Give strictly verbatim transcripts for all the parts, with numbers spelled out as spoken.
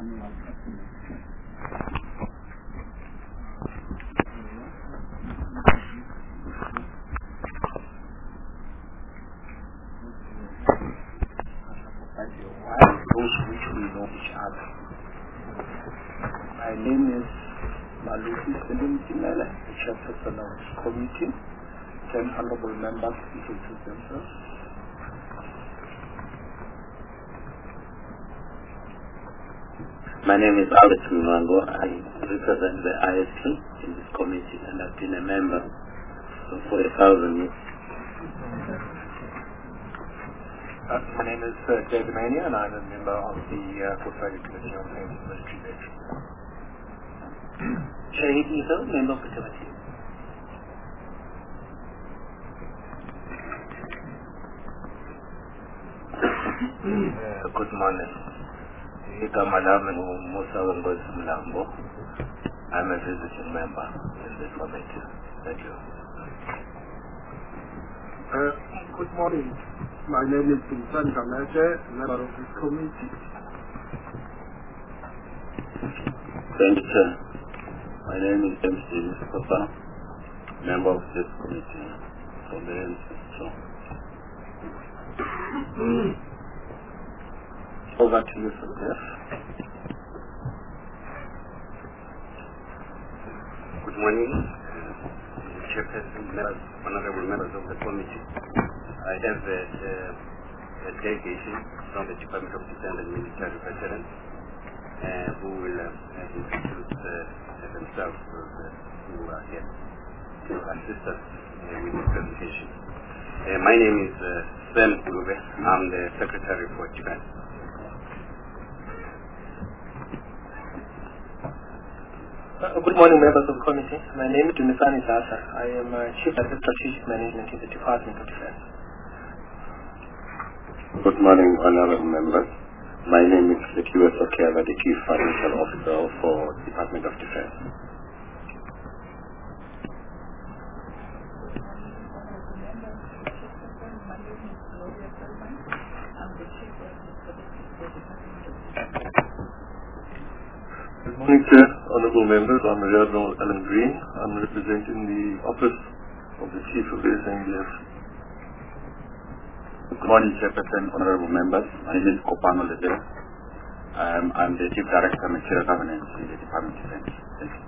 Those which we know each other. My name is Malusi Selim Timele, the chairperson of this committee. Ten honorable members introduce themselves. My name is Alex Mwango. I represent the I S P in this committee and I've been a member for a thousand years. Uh, my name is uh, David Mania and I'm a member of the uh, Portfolio Committee on Payments and Military Veterans. Shahid Isa, member of the committee. Uh, good morning. Igama lami nguMusa Wengozi Mlambo. I'm a visiting member in this committee. Thank you. Uh, good morning. My name is Vincent Gamache, member of this committee. Thank you, Chair. My name is James Davis Kosa, member of this committee from the N C S. Over to you, sir. Good morning, Chairperson, members, honorable members of the committee. I have a, a, a delegation from the Department of Defense and Military Veterans uh, who will uh, introduce uh, themselves uh, who are here to assist us uh, with this presentation. Uh, my name is uh, Sam Kulube. I'm the Secretary for Defense. Uh, good morning, members of the committee. My name is Dumisani Sasa. I am uh, Chief Director of Strategic Management in the Department of Defense. Good morning, honorable members. My name is Sekiwa Sokiala, the Chief Financial Officer for the Department of Defense. Good morning, Chair, honorable members. I'm Admiral Alan Green. I'm representing the Office of the Chief of the S N D F. Good morning, Chairperson, honorable members. My name is Kopano Lede. Um, I'm the Chief Director of Material Governance in the Department of Defense. Thank you.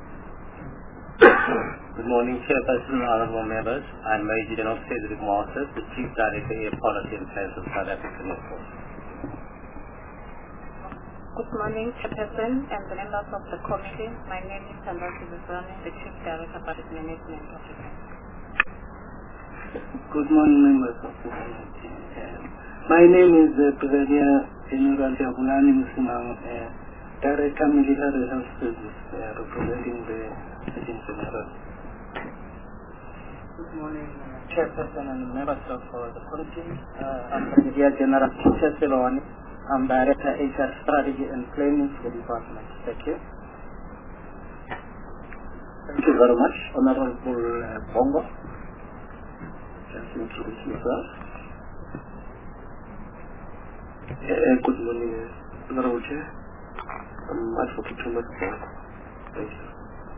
Good morning, Chairperson, honorable members. I'm Major General Cedric Moses, the Chief Director of Air Policy and Defense of South African Air Force. Good morning, Chairperson and the members of the committee. My name is Sandra Kibuzani, the Chief Director of Budget Management of Defense. Good morning, members of the committee. Uh, my name is uh, Brigadier General Jabulani Musimang, uh, Director Military Health Service, uh, representing the Surgeon General. Good morning, uh, Chairperson and members of uh, the committee. Uh, I'm Brigadier General Chicha Silawani. I'm Director H R Strategy and Planning for the Department. Thank you. Thank you very much, Honorable uh, Bongo. Just introduce yourself. Uh, good morning, uh, Honorable Chair. I'm Advocate Thomas Bongo. Thank you.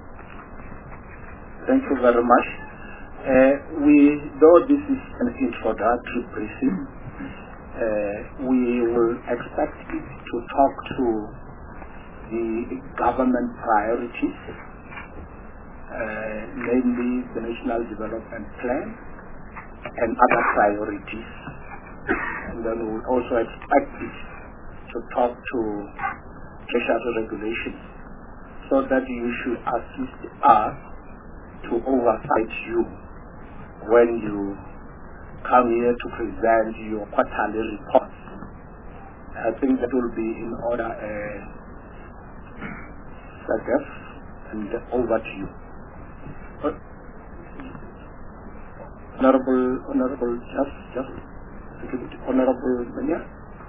Thank you very much. Uh, we, though this is an introductory briefing, Uh, we will expect it to talk to the government priorities, uh, namely the National Development Plan and other priorities. And then we will also expect it to talk to treasury regulations so that you should assist us to oversight you when you come here to present your quarterly reports. I think that will be in order, uh, Sagaf, and over to you. Uh, Honorable, Honorable, just, just, Honorable Mania.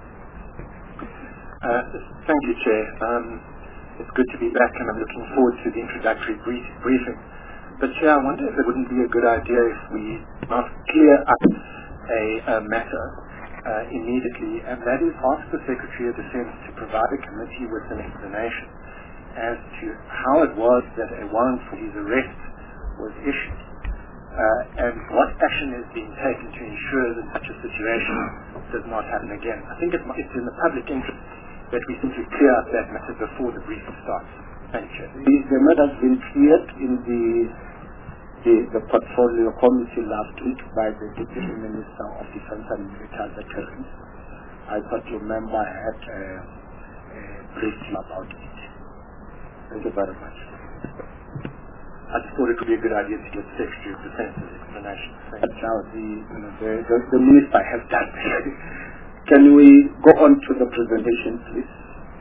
Uh, thank you, Chair. Um, it's good to be back and I'm looking forward to the introductory brief, briefing. But Chair, I wonder if it wouldn't be a good idea if we must clear up a, a matter uh, immediately, and that is ask the Secretary of Defense to provide the committee with an explanation as to how it was that a warrant for his arrest was issued, uh, and what action is being taken to ensure that such a situation does not happen again. I think it, it's in the public interest that we simply clear up that matter before the briefing starts. Thank you. The, the matter has been cleared in the, the the portfolio committee last week by the Deputy Minister of Defence and Military Veterans. I thought your member had uh, uh, briefed you about it. Thank you very much. I just thought it would be a good idea to get the Secretary of Defence's explanation. But now the, you know, the, the, the Minister has done that. Can we go on to the presentation, please?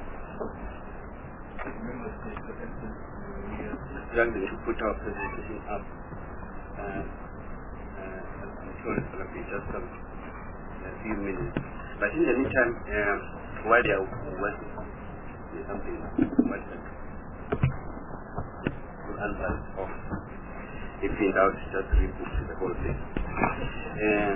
Going to put our presentation up. Uh, uh, I'm sure it's going to be just some, a few minutes. But in the meantime, uh, while they are working, there's something like that. To answer off. If in doubt, just reboot the whole thing. Uh,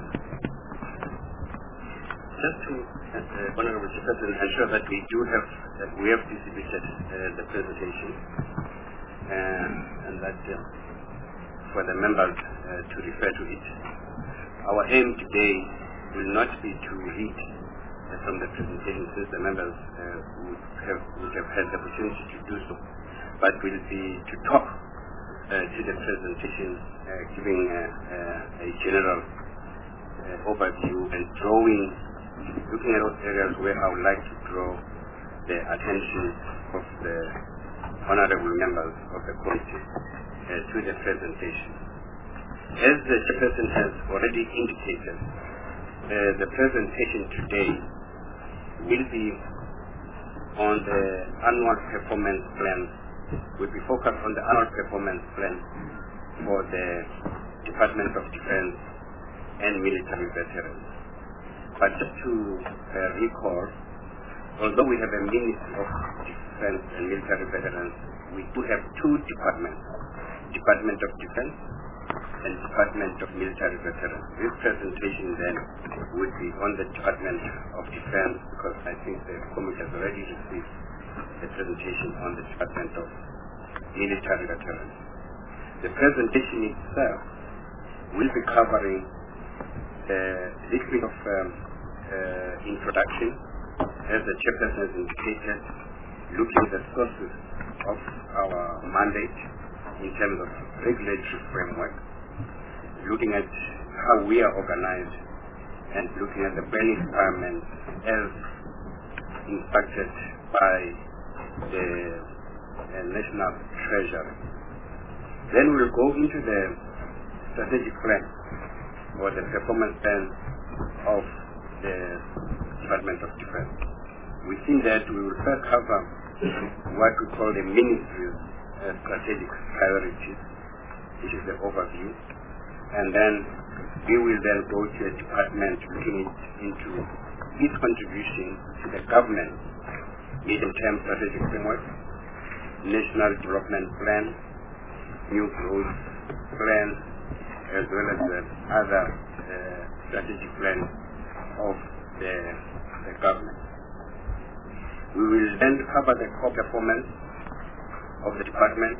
just to, uh, Honorable Chairperson, ensure that we do have, that we have distributed uh, the presentation. Uh, and that uh, for the members uh, to refer to it. Our aim today will not be to read uh, from the presentation, since the members uh, would, have, would have had the opportunity to do so, but will be to talk uh, to the presentation, uh, giving uh, uh, a general uh, overview and drawing, looking at those areas where I would like to draw the attention of the honorable members of the committee uh, to the presentation. As the chairperson has already indicated, uh, the presentation today will be on the annual performance plan, will be focused on the annual performance plan for the Department of Defense and military veterans. But just to uh, recall, although we have a Ministry of Defense and military veterans, we do have two departments, Department of Defense and Department of Military Veterans. This presentation then would be on the Department of Defense, because I think the committee has already received the presentation on the Department of Military Veterans. The presentation itself will be covering a little bit of um, uh, introduction, as the chairperson has indicated, looking at the sources of our mandate in terms of regulatory framework, looking at how we are organized, and looking at the planning requirements as impacted by the uh, National Treasury. Then we'll go into the strategic plan, or the performance plan of the Department of Defense. Within that, we will first cover what we call the Ministry's uh, strategic priorities, which is the overview, and then we will then go to a department looking into its contribution to the government medium-term strategic framework, national development plan, new growth plan, as well as the other uh, strategic plan of the, the government. We will then cover the core performance of the department,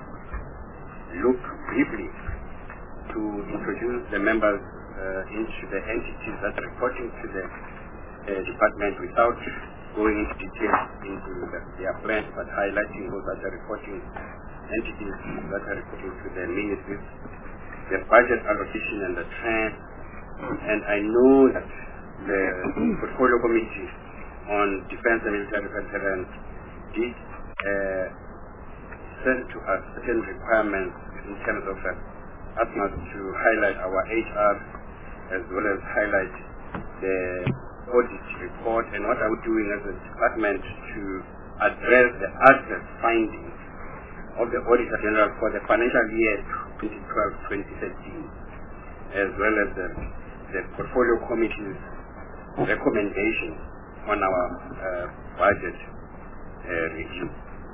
look briefly to introduce the members uh, into the entities that are reporting to the uh, department without going into detail into the, their plans, but highlighting those that are reporting entities that are reporting to the ministries, the budget allocation and the trend. And I know that the portfolio committee on defense and military veterans did uh, send to us certain requirements in terms of uh, asking us to highlight our H R, as well as highlight the audit report and what are we doing as a department to address the adverse findings of the Auditor General for the financial year twenty twelve to twenty thirteen, as well as the, the portfolio committee's recommendation on our uh, budget uh, review.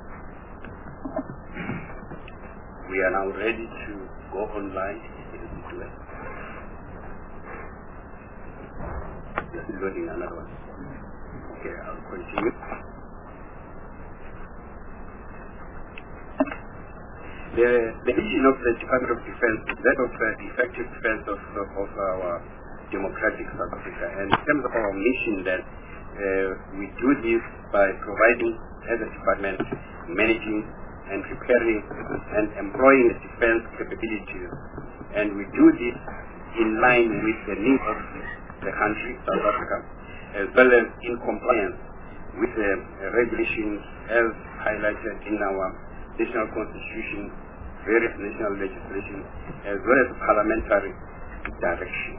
We are now ready to go online. still loading another one. Okay, I'll continue. The, the mission of the Department of Defense is that of uh, the effective defense of, of, of our democratic South Africa. And in terms of our mission, that uh, we do this by providing, as a department, managing and preparing and employing defense capabilities. And we do this in line with the needs of the country, South Africa, as well as in compliance with the uh, regulations as highlighted in our national constitution, various national legislation, as well as parliamentary direction.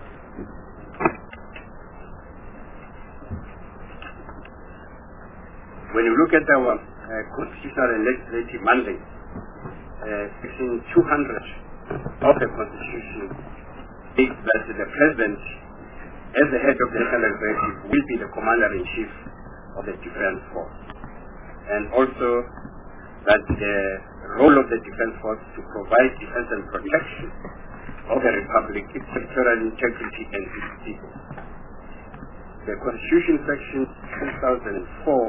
When you look at our uh, constitutional and legislative mandate, uh, section two hundred of the constitution states that the president, as the head of the national executive, will be the commander-in-chief of the defense force. And also that the role of the defense force to provide defense and protection of the republic, its territorial integrity and its people. The Constitution section two thousand four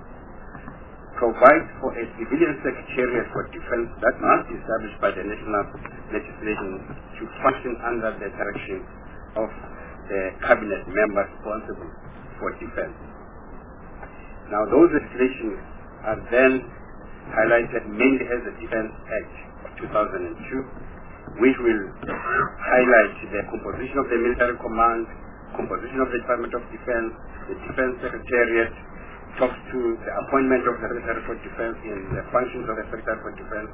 provides for a civilian secretariat for defense that must be established by the national legislation to function under the direction of the cabinet member responsible for defense. Now those legislations are then highlighted mainly as the Defense Act of two thousand two, which will highlight the composition of the military command, composition of the Department of Defense, the Defense Secretariat, talks to the appointment of the Secretary for Defense and the functions of the Secretary for Defense.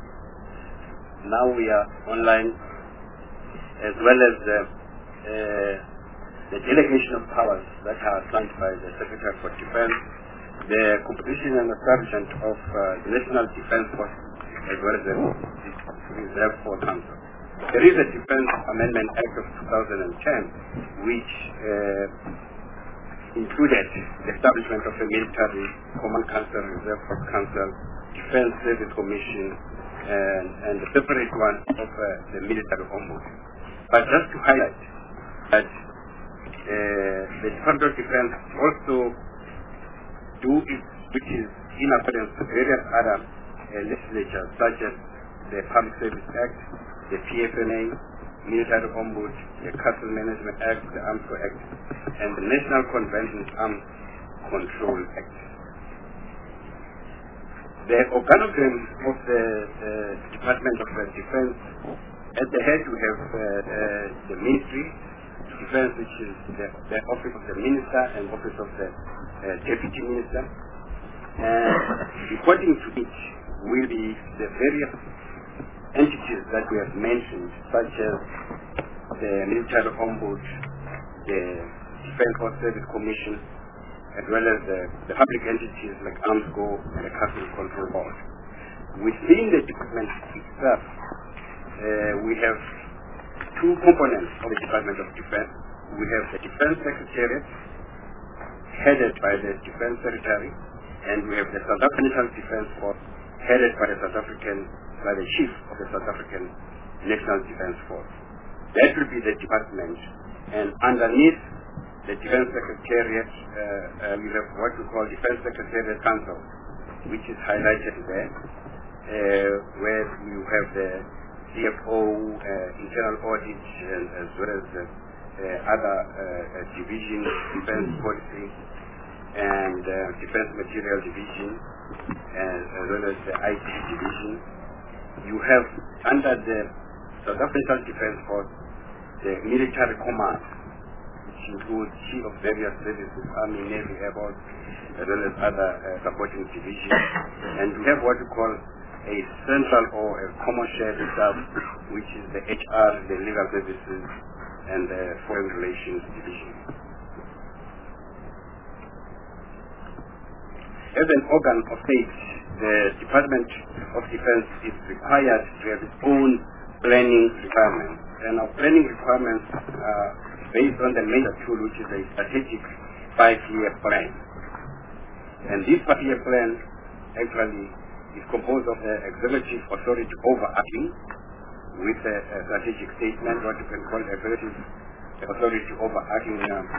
Now we are online, as well as the, uh, the delegation of powers that are assigned by the Secretary for Defense, the composition and establishment of uh, the National Defense Force, as well as the Reserve Force Council. There is a Defense Amendment Act of two thousand ten, which uh, included the establishment of a military command council, reserve force council, defense service commission, and, and a separate one of uh, the military ombuds. But just to highlight that uh, the Department of Defense also do it, which is in accordance with various other uh, legislatures, such as the Public Service Act, the P F M A, Military Ombud, the Castle Management Act, the Arms Corps Act, and the National Convention Arms Control Act. The organogram of the uh, Department of uh, Defense, at the head we have uh, uh, the Ministry of Defense, which is the, the Office of the Minister and Office of the uh, Deputy Minister. And reporting to which will be the various entities that we have mentioned, such as the Military Ombud, the Defense Force Service Commission, as well as the, the public entities like Arms Corps and the Customs Control Board. Within the department itself, uh, we have two components of the Department of Defense. We have the Defense Secretariat, headed by the Defense Secretary, and we have the South African Defense Force, headed by the South African, by the Chief of the South African National Defense Force. That will be the department, and underneath the Defense Secretariat, uh, uh, we have what we call Defense Secretariat Council, which is highlighted there, uh, where you have the C F O, uh, internal audit, and as well as the uh, other uh, uh, divisions, defense policy, and uh, defense material division, and as well as the I T division. You have under the South African Defense Force the military command, which includes chief of various services, Army, Navy, Air Force, as well as other uh, supporting divisions. And we have what we call a central or a common shared staff, which is the H R, the legal services, and the foreign relations division. As an organ of state, the Department of Defense is required to have its own planning requirements. And our planning requirements are based on the major tool, which is a strategic five-year plan. And this five-year plan actually is composed of the executive authority overarching with a, a strategic statement, what you can call executive authority overarching uh,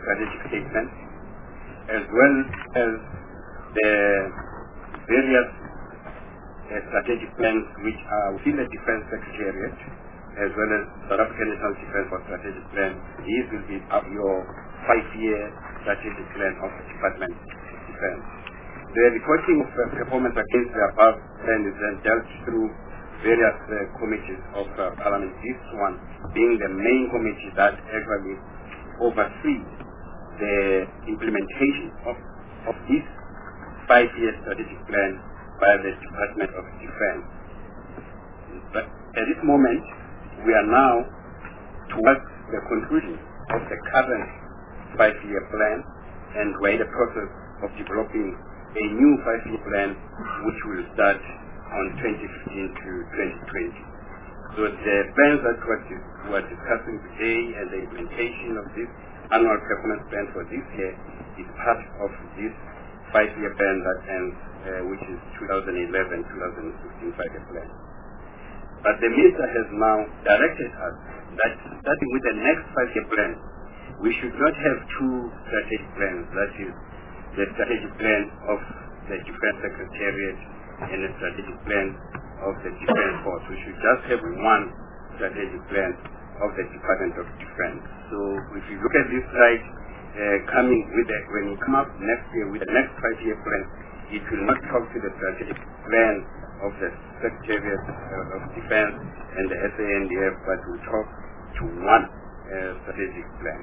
strategic statement, as well as the various uh, strategic plans which are within the Defense Secretariat, as well as South African National Defense for Strategic Plan. These will be up your five-year strategic plan of the Department of Defense. The reporting of uh, performance against the above plan is then dealt through various uh, committees of uh, Parliament, this one being the main committee that actually oversees the implementation of, of this five-year strategic plan by the Department of Defense. But at this moment, we are now towards the conclusion of the current five-year plan, and we're in the process of developing a new five-year plan which will start on twenty fifteen to twenty twenty. So the plans that we are discussing today and the implementation of this annual performance plan for this year is part of this five-year plan that ends, uh, which is twenty eleven to twenty sixteen five-year plan. But the minister has now directed us that starting with the next five-year plan, we should not have two strategic plans, that is the strategic plan of the Defense Secretariat and the strategic plan of the Defense Force. We should just have one strategic plan of the Department of Defense. So if you look at this slide, uh, coming with the, when you come up next year with the next five-year plan, it will not talk to the strategic plan of the Secretariat uh, of Defense and the S A N D F, but will talk to one uh, strategic plan.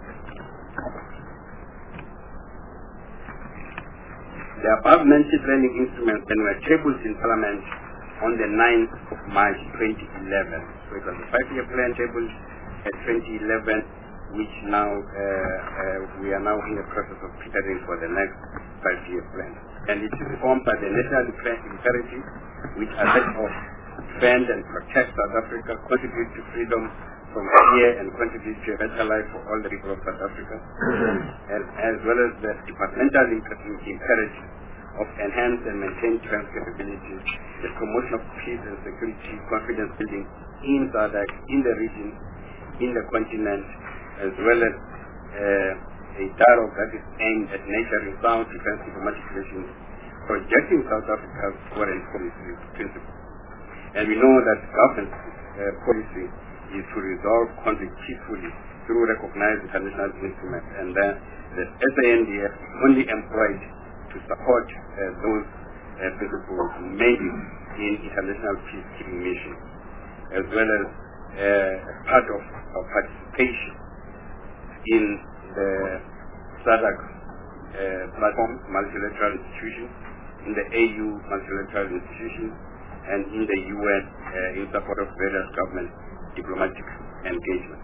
The above-mentioned planning instruments then were tabled in Parliament on the ninth of March twenty eleven. So it was a five-year plan tabled at twenty eleven, which now uh, uh, we are now in the process of preparing for the next five-year plan. And it is formed by the national imperatives, which are that of defend and protect South Africa, contribute to freedom from fear, and contribute to a better life for all the people of South Africa, as, as well as the departmental imperative of enhance and maintain defense capabilities, the promotion of peace and security, confidence building in SADC, in the region, in the continent, as well as uh, a dialogue that is aimed at nurturing sound defense diplomatic relations, projecting South Africa's foreign policy principles. And we know that government uh, policy is to resolve conflict peacefully through recognized international instruments, and then the S A N D F is only employed to support uh, those uh, principles, mainly in international peacekeeping missions, as well as uh, part of our participation in the SADC uh, platform, multilateral institutions, in the A U multilateral institutions, and in the U N uh, in support of various government diplomatic engagement.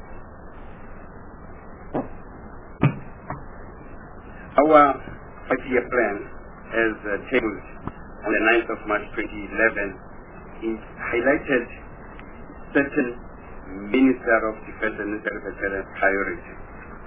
Our five-year plan, as uh, tabled on the ninth of March twenty eleven, it highlighted certain Minister of Defense and Military priorities.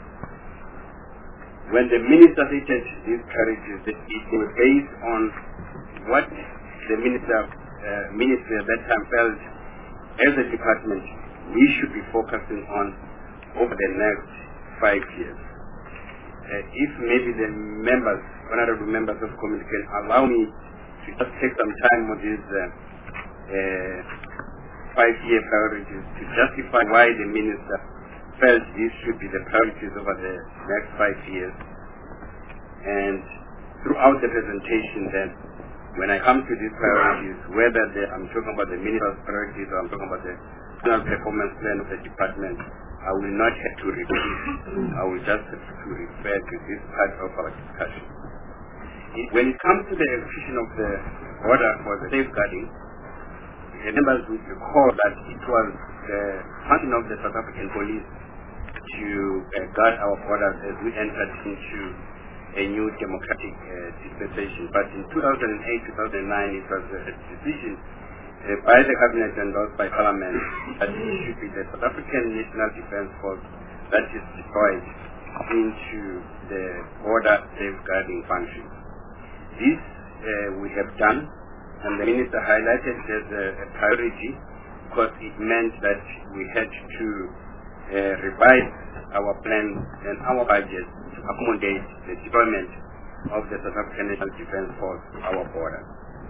When the minister stated these priorities, it was based on what the minister, uh, ministry at that time felt as a department we should be focusing on over the next five years. Uh, if maybe the members, honorable members of the committee, can allow me to just take some time on these uh, uh, five-year priorities to justify why the minister felt these should be the priorities over the next five years. And throughout the presentation then, when I come to these priorities, whether they, I'm talking about the minister's priorities or I'm talking about the national performance plan of the department, I will not have to repeat. I will just have to refer to this part of our discussion. It, when it comes to the execution of the order for the safeguarding, the members will recall that it was the function of the South African police to uh, guard our borders as we entered into a new democratic uh, dispensation. But in two thousand eight to two thousand nine, it was a decision uh, by the cabinet and also by Parliament that it should be the South African National Defence Force that is deployed into the border safeguarding function. This uh, we have done, and the minister highlighted as a, a priority because it meant that we had to uh, revise our plans and our budget to accommodate the deployment of the South African National Defence Force to our border.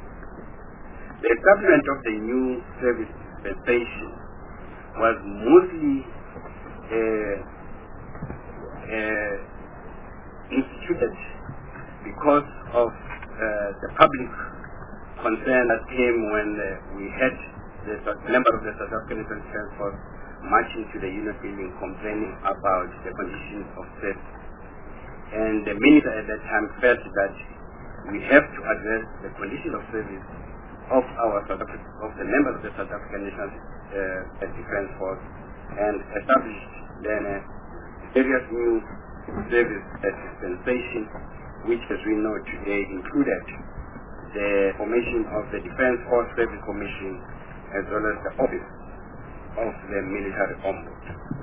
The establishment of the new service station was mostly uh, uh, instituted because of uh, the public concern that came when uh, we had the member of the South African National Defence Force marching to the unit building complaining about the conditions of service. And the minister at that time felt that we have to address the condition of service of our South African, of the members of the South African National uh, Defence Force, and established then uh, various new service dispensation, which, as we know today, included the formation of the Defence Force Service Commission, as well as the office of the military ombud.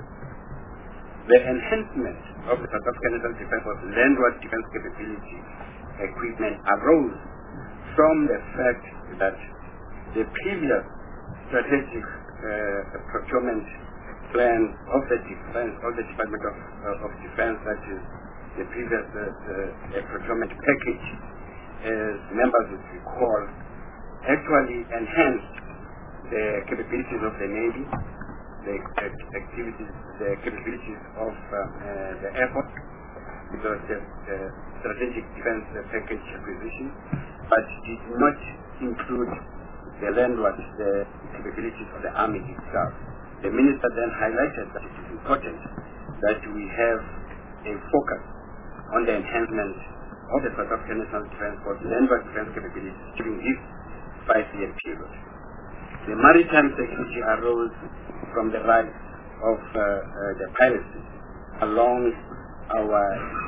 The enhancement of the South African National Defence Force landward defence capability equipment arose from the fact that the previous strategic uh, procurement plan of the defense, of the Department of, uh, of Defense, that is the previous uh, uh, procurement package, as members would recall, actually enhanced the capabilities of the Navy, the uh, activities, the capabilities of uh, uh, the Air Force, because the uh, strategic defense uh, package acquisition, but did not include the landward, the capabilities of the Army itself. The minister then highlighted that it is important that we have a focus on the enhancement of the South African National Defence Force landward defense capabilities during this five-year period. The maritime security arose from the rise of uh, uh, the piracy along our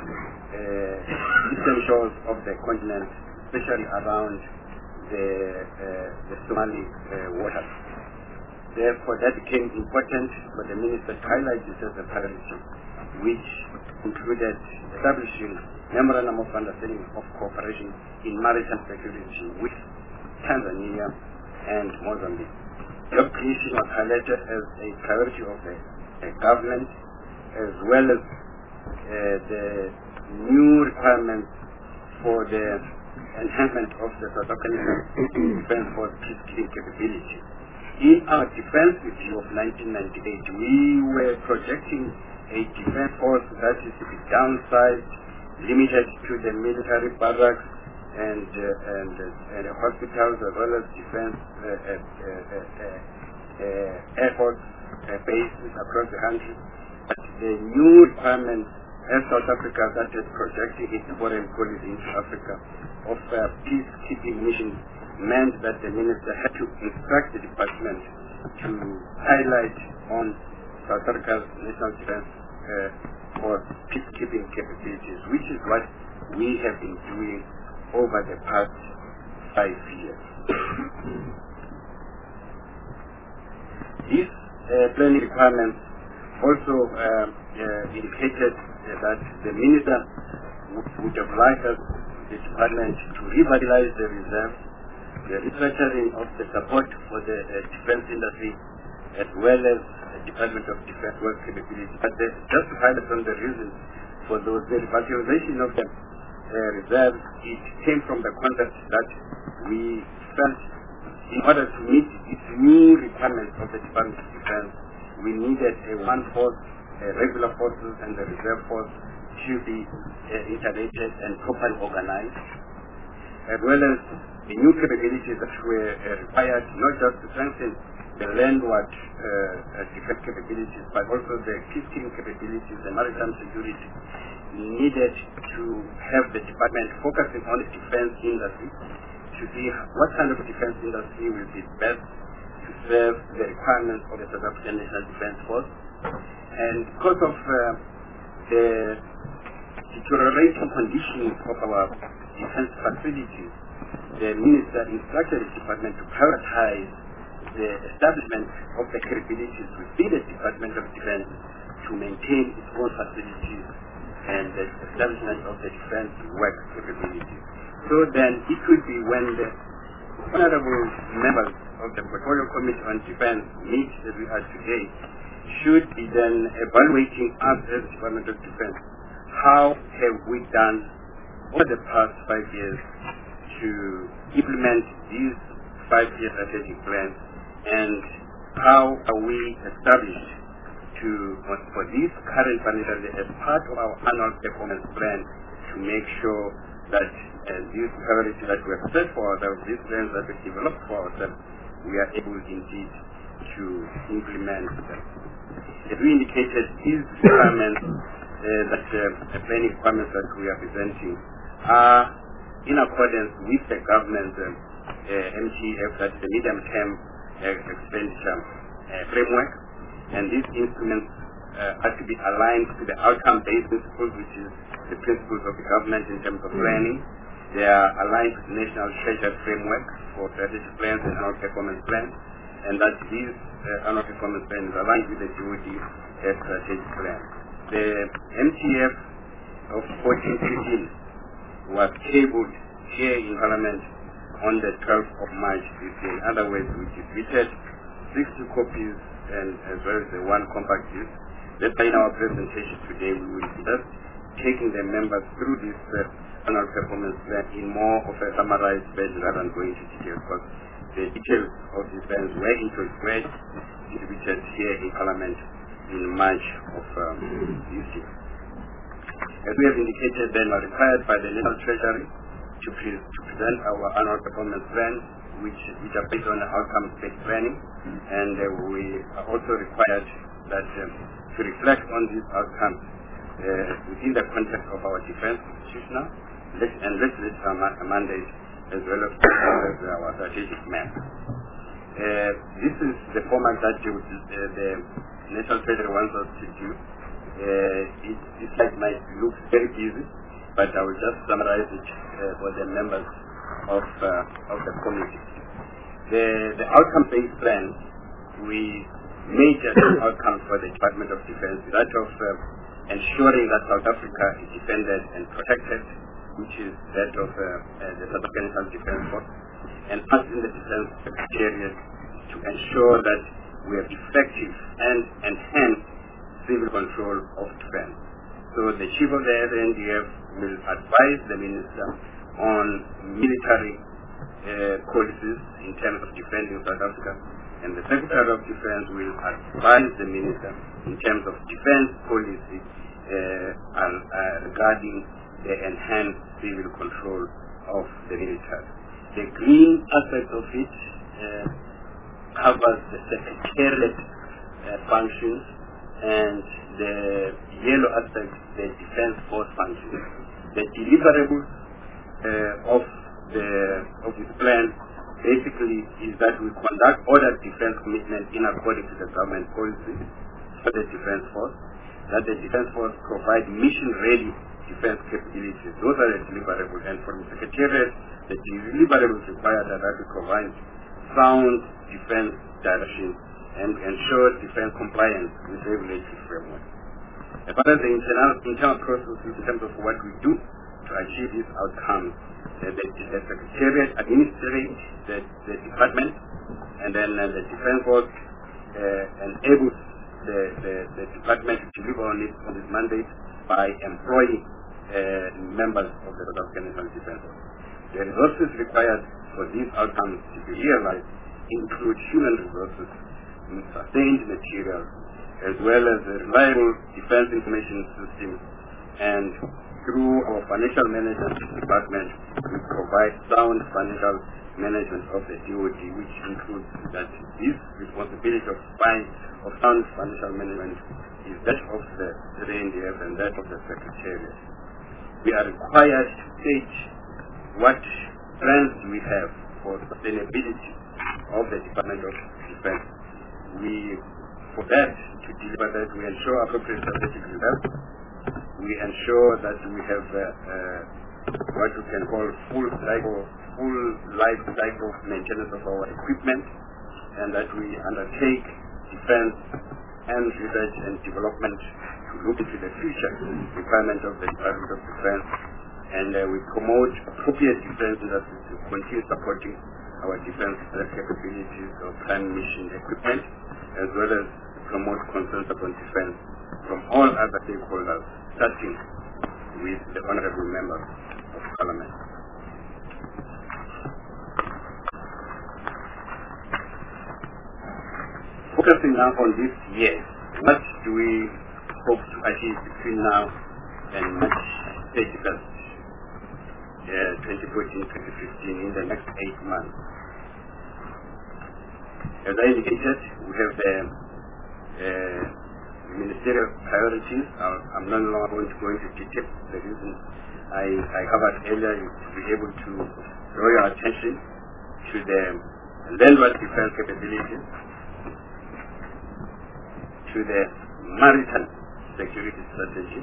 uh, eastern shores of the continent, especially around the, uh, the Somali uh, waters. Therefore, that became important for the minister to highlight this as a priority, which included establishing memorandum of understanding of cooperation in maritime security with Tanzania and Mozambique. Job creation was highlighted as a priority of the, the government, as well as uh, the new requirements for the enhancement of the South African Defence Force peacekeeping capability. In our defense review of nineteen ninety-eight, we were projecting a defense force that is to be downsized, limited to the military barracks and uh, and, uh, and hospitals, as well as defense uh, uh, uh, uh, uh, air force uh, bases across the country. But the new requirements as South Africa started projecting its foreign policy into Africa of uh, peacekeeping missions meant that the minister had to instruct the department to highlight on South Africa's national defense uh, for peacekeeping capabilities, which is what we have been doing over the past five years. These uh, planning requirements also uh, uh, indicated uh, that the minister would have liked us, the department, to revitalize the reserves, the restructuring of the support for the uh, defense industry, as well as the Department of Defense work capability. But the, just to highlight on the reasons for those, the revitalization of the uh, reserves, it came from the concept that we felt in order to meet these new requirements of the Department of Defense, we needed a one force, a regular forces and the reserve force to be uh, integrated and properly organized, as well as the new capabilities that were uh, required not just to strengthen the landward uh, uh, defense capabilities, but also the peacekeeping capabilities, the maritime security. We needed to have the department focusing on the defense industry to see what kind of defense industry will be best to serve the requirements of the South African National Defence Force. And because of uh, the deteriorating conditions of our defense facilities, the minister instructed the department to prioritize the establishment of the capabilities within the Department of Defense to maintain its own facilities and the establishment of the defense work capabilities. So then it could be when the honorable members of the Portfolio Committee on Defense meet as we are today, should be then evaluating us as the Department of Defense. How have we done over the past five years to implement these five-year strategic plans, and how are we established to, for this current financial year, as part of our annual performance plan, to make sure that uh, these priorities that we have set for ourselves, these plans that we developed for ourselves, we are able indeed to implement them. As we indicated, these requirements, uh, that uh, the planning requirements that we are presenting are in accordance with the government's uh, uh, M T F, that's the medium-term uh, expenditure uh, framework, and these instruments uh, are to be aligned to the outcome-based principles, which is the principles of the government in terms of planning. They are aligned to the National Treasury Framework for strategic plans and annual performance plans, and that these uh, annual performance plans are aligned with the D O D uh, strategic plan. The M T F of fourteen fifteen was tabled here in Parliament on the twelfth of March this year. In other words, we distributed sixty copies and as well as the one compact disc. That's why in our presentation today we will be just taking the members through this uh, annual performance plan in more of a summarized version rather than going into details, because the details of these plans were introduced distributed here in Parliament in March of um, this year. As we have indicated, then are required by the National Treasury to, pre to present our annual performance plan, which, which are based on outcome-based planning, and uh, we are also required that um, to reflect on these outcomes uh, within the context of our defense institutional and legislative mandate, as well as our strategic map. Uh, this is the format that uh, the National Treasury wants us to do. Uh, it, it like might look very busy, but I will just summarize it uh, for the members of uh, of the committee. The the outcome-based plan, we major outcomes for the Department of Defense, that of uh, ensuring that South Africa is defended and protected, which is that of uh, uh, the South African National Defense Force, and us in the Defense Secretariat to ensure that we have effective and enhanced civil control of defense. So the Chief of the N D F will advise the Minister on military uh, policies in terms of defending South Africa, and the Secretary of Defense will advise the Minister in terms of defense policy uh, and, uh, regarding the enhanced civil control of the military. The green aspect of it uh, covers the secretariat uh, functions, and the yellow aspect, the defense force functions. The deliverables uh, of the of this plan basically is that we conduct other defense commitments in accordance to the government policy for the defense force, that the defense force provide mission-ready defense capabilities. Those are the deliverables, and from the Secretariat, the deliverables required are that we provide sound defense direction and ensure defense compliance with regulatory framework. As far as the internal, internal processes in terms of what we do to achieve these outcomes, uh, the, the Secretariat administrates the, the department, and then uh, the defense force uh, enables the, the, the department to deliver on its, on its mandate by employing uh, members of the South African National Defense Force. The resources required for these outcomes to be realized include human resources, sustained materials, as well as a reliable defense information system, and through our financial management department, we provide sound financial management of the D O D, which includes that this responsibility of, fine, of sound financial management is that of the N D F and that of the Secretariat. We are required to state what plans we have for sustainability of the Department of Defense. We, for that, to deliver that, we ensure appropriate strategic results. We ensure that we have uh, uh, what we can call full cycle, full life cycle maintenance of our equipment, and that we undertake defense and research and development to look into the future requirement of the Department of Defense, and uh, we promote appropriate defense industries to continue supporting our defense capabilities of prime mission equipment, as well as promote consensus on defense from all other stakeholders, starting with the honorable members of Parliament. Focusing now on this year, what do we hope to achieve between now and March thirty-first, uh, twenty fourteen to twenty fifteen, in the next eight months? As I indicated, we have the uh, ministerial priorities. I'm no longer going to go into detail. The reason I, I covered earlier is to be able to draw your attention to the landward defense capabilities, to the maritime security strategy.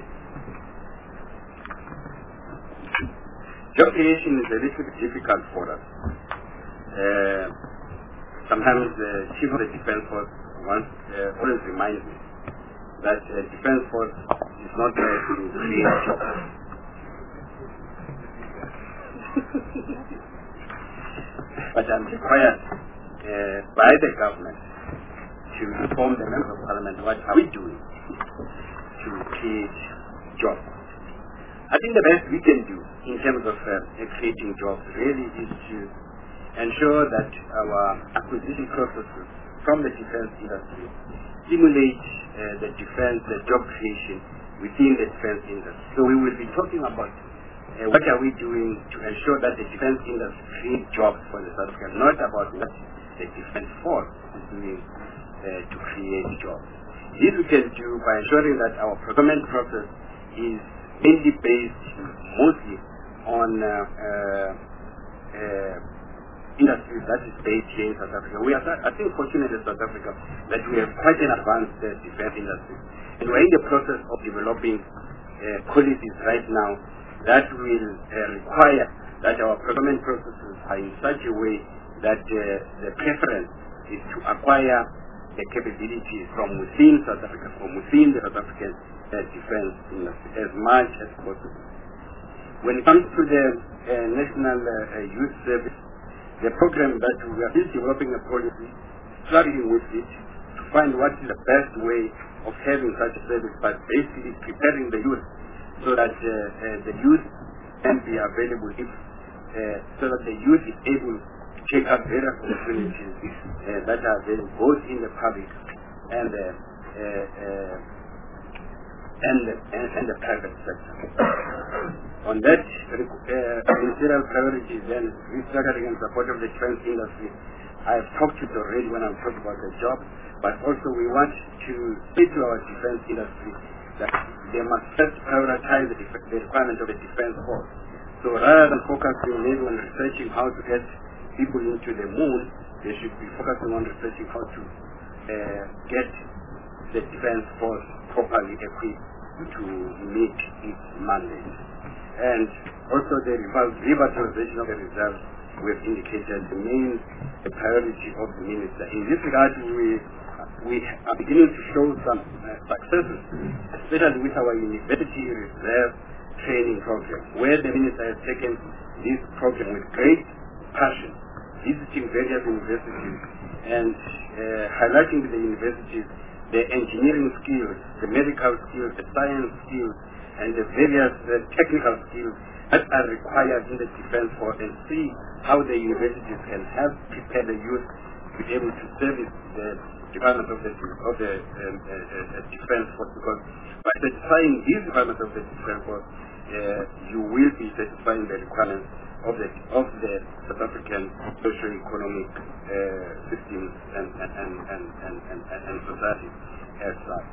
Job creation is a little bit difficult for us. Uh, sometimes the chief of the defense force once, uh, always reminds me that uh, defense force is not there to create jobs. But I'm required uh, by the government to inform the members of Parliament what are we doing to create jobs. I think the best we can do in terms of uh, creating jobs really is to ensure that our acquisition processes from the defense industry stimulate uh, the defense, the job creation within the defense industry. So we will be talking about uh, what are we doing to ensure that the defense industry creates jobs for the South African, not about what the defense force is doing uh, to create jobs. This we can do by ensuring that our procurement process is mainly based mostly on uh, uh, uh, industries that is based here in South Africa. We are, I think, fortunate in South Africa that we have quite an advanced uh, defense industry. And we're in the process of developing uh, policies right now that will uh, require that our procurement processes are in such a way that uh, the preference is to acquire the capability from within South Africa, from within the South African uh, defense industry as much as possible. When it comes to the uh, National uh, Youth Service, the program that we are still developing a policy, starting with it, to find what is the best way of having such a service, but basically preparing the youth so that uh, uh, the youth can be available, if, uh, so that the youth is able to take up various opportunities uh, that are available both in the public and the uh, uh, and the, and, and the private sector. On that uh, ministerial priorities, then restructuring and support of the defense industry, I have talked to it already when I'm talking about the job, but also we want to say to our defense industry that they must first prioritize the, the requirement of the defense force. So rather than focusing maybe on researching how to get people into the moon, they should be focusing on researching how to uh, get the defense force properly equipped to meet its mandate. And also the revitalization of the reserve, we have indicated the main the priority of the minister. In this regard, we we are beginning to show some uh, successes, especially with our university reserve training program, where the minister has taken this program with great passion, visiting various universities and uh, highlighting to the universities the engineering skills, the medical skills, the science skills, and the various uh, technical skills that are required in the defense force, and see how the universities can help prepare the youth to be able to service the department of the, of the um, uh, uh, defense force, because by satisfying these departments of the defense force, uh, you will be satisfying the requirements of the of the South African socio-economic uh, systems and and, and, and, and, and, and society as such.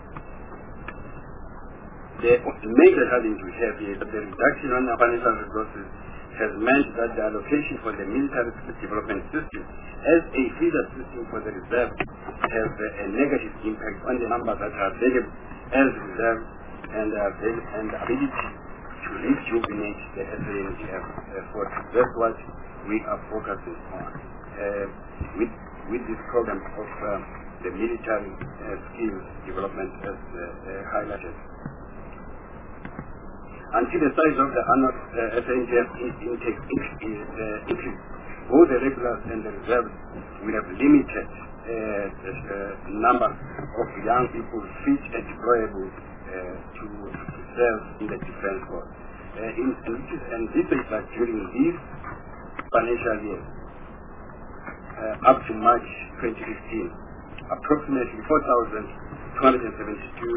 The major challenge we have here is that the reduction on our financial resources has meant that the allocation for the military development system as a feeder system for the reserve has a negative impact on the numbers that are available as reserves and uh, and ability to rejuvenate the S A N D F effort. That's what we are focusing on uh, with with this program of uh, the military uh, skills development as uh, uh, highlighted. Until the size of the annual uh, S A N D F intake is uh, increased, both the regulars and the reserves will have limited uh, the uh, number of young people fit and deployable uh, to, to serve in the defense force. Uh, in, and, this is, and this is that during this financial year, uh, up to March twenty fifteen, approximately four thousand two hundred seventy-two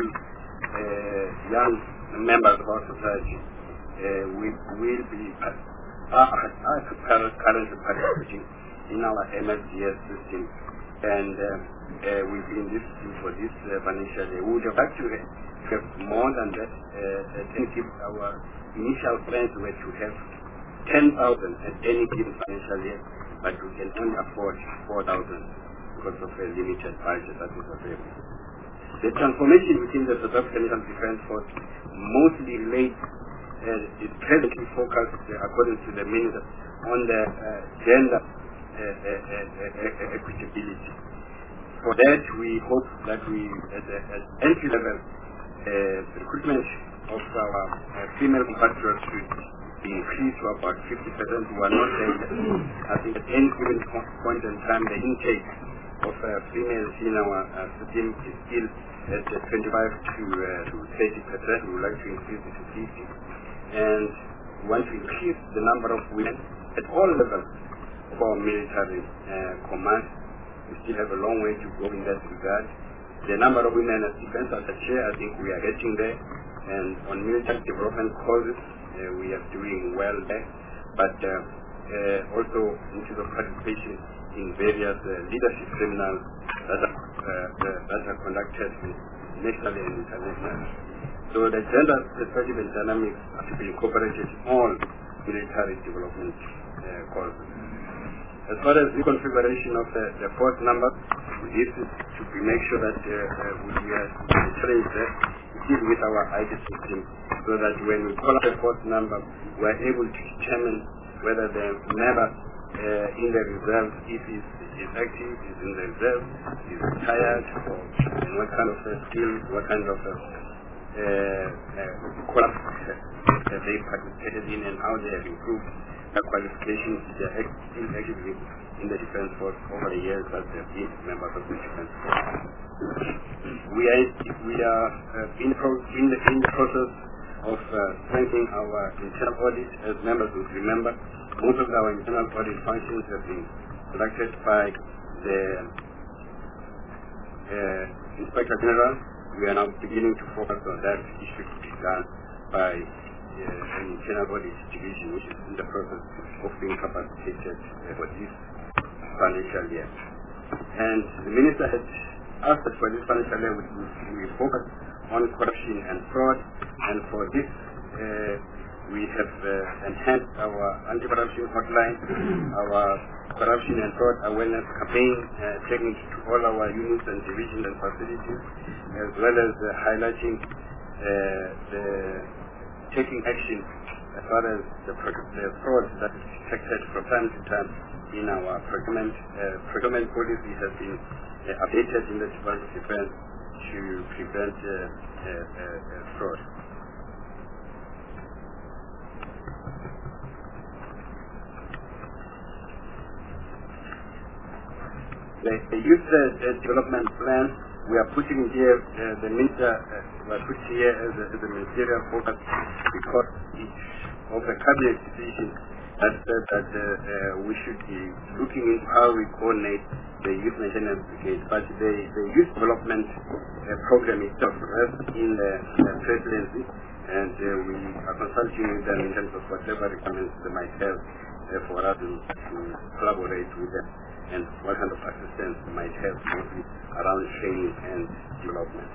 uh, young members of our society uh, will, will be uh, are, are currently participating in our M S D S system, and uh, uh, we've been this for this uh, financial year. We would have actually have more than that. Uh, uh, give our initial plans were to have ten thousand at any given financial year, but we can only afford four thousand because of a limited budget that is available. The transformation within the South African National Defence Force mostly relates, uh, is presently focused, uh, according to the Minister, on the uh, gender uh, uh, uh, uh, equitability. For that, we hope that we, at the entry level, uh, recruitment of our uh, female compatriots should be increased to about fifty percent. We are not there yet. I think at any given point in time, the intake of uh, females in our uh, system is still at uh, twenty-five to thirty percent. We would like to increase it to fifty. And we want to increase the number of women at all levels of our military uh, command. We still have a long way to go in that regard. The number of women as defense attaché, I think we are getting there. And on military development causes, uh, we are doing well there. But uh, uh, also into the participation in various uh, leadership seminars that are, uh, that are conducted nationally and internationally. So the gender perspective and dynamics have to be incorporated in all military development uh, courses. As far as the configuration of the, the force number, this is to be make sure that uh, uh, we are trained there with our I D system, so that when we call up the force number, we are able to determine whether the member uh, in the reserve, if is is active, is in the reserve, is retired, or and what kind of uh, skills, what kind of uh, uh, uh, qualifications that they participated in, and how they have improved their qualifications. They are still actively in the defense force over the years as they have been members of the defense force. We are we are uh, in, pro in the in the process of uh, strengthening our internal audit. As members will remember, most of our internal audit functions have been conducted by the uh, Inspector General. We are now beginning to focus on that. It should be done by uh, an internal audit division, which is in the process of being capacitated uh, for this financial year. And the Minister has asked us for this financial year, we, we focus on corruption and fraud, and for this uh, we have uh, enhanced our anti-corruption hotline, our corruption and fraud awareness campaign, uh, taking it to all our units and divisions and facilities, as well as uh, highlighting uh, the taking action as far as the, the fraud that is detected from time to time in our procurement. Uh, procurement policy has been uh, updated in the Department of Defense to prevent uh, uh, uh, fraud. The, the youth uh, development plan we are putting here, uh, the minister, uh, we are putting here as a, as a ministerial focus because it's of a cabinet decision that said that uh, uh, we should be looking into how we coordinate the youth maintenance brigade. But the, the youth development uh, program itself rests in the uh, presidency, and uh, we are consulting with them in terms of whatever requirements they might have uh, for us to, to collaborate with them, and what kind of assistance they might have mostly around training and development.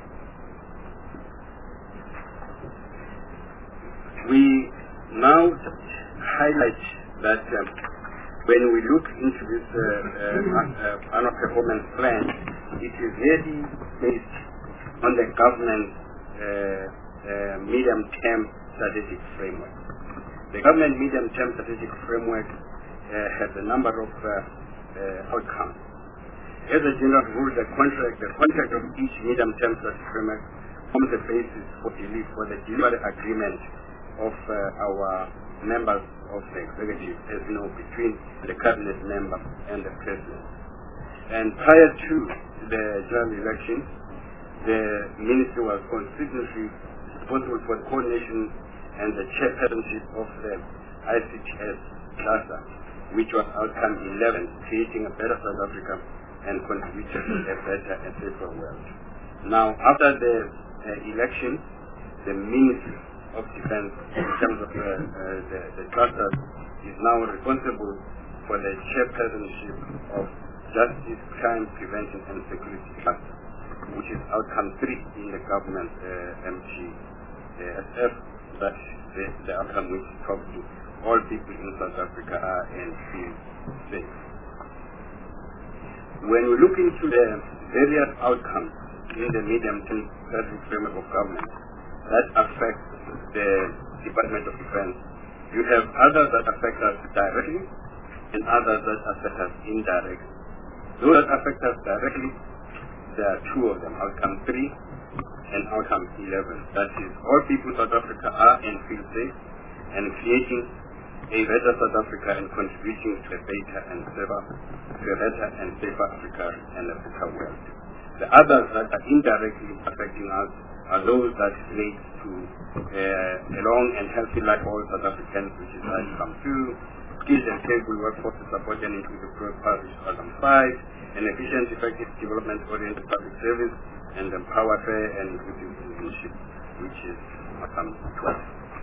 We now highlight that um, when we look into this uh, uh, annual performance plan, it is really based on the government uh, uh, medium-term strategic framework. The government medium-term strategic framework uh, has a number of uh, uh, outcomes. As a general rule, the contract, the contract of each medium-term strategic framework forms the basis for, for the delivery agreement of uh, our members of the executive, as you know, between the cabinet member and the president. And prior to the general election, the ministry was constitutionally responsible for the coordination and the chairpersonship of the I C T S cluster, which was outcome eleven, creating a better South Africa and contributing to a better and safer world. Now, after the uh, election, the Ministry of Defense, in terms of uh, uh, the, the cluster, is now responsible for the chairpersonship of Justice, Crime Prevention and Security Cluster, which is outcome three in the government uh, M G S F, that the, the outcome which talks to all people in South Africa are and feel safe. When we look into the various outcomes in the medium-term strategic framework of government that affect the Department of Defense, you have others that affect us directly and others that affect us indirectly. Those that affect us directly, there are two of them, outcome three and outcome eleven. That is, all people in South Africa are and feel safe and creating a better South Africa and contributing to a better and safer, to a better and safer Africa and a better world. The others that are indirectly affecting us are those that relate to uh, a long and healthy life for all South Africans, which is outcome two, skilled and capable workforce to support and include the parish, outcome five, an efficient, effective, development-oriented public service, and empower fair and inclusive citizenship, which is outcome twelve.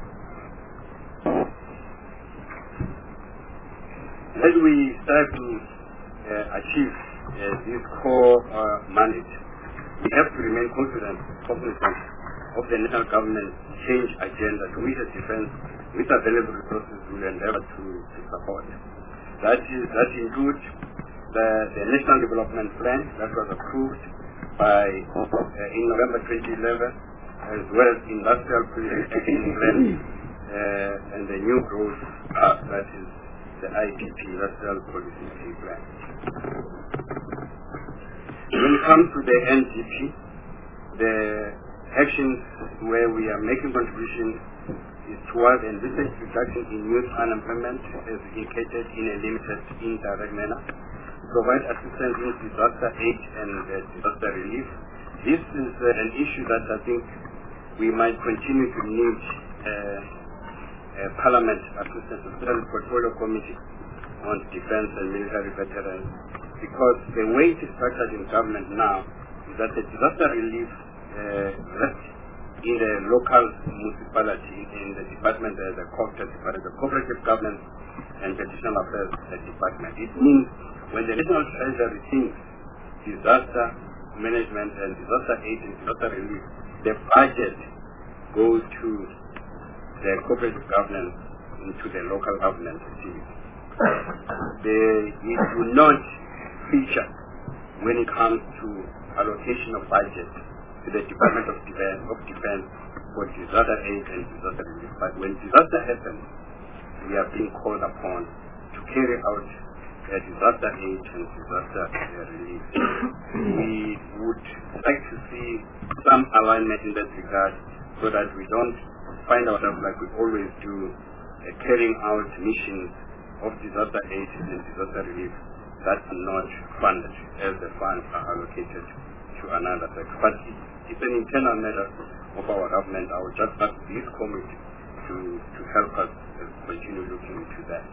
As we strive to uh, achieve uh, this core uh, mandate, we have to remain confident, cognizant of the national government's change agenda to which the defense, with available resources, will endeavor to, to support. That is, that includes the, the National Development Plan that was approved by uh, in November twenty eleven, as well as Industrial Action Plan uh, and the new growth path, that is the I P P, Industrial Policy Plan. When it comes to the N D P, the actions where we are making contributions is towards envisaged reduction in youth unemployment, as indicated in a limited indirect manner, provide assistance in disaster aid and uh, disaster relief. This is uh, an issue that I think we might continue to need uh, uh, Parliament assistance, especially Portfolio Committee on Defense and Military Veterans, because the way it is structured in government now is that the disaster relief uh, rests in the local municipality, in the department, uh, the corporate department, the cooperative governance and petitional affairs uh, department. It means when the National Treasury thinks disaster management and disaster aid and disaster relief, the budget goes to the cooperative governance into the local government activities. They do not feature when it comes to allocation of budget to the Department of Defense, of Defense for disaster aid and disaster relief. But when disaster happens, we are being called upon to carry out uh, disaster aid and disaster uh, relief. We would like to see some alignment in that regard so that we don't find ourselves like we always do, uh, carrying out missions of disaster aid and disaster relief that are not funded as the funds are allocated to another sector. But it's an internal matter of our government. I would just ask this committee to, to help us uh, continue looking into that.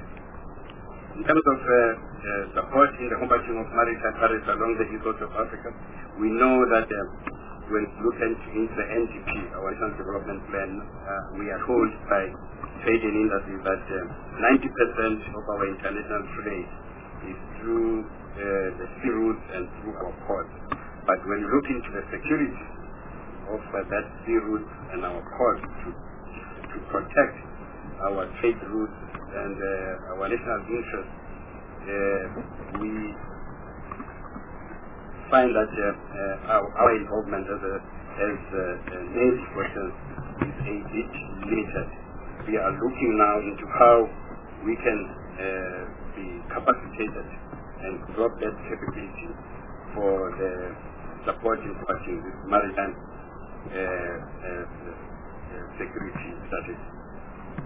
In terms of uh, uh, support in the combating of maritime pirates along the east coast of Africa, we know that uh, when looking into the N D P, our National Development Plan, uh, we are told by trade and industry that uh, ninety percent of our international trade is through uh, the sea routes and through our ports. But when you look into the security of uh, that sea route and our ports to, to protect our trade routes and uh, our national interest, uh, we find that uh, uh, our, our involvement as a as a, a Navy persons is a bit limited. We are looking now into how we can uh, be capacitated and develop that capability for the supporting supporting this maritime uh, uh, uh, security strategy.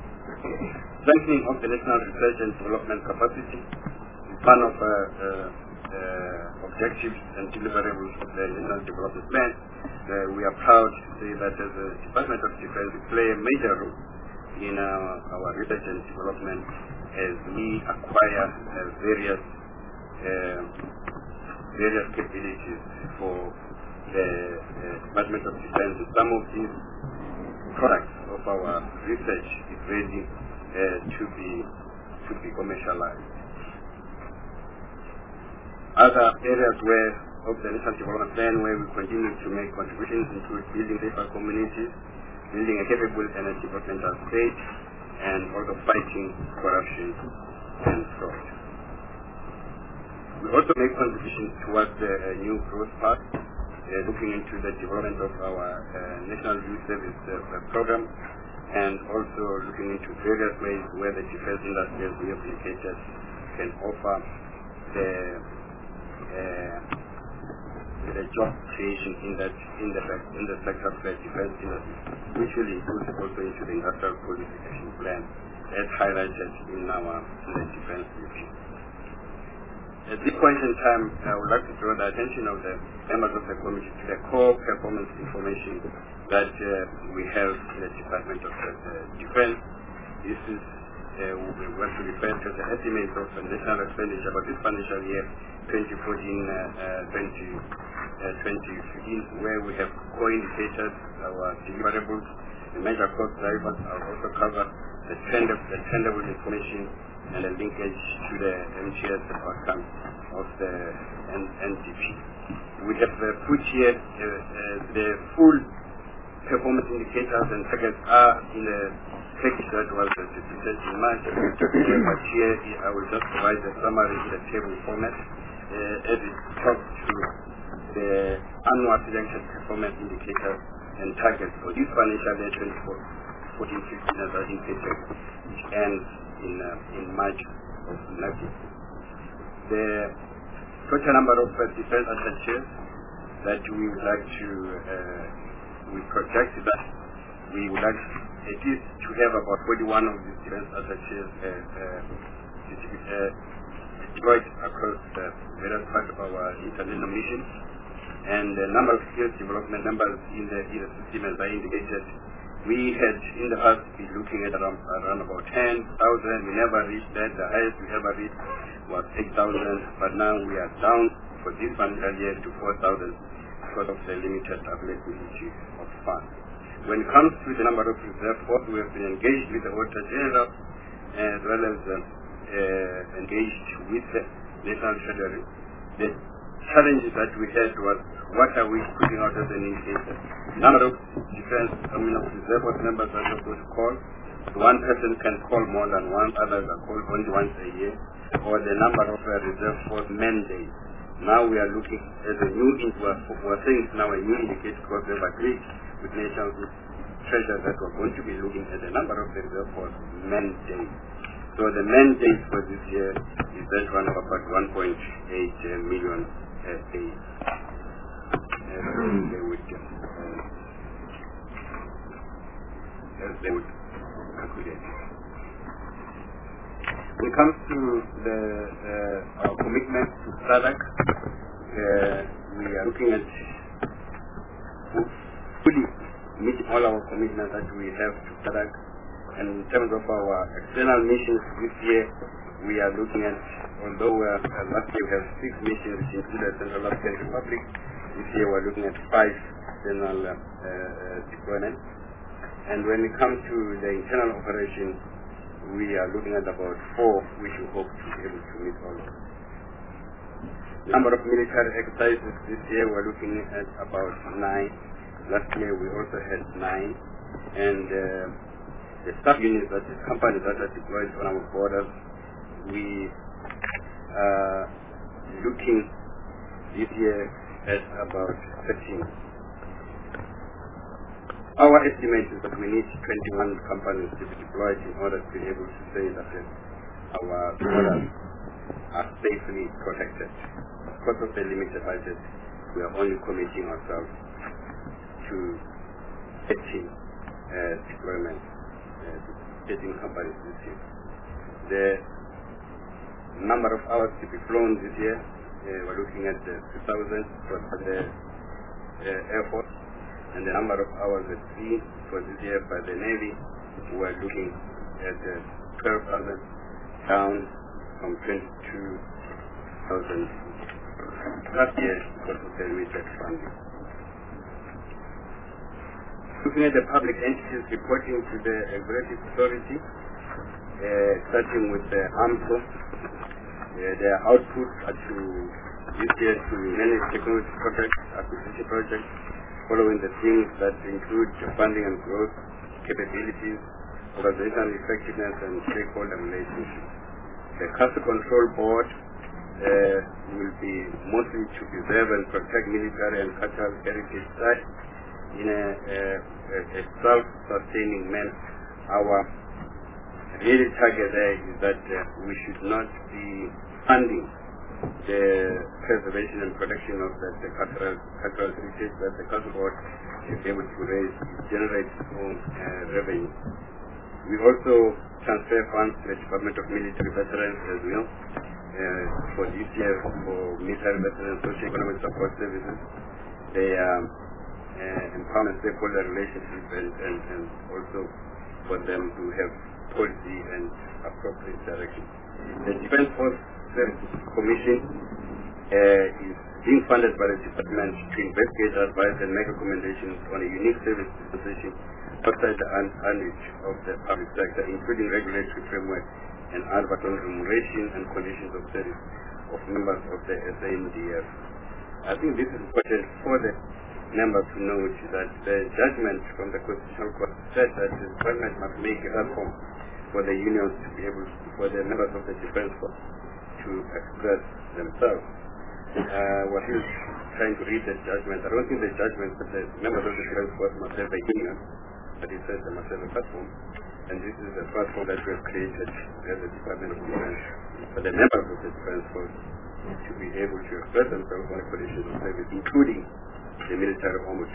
Strengthening of the national research and development capacity is one of uh, uh, uh, objectives and deliverables of the National Development Plan, uh, we are proud to say that as a Department of Defense, we play a major role in uh, our research and development as we acquire uh, various uh, various capabilities for the uh, Department of Defense. Some of these products of our research is ready uh, to be to be commercialized. Other areas where of the National Development Plan where we continue to make contributions include building safer communities, building a capable and a developmental state, and also fighting corruption and fraud. We also make contributions towards the uh, new growth path, uh, looking into the development of our uh, National Youth Service uh, program, and also looking into various ways where the defense industry as we have indicated can offer the, uh, the job creation in that in the in the sector of the defense industry, which will include also into the industrial policy action plan as highlighted in our in the defense review. At this point in time, I would like to draw the attention of the members of the committee to the core performance information that uh, we have in the Department of uh, Defense. This is, uh, we want to refer to the estimates of the national expenditure for this financial year, twenty fourteen twenty fifteen, where we have core indicators, our deliverables, the major cost drivers. I will also cover the trend of the trendable information and the linkage to the M T S outcome of the N D P. We have uh, put here uh, uh, the full performance indicators and targets are in the package that was distributed in March. Uh, but here I will just provide the summary in the table format uh, as it talks to the annual selected performance indicators and targets for this financial year twenty fourteen fifteen as indicated, which ends in uh, in March of next year. The total number of uh, defense attaches that we would like to uh, we project that we would like at least to have about forty-one of these defense attaches uh, uh, uh, deployed across uh, various parts of our international missions, and the number of skills development numbers in the, in the system as I indicated. We had in the past been looking at around, around about ten thousand. We never reached that. The highest we ever reached was eight thousand, but now we are down for this financial year to four thousand because of the limited availability of funds. When it comes to the number of reserve force, we have been engaged with the Auditor General as well as uh, uh, engaged with the National Treasury. The challenges that we had was what are we putting out as an indicator? Number of defense, I mean, of reserve force members are supposed to call. One person can call more than one, others are called only once a year, or the number of uh, reserve force men days. Now we are looking at a new, we're saying it's now a new indicator because we have agreed with national treasure that we're going to be looking at the number of the reserve force men days. So the men days for this year is that one of about one point eight uh, million uh, days. As they would, uh, as they would calculate. When it comes to the uh, our commitment to SADC, uh, we are looking at fully meeting all our commitments that we have to SADC. And in terms of our external missions this year, we are looking at, although uh, last year we have six missions which included Central African Republic, this year we're looking at five external uh, uh, deployments. And when it comes to the internal operations, we are looking at about four, which we hope to be able to meet all of. Number of military exercises this year we're looking at about nine. Last year we also had nine. And uh, the staff units that the companies that are deployed on our borders, we are looking this year at about thirteen. Our estimate is that we need twenty-one companies to be deployed in order to be able to say that our borders are safely protected. Because of the limited budget, we are only committing ourselves to thirteen uh, deployments, uh, thirteen companies this year. The number of hours to be flown this year uh, we're looking at uh, two thousand for the uh, Air Force, and the number of hours at sea for this year by the Navy, we're looking at uh, twelve thousand, down from twenty-two thousand last year because of the limited funding. Looking at the public entities reporting to the executive authority, uh, starting with the AMCO, uh, their outputs are to this year to manage technology projects, acquisition projects, following the themes that include funding and growth, capabilities, organizational effectiveness, and stakeholder relationships. The Castle Control Board uh, will be mostly to preserve and protect military and cultural heritage sites in a, a, a self-sustaining manner. Our real target there is that uh, we should not be funding the preservation and protection of the, the cultural, cultural heritage, that the Castle Board should be able to raise, generate its own uh, revenue. We also transfer funds to the Department of Military Veterans as well uh, for this year for military veterans socio-economic support services. They um, uh, empowerment stakeholder relationships and, and, and also for them to have policy and appropriate direction. The Defense Force Services Commission uh, is being funded by the department to investigate, advise, and make recommendations on a unique service dispensation outside the ambit of the public sector, including regulatory framework and advert on remuneration and conditions of service of members of the S A N D F. I think this is important for the members to know that the judgment from the Constitutional Court said that the department must make a platform for the unions to be able, for the members of the defense force to express themselves. Uh, what he was trying to read the judgment, I don't think the judgment that the members of the defense force must have a union, but he says they must have a platform, and this is the platform that we have created as the Department of Defense for the members of the defense force to be able to express themselves on the conditions of service, including the military homage.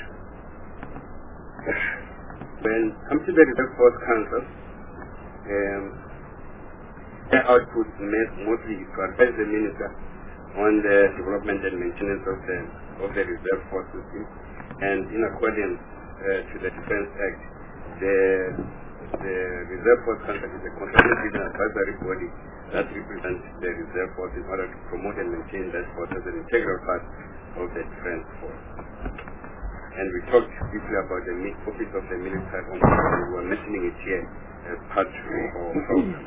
When it comes to the Reserve Force Council, um, their output mostly to advise the minister on the development and maintenance of the of the reserve force system, and in accordance uh, to the Defense Act, the the Reserve Force Council is a consultative and advisory body that represents the reserve force in order to promote and maintain that force as an integral part of the defense force. And we talked briefly about the office of the military ombudsman. We were mentioning it here as part of our program.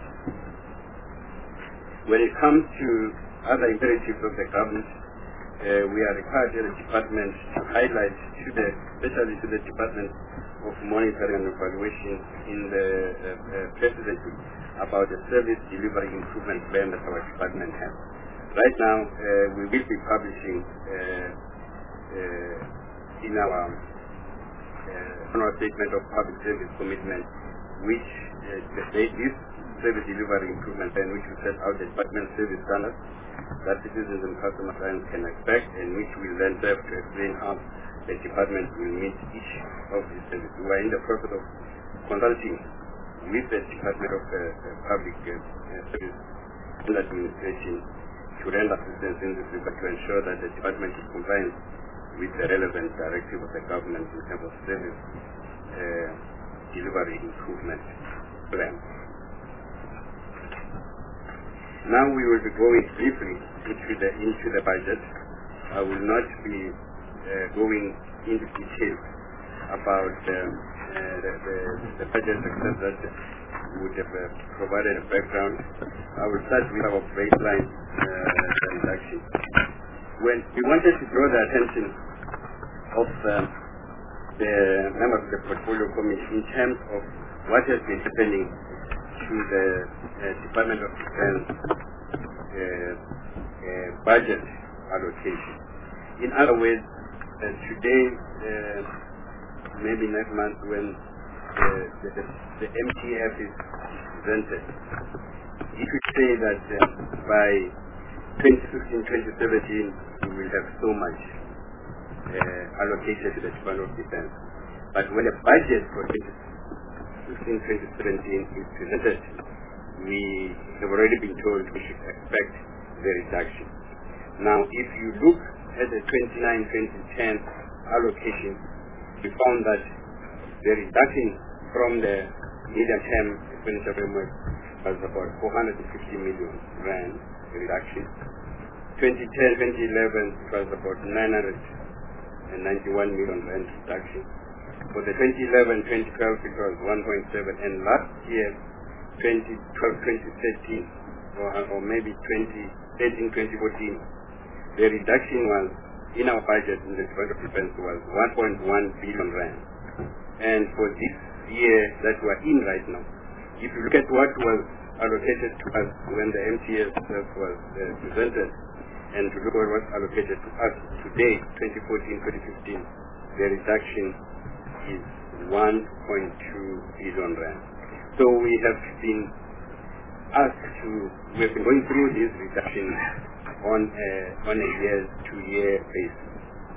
When it comes to other imperatives of the government, uh, we are required as a department to highlight to the, especially to the Department of Monitoring and Evaluation in the uh, uh, presidency about the service delivery improvement plan that our department has. Right now, uh, we will be publishing uh, uh, in our uh, annual statement of public service commitment, which uh, this service delivery improvement plan, which will set out the department service standards that citizens and customer clients can expect, and which will then serve to explain how the department will meet each of these services. We are in the process of consulting with the Department of uh, Public uh, Service and Administration to render assistance in this regard to ensure that the department is compliant with the relevant directive of the government in terms of service uh, delivery improvement plan. Now we will be going briefly into the into the budget. I will not be uh, going into detail about um, uh, the, the, the budget, except that we would have uh, provided a background. I will start with our baseline uh, transaction. When we wanted to draw the attention of um, the members of the portfolio committee in terms of what has been happening to the uh, Department of Defense uh, uh, budget allocation. In other words, uh, today, uh, maybe next month when uh, the, the, the M T F is presented, you could say that uh, by twenty fifteen twenty seventeen we will have so much uh, allocated to the Department of Defense. But when a budget for twenty fifteen twenty seventeen is presented, we have already been told we should expect the reduction. Now, if you look at the twenty-nine twenty ten allocation, we found that the reduction from the medium-term expenditure framework was about four hundred fifty million rand reduction. twenty ten twenty eleven it was about nine hundred ninety-one million rand reduction. For the twenty eleven twenty twelve it was one point seven, and last year twenty twelve twenty thirteen or, or maybe twenty thirteen twenty fourteen, the reduction was in our budget in the Department of Defense was one point one billion rand. And for this year that we are in right now, if you look at what was allocated to us when the M T S was uh, presented, and to look at what's allocated to us today, twenty fourteen twenty fifteen, the reduction is one point two billion rand. So we have been asked to, we have been going through this reduction on a, on a year-to-year basis.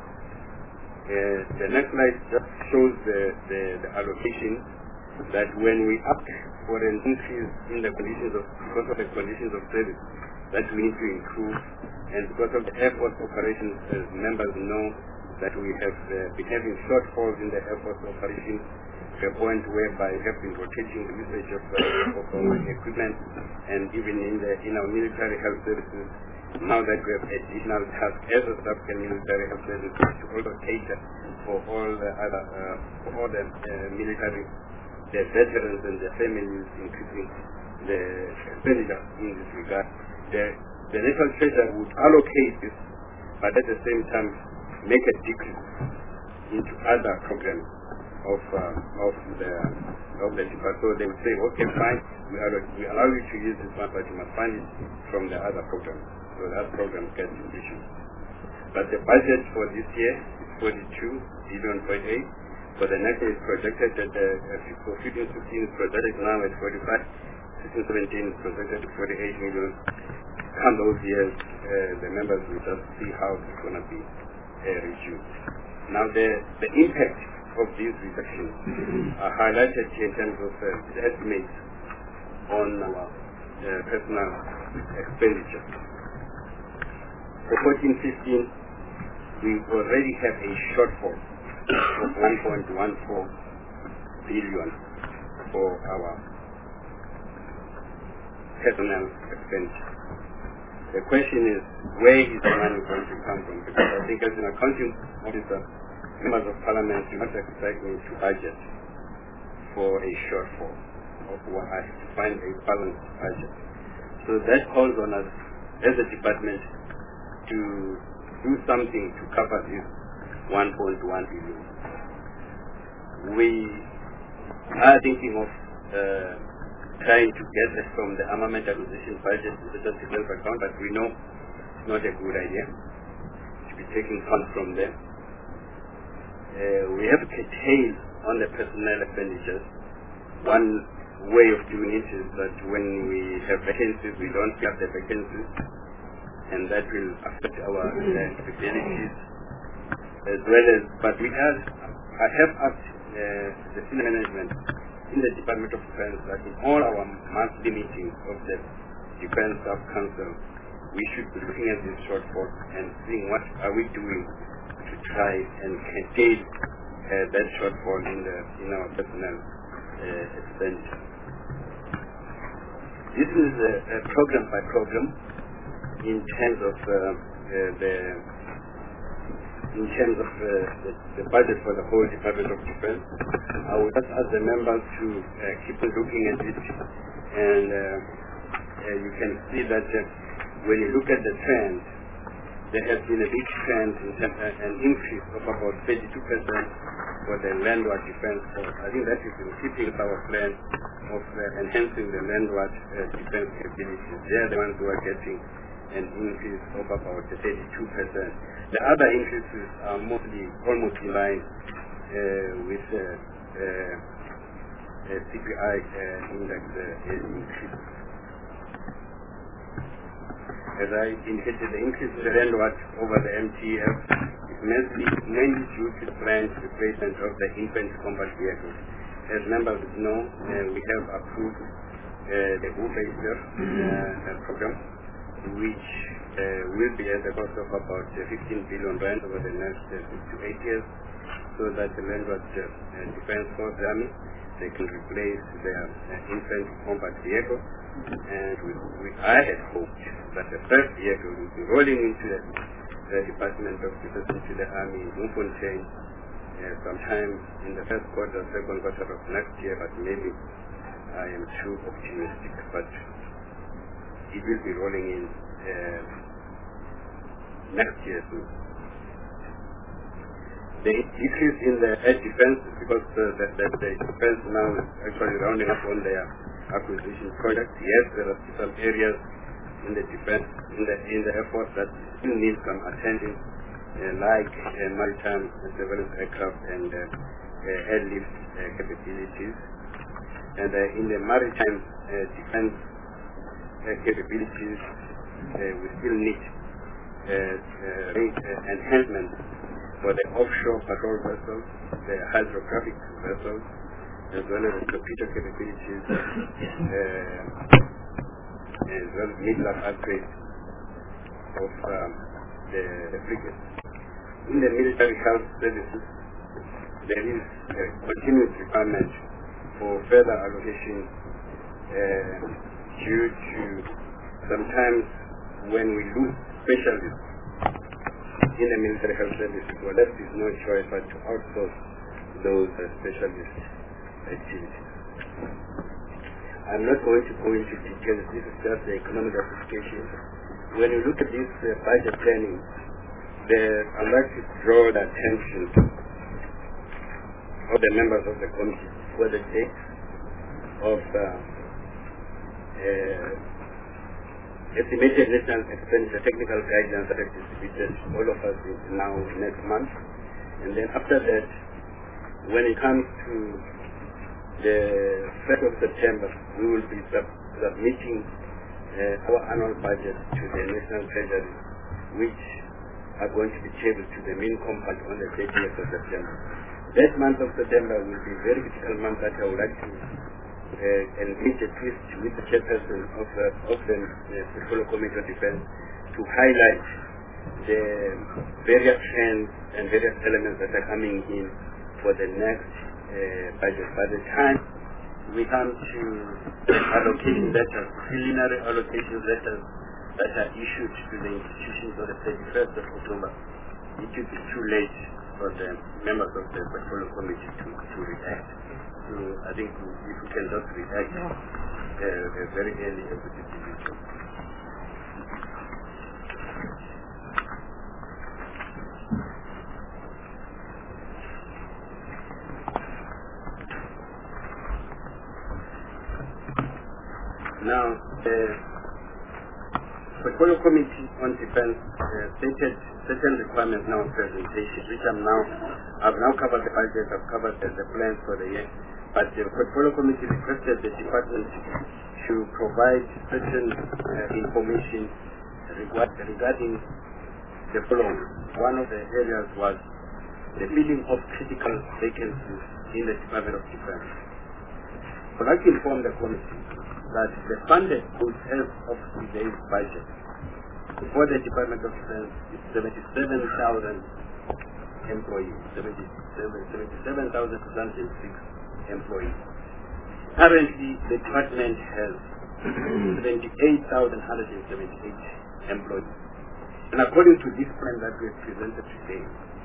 Uh, the next slide just shows the, the, the allocation that when we ask for an increase in the conditions of, because of the conditions of service that we need to improve, and because of the Air Force operations, as members know that we have uh, been having shortfalls in the Air Force operations, to a point whereby we have been rotating the usage of, uh, of our equipment, and even in the in our military health services, now that we have additional tasks as a South African military health services to also cater for all the other uh, for all the uh, military, the veterans and their families, increasing the expenditure in this regard. The, the National Treasury would allocate this, but at the same time make a decrease into other programs of uh, of the of the department. So they would say, okay, fine, we allow, we allow you to use this one, but you must fund it from the other programs. So that program gets issued. But the budget for this year is forty-two billion point eight. For the next year is projected at the uh, for fifteen sixteen is projected now at forty-five. sixteen seventeen is projected at forty-eight million. Come those years, uh, the members will just see how it's going to be uh, reduced. Now the the impact of these reductions are highlighted here in terms of uh, the estimates on our uh, personal expenditure. For fourteen fifteen, we already have a shortfall of one point one four billion for our personnel expenditure. The question is, where is the money going to come from? Because I think as an accounting officer, members of parliament do not expect me to budget for a shortfall of what I have to find a balanced budget. So that calls on us as a department to do something to cover this one point one billion. We are thinking of uh, trying to get it from the armament acquisition budget to the defense account, but we know it's not a good idea to be taking funds from them. Uh, we have curtailed on the personnel expenditures. One way of doing it is that when we have vacancies, we don't fill up the vacancies, and that will affect our uh, capabilities as well as, but we have, I have asked uh, the senior management in the Department of Defense that in all our monthly meetings of the Defense Staff Council, we should be looking at this shortfall and seeing what are we doing to try and contain uh, that shortfall in the in our personnel uh, expenditure. This is a, a program by program in terms of uh, uh, the in terms of uh, the, the budget for the whole Department of Defense. I would just ask the members to uh, keep on looking at it, and uh, uh, you can see that uh, when you look at the trend, there has been a big trend in terms of an increase of about thirty-two percent for the landward defense force. I think that is in keeping with our plan of uh, enhancing the landward uh, defense capabilities. They are the ones who are getting an increase of about thirty-two percent. The other increases are mostly almost in line uh, with uh, uh, uh, C P I uh, index uh, increase. As I indicated, the increase in the landward over the M T F is mainly, mainly due to the planned replacement of the infantry combat vehicles. As members know, uh, we have approved uh, the U-Facer uh, program, which will be at the cost of about uh, fifteen billion rand over the next uh, six to eight years, so that the Land Road uh, Defense Force Army, they can replace their uh, infant combat vehicle. And we, we, I had hoped that the first vehicle would be rolling into the, the Department of Defense, into the Army in Bloemfontein uh, sometime in the first quarter, second quarter of next year, but maybe I am too optimistic, but it will be rolling in uh, next year soon. The decrease in the air defense, because uh, the, the, the defense now is actually rounding up on their acquisition project. Yes, there are some areas in the defense, in the in the air force that still need some attention, uh, like uh, maritime surveillance aircraft and uh, uh, airlift uh, capabilities. And uh, in the maritime uh, defense uh, capabilities, uh, we still need uh, uh, uh, enhancement for the offshore patrol vessels, the hydrographic vessels, as well as the computer capabilities, uh, as well as mid-life upgrade of um, the, the frigate. In the military health services, there is a continuous requirement for further allocation uh, due to sometimes when we lose specialists in the military health services, well, there is no choice but to outsource those uh, specialist activities. I'm not going to go into details. This is just the economic application. When you look at this uh, budget planning, the, I'd like to draw the attention of the members of the committee for the date of uh, uh, estimated national expenditure technical guidelines that are distributed to all of us now next month. And then after that, when it comes to the first of September, we will be sub submitting uh, our annual budget to the National Treasury, which are going to be tabled to the main compact on the thirtieth of September. That month of September will be a very critical month that I would like to uh, engage a twist with the chairperson of, uh, of the uh, Portfolio Committee of Defense to highlight the various trends and various elements that are coming in for the next uh, budget. By the time we come to allocation letters, preliminary allocation letters that are issued to the institutions on the thirty-first of October, it will be too late for the members of the Portfolio Committee to, to react. So I think if we can just react uh, very early as a distribution. Now, the Portfolio Committee on Defense uh, stated certain requirements now of presentation, which I'm now, I've now covered the budget, I've covered the, the plans for the year, but the Portfolio Committee requested the department to provide certain uh, information regard, regarding the following. One of the areas was the filling of critical vacancies in the Department of Defense. I'd like to inform the committee that the funded post as of today's budget for the Department of Defense is seventy-seven thousand employees, seventy-seven thousand two hundred six employees. Currently, the department has seventy-eight thousand one hundred seventy-eight employees. And according to this plan that we have presented today,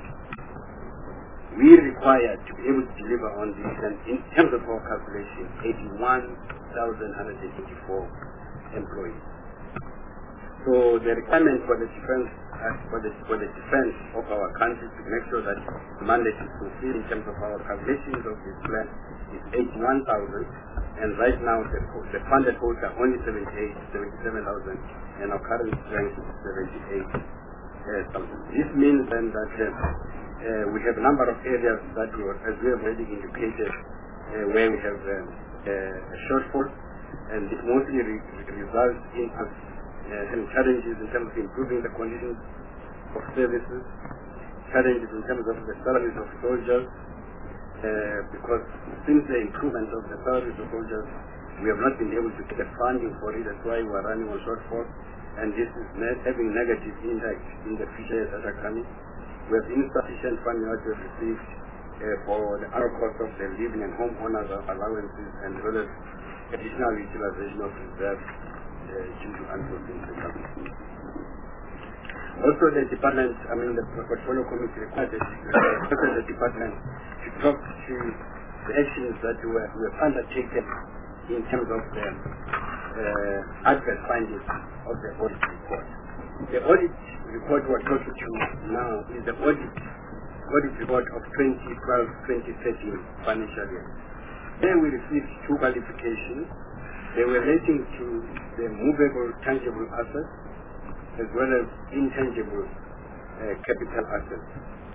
we require to be able to deliver on this, and in terms of our calculation, eighty-one thousand one hundred eighty-four employees. So the requirement for the defense, uh, for the for the defense of our country to make sure that the mandate is fulfilled in terms of our calculations of this plan is eighty-one thousand, and right now the, the funded posts are only seventy-eight, seventy-seven thousand, and our current strength is seventy-eight thousand. This means then that uh, uh, we have a number of areas that we were, as we have already indicated, uh, where we have um, uh, a shortfall, and it mostly re results in us uh, having challenges in terms of improving the conditions of services, challenges in terms of the salaries of soldiers, uh, because since the improvement of the salaries of soldiers, we have not been able to get funding for it. That's why we are running on shortfall. and this is ne having negative impact in the future years that are coming. We have insufficient funding that we have received uh, for the other cost of the living and homeowners allowances, and as well as additional utilization of reserves uh, due to unforeseen circumstances. Also, the department, I mean, the portfolio committee requested the department to talk to the actions that were, were undertaken in terms of the uh, adverse findings of the audit report. The audit report we're talking to now is the audit, audit report of twenty twelve twenty thirteen financial year. There we received two qualifications. They were relating to the movable tangible assets as well as intangible uh, capital assets.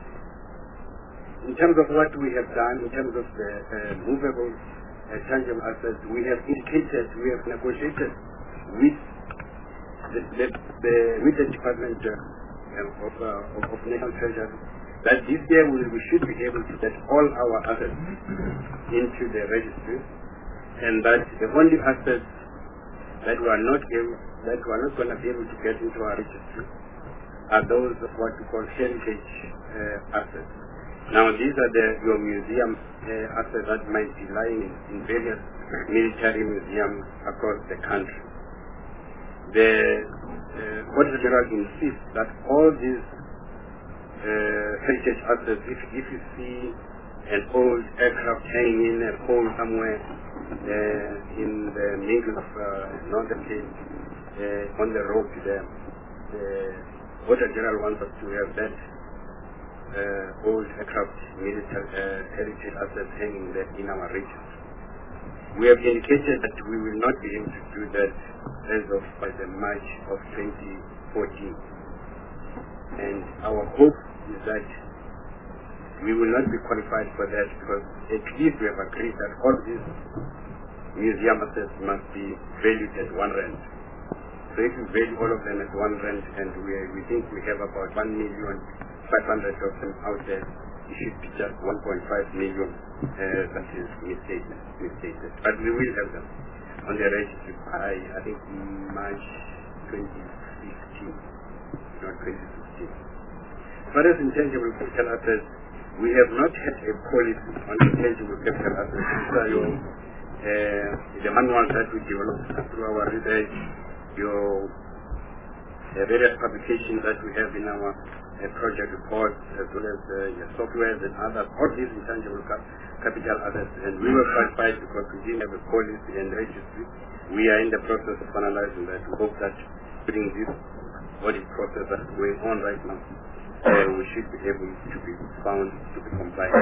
In terms of what we have done, in terms of the uh, movable uh, tangible assets, we have indicated, we have negotiated with the, the, the, with the Department uh, of, uh, of, of National Treasury that this year we, we should be able to get all our assets into the registry, and that the only assets that we are not able, that we are not going to be able to get into our registry are those of what we call heritage uh, assets. Now these are the your museum uh, assets that might be lying in, in various military museums across the country. The uh, Auditor General insists that all these uh, heritage assets, if, if you see an old aircraft hanging in a pole somewhere uh, in the middle of uh, Northern Cape, uh, on the road to them, the Auditor General wants us to have that uh, old aircraft military uh, heritage assets hanging there in our region. We have indicated that we will not be able to do that as of by the March of twenty fourteen. And our hope is that we will not be qualified for that, because at least we have agreed that all these museum assets must be valued at one rand. So if we value all of them at one rand, and we, we think we have about one million five hundred of them out there, it should be just one point five million uh, that is misstated, misstated. But we will have them on the registry by, I think, March twenty fifteen, not twenty sixteen. As far as intangible capital assets, we have not had a policy on intangible capital assets. These are your, uh, the manuals that we developed through our research, your uh, various publications that we have in our uh, project reports, as well as uh, your software and others, all these intangible cap capital assets. And we were qualified because we didn't have a policy and registry. We are in the process of analyzing that. We hope that during this audit process that's going on right now, uh, we should be able to be found to be compliant.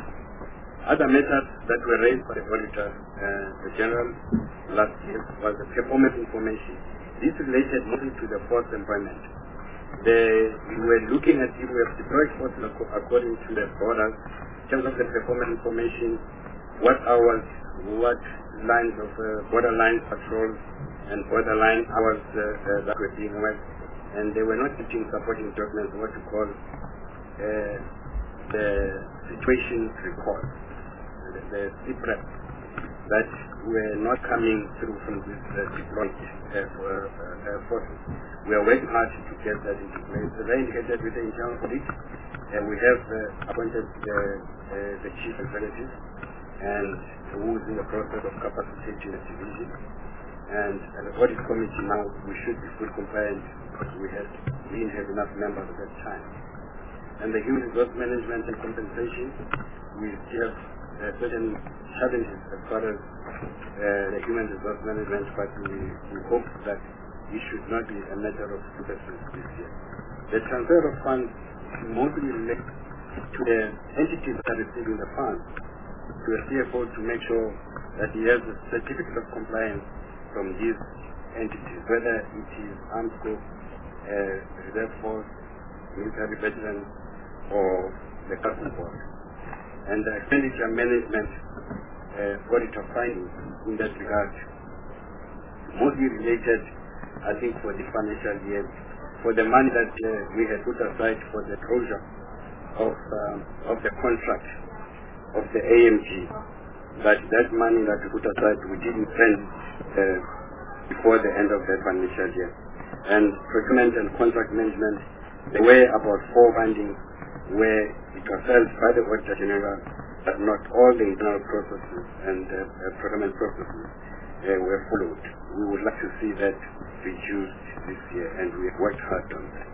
Other matters that were raised by the auditor uh, the general last year was the performance information. This related mostly to the forced employment. The, we were looking at if we have deployed forces according to the borders in terms of the performance information, what hours, what lines of uh, borderline patrols and borderline hours uh, uh, that were being worked, and they were not getting supporting documents, what we call uh, the situation report, the, the C P R E P, that were not coming through from this uh, deployed uh, uh, uh, forces. We are working hard to get that into place. As I indicated with the internal audit, uh, we have uh, appointed the, uh, the chief executive, and who is in the process of capacitating the division. And uh, the audit committee now, we should be fully compliant because we had we didn't have enough members at that time. And the human resource management and compensation, we still have uh, certain challenges as far as uh, the human resource management, but we, we hope that it should not be a matter of success this year. The transfer of funds mostly relates to the entities that are receiving the funds, to a C F O to make sure that he has a certificate of compliance from these entities, whether it is AMSCO, uh, Reserve Force, military veterans, or the Customs Board. And the expenditure management uh, auditor findings in that regard, mostly related, I think, for the financial year, for the money that uh, we had put aside for the closure of um, of the contract of the A M G, but that money that we put aside, we didn't spend uh, before the end of the financial year. and procurement and contract management, there were about four findings where it was felt by the Auditor General that not all the internal processes and uh, uh, procurement processes uh, were followed. We would like to see that reduced this year, and we have worked hard on that.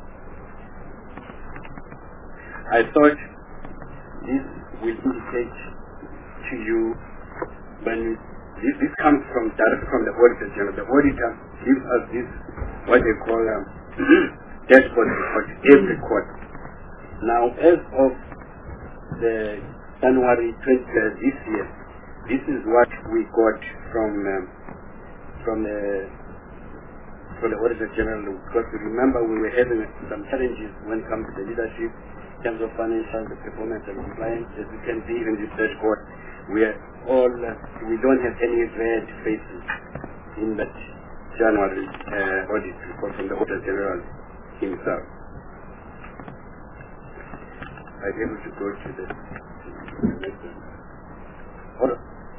I thought this will indicate to you when we, this, this comes from direct from the Auditor General. The Auditor gives us this, what they call um, dashboard report every quarter. Now, as of the January twentieth uh, this year, this is what we got from um, from the from the Auditor General. Because remember, we were having some challenges when it comes to the leadership in terms of financial, the performance and compliance. As you can see in this dashboard, we are all uh, we don't have any red faces in that January uh, audit report from the Auditor General himself. I'm able to go to the next one.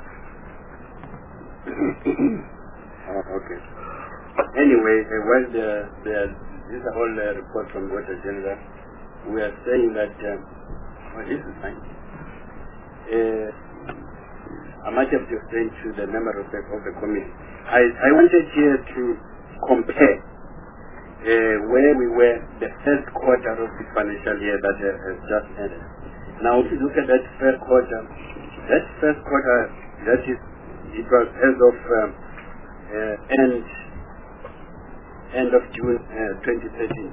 Oh, okay. Anyway, uh, when the, the this is a whole uh, report from the Auditor General, we are saying that um, oh, this is fine. Uh, I might have to explain to the members of the, of the committee. I, I wanted here to compare uh, where we were the first quarter of this financial year that uh, has just ended. Now, if you look at that first quarter, that first quarter, that is, it was as of um, uh, end end of June uh, twenty thirteen.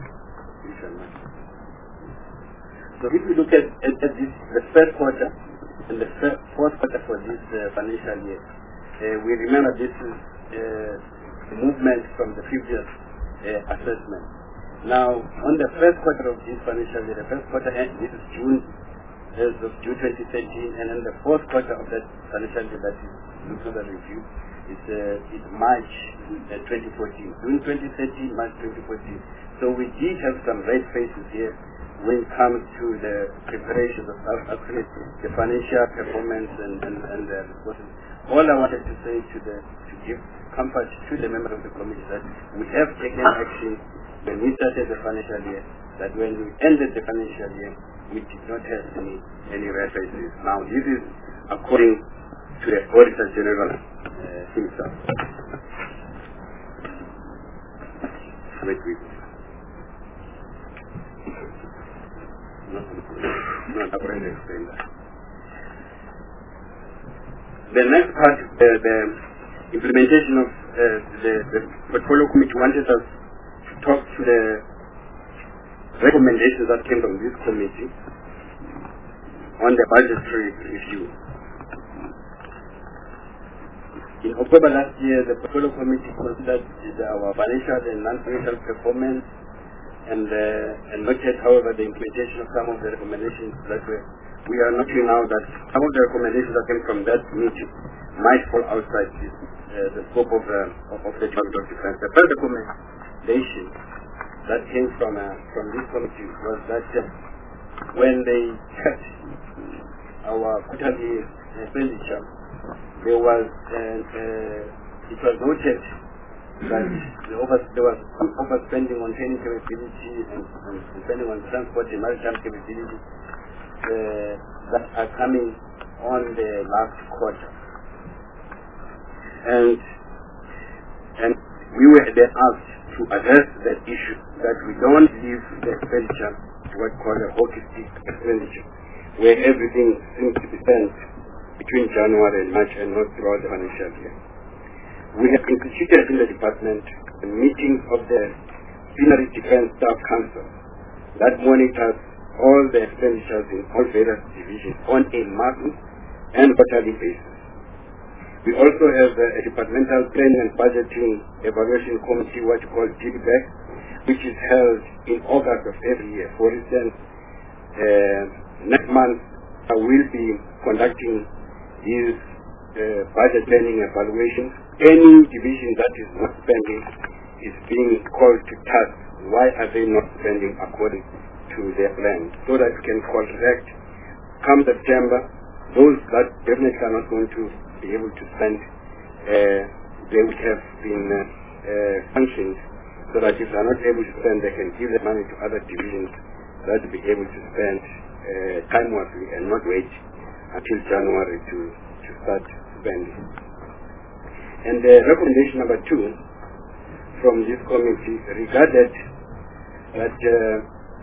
So if you look at, at, at this, the first quarter and the first, fourth quarter for this uh, financial year, uh, we remember this is uh, movement from the previous uh, assessment. Now, on the first quarter of this financial year, the first quarter, end, this is June, as of June twenty thirteen, and then the fourth quarter of that financial year that is looking at the review is uh, is March uh, twenty fourteen. June twenty thirteen, March twenty fourteen. So we did have some red faces here when it comes to the preparation of actually the financial performance and and, and the reporting. All I wanted to say to the to give comfort to the members of the committee that we have taken action when we started the financial year, that when we ended the financial year, we did not have any any red faces. Now this is according to the Auditor General uh, himself. Wait, wait. No, no, I've already explained that. The next part, uh, the implementation of uh, the, the portfolio committee wanted us to talk to the recommendations that came from this committee on the budgetary review. In October last year, the portfolio committee considered our financial and non-financial performance and uh, and looked at, however, the implementation of some of the recommendations that were. We are noting now that some of the recommendations that came from that meeting might fall outside this, uh, the scope of, uh, of, of the Department of Defense. The first recommendation that came from uh, from this committee was that uh, when they cut our quarterly expenditure, there was uh, uh, it was noted that the over, there was some overspending on training capability and, and spending on transport and maritime capability uh, that are coming on the last quarter. And and we were then asked to address that issue, that we don't leave the expenditure to what called a hockey stick expenditure, where everything seems to be spent between January and March and not throughout the financial year. We have instituted in the department a meeting of the Plenary Defense Staff Council that monitors all the expenditures in all various divisions on a monthly and quarterly basis. We also have a, a departmental planning and budgeting evaluation committee, what we call D B B E C, which is held in August of every year. For instance, uh, next month I will be conducting these uh, budget planning evaluations. Any division that is not spending is being called to task. Why are they not spending according to their plan? So that we can correct, come September, those that definitely are not going to be able to spend, uh, they would have been uh, uh, sanctioned so that if they are not able to spend, they can give the money to other divisions that will be able to spend uh, time-wise and not wait until January to, to start spending. And uh, recommendation number two from this committee regarded that uh,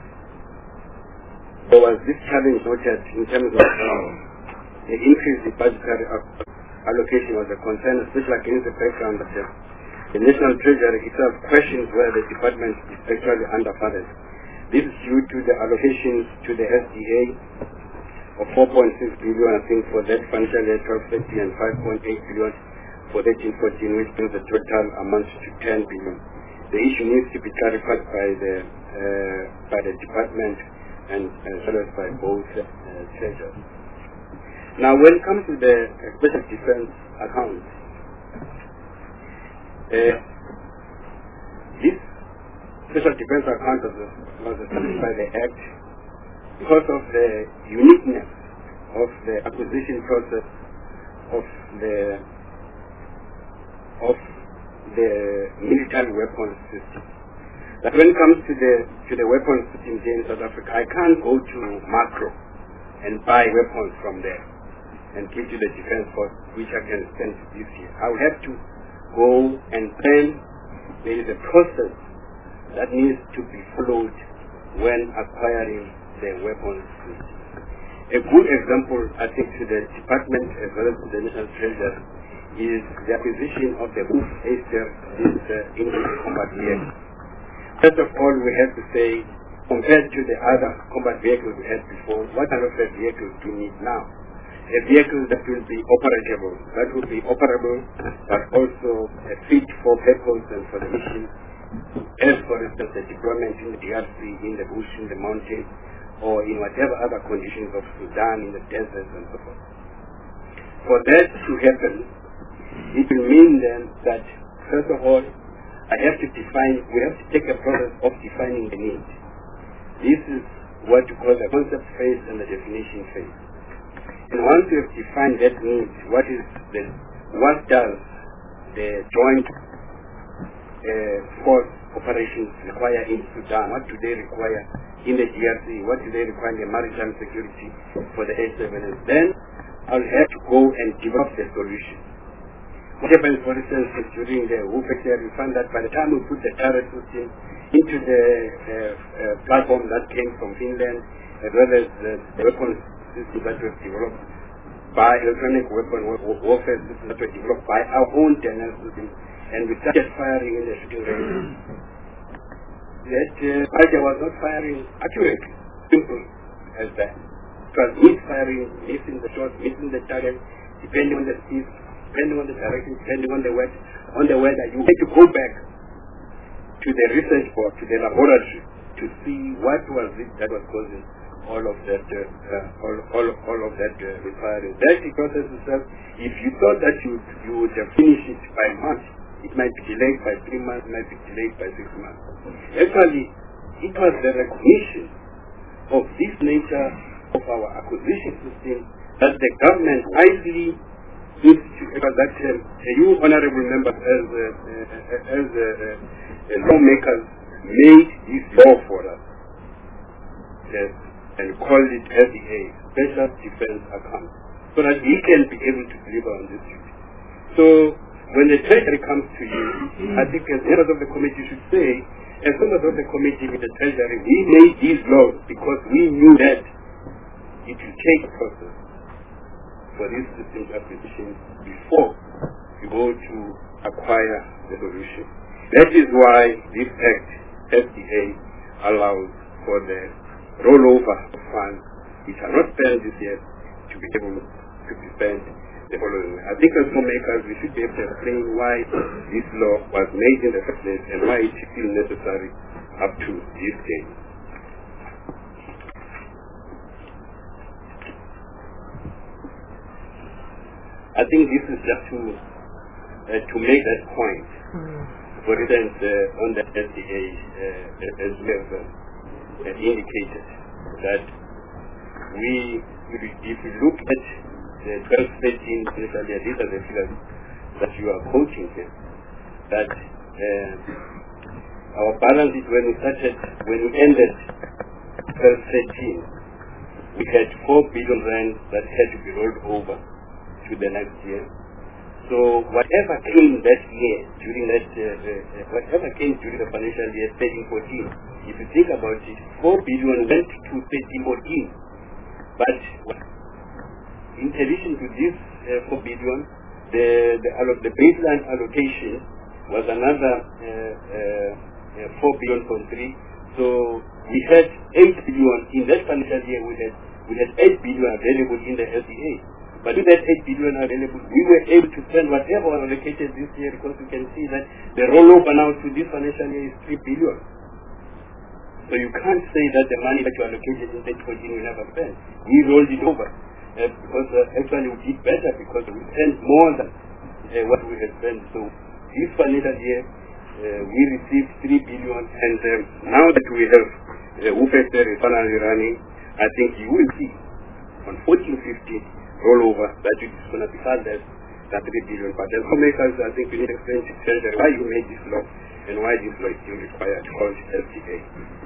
there was this challenge noted in terms of uh, the increase in budgetary allocation was a concern, especially against the background that uh, the National Treasury itself questions whether the department is actually underfunded. This is due to the allocations to the S D A of four point six billion, I think, for that financial year twelve thirteen and five point eight billion for thirteen fourteen, which brings the total amount to ten billion. The issue needs to be clarified by the uh, by the department and as well as by both uh, treasurers. Now, when it comes to the uh, special defense account, uh, this special defense account was, was established by the Act because of the uniqueness of the acquisition process of the of the military weapons system. That when it comes to the to the weapons system here in South Africa, I can't go to Macro and buy weapons from there and give to the defense force, which I can spend this year. I will have to go and then there is a process that needs to be followed when acquiring the weapons system. A good example, I think, to the department as well as to the National Treasury is the acquisition of the Wolf Acer, this uh, English combat vehicle. First of all, we have to say, compared to the other combat vehicles we had before, what kind of a vehicle do we need now? A vehicle that will be operable, that will be operable, but also uh, fit for purpose and for the mission, as for instance the deployment in the D R C, in the bush, in the mountains, or in whatever other conditions of Sudan, in the deserts and so forth. For that to happen, it will mean then that, first of all, I have to define, we have to take a process of defining the need. This is what we call the concept phase and the definition phase. And once we have defined that need, what is the, what does the joint uh, force operations require in Sudan? What do they require in the D R C? What do they require in the maritime security for the air surveillance? Then I'll have to go and develop the solution. What happens, for instance, during the Wolf Acer, we find that by the time we put the turret system into the uh, uh, platform that came from Finland, as well as the, the weapons system that was developed by electronic weapon warfare system that was developed by our own Daniel system, and we started firing in the shooting range. That uh, Alger was not firing accurately, simple as that. It was misfiring, missing the shot, missing the target, depending on the speed, depending on the direction, depending on the weather. On the weather, you need to go back to the research board, to the laboratory, to see what was it that was causing all of that, uh, uh, all, all, all of that uh, misfiring. That process itself, if you thought that you you would have finished it by March, it might be delayed by three months, it might be delayed by six months. Actually, it was the recognition of this nature of our acquisition system that the government wisely needs to, because that uh, you honorable members as uh, uh, as uh, uh, lawmakers made this law for us, yes, and called it S D A, Special Defense Account, so that we can be able to deliver on this duty. So when the Treasury comes to you, I think as members of the committee should say, as members of the committee with the Treasury, we made these laws because we knew that it will take a process for this system acquisition before you go to acquire the solution. That is why this Act, S D A, allows for the rollover of funds which are not spent this year to be able to be spent the following year. I think as lawmakers we should be able to explain why this law was made in the first place and why it is still necessary up to this day. I think this is just to uh, to make that point. Mm. For instance, uh, on the S D A, uh, as we have uh, indicated, that we, if we look at the twelve thirteen financial year, these are the figures that you are quoting here, that uh, our balance is when we started, when we ended twelve thirteen, we had four billion rand that had to be rolled over to the next year. So whatever came that year, during that, uh, uh, whatever came during the financial year thirteen fourteen, if you think about it, four billion went to thirteen fourteen. But in addition to this uh, four billion, the the, allo- the baseline allocation was another uh, uh, uh, four billion point three. So we had eight billion in that financial year. We had we had eight billion available in the L D A. But with that eight billion available, we were able to spend whatever was allocated this year, because we can see that the rollover now to this financial year is three billion. So you can't say that the money that you allocated in twenty fourteen we never spent. We rolled it over uh, because uh, actually we did better, because we spent more than uh, what we had spent. So this financial year uh, we received three billion, and uh, now that we have uh, U F S finally running, I think you will see on fourteen fifteen rollover that it is going to be funded that three billion. But as lawmakers, I think we need to explain to Treasury why you made this law and why this law is still required called L T A.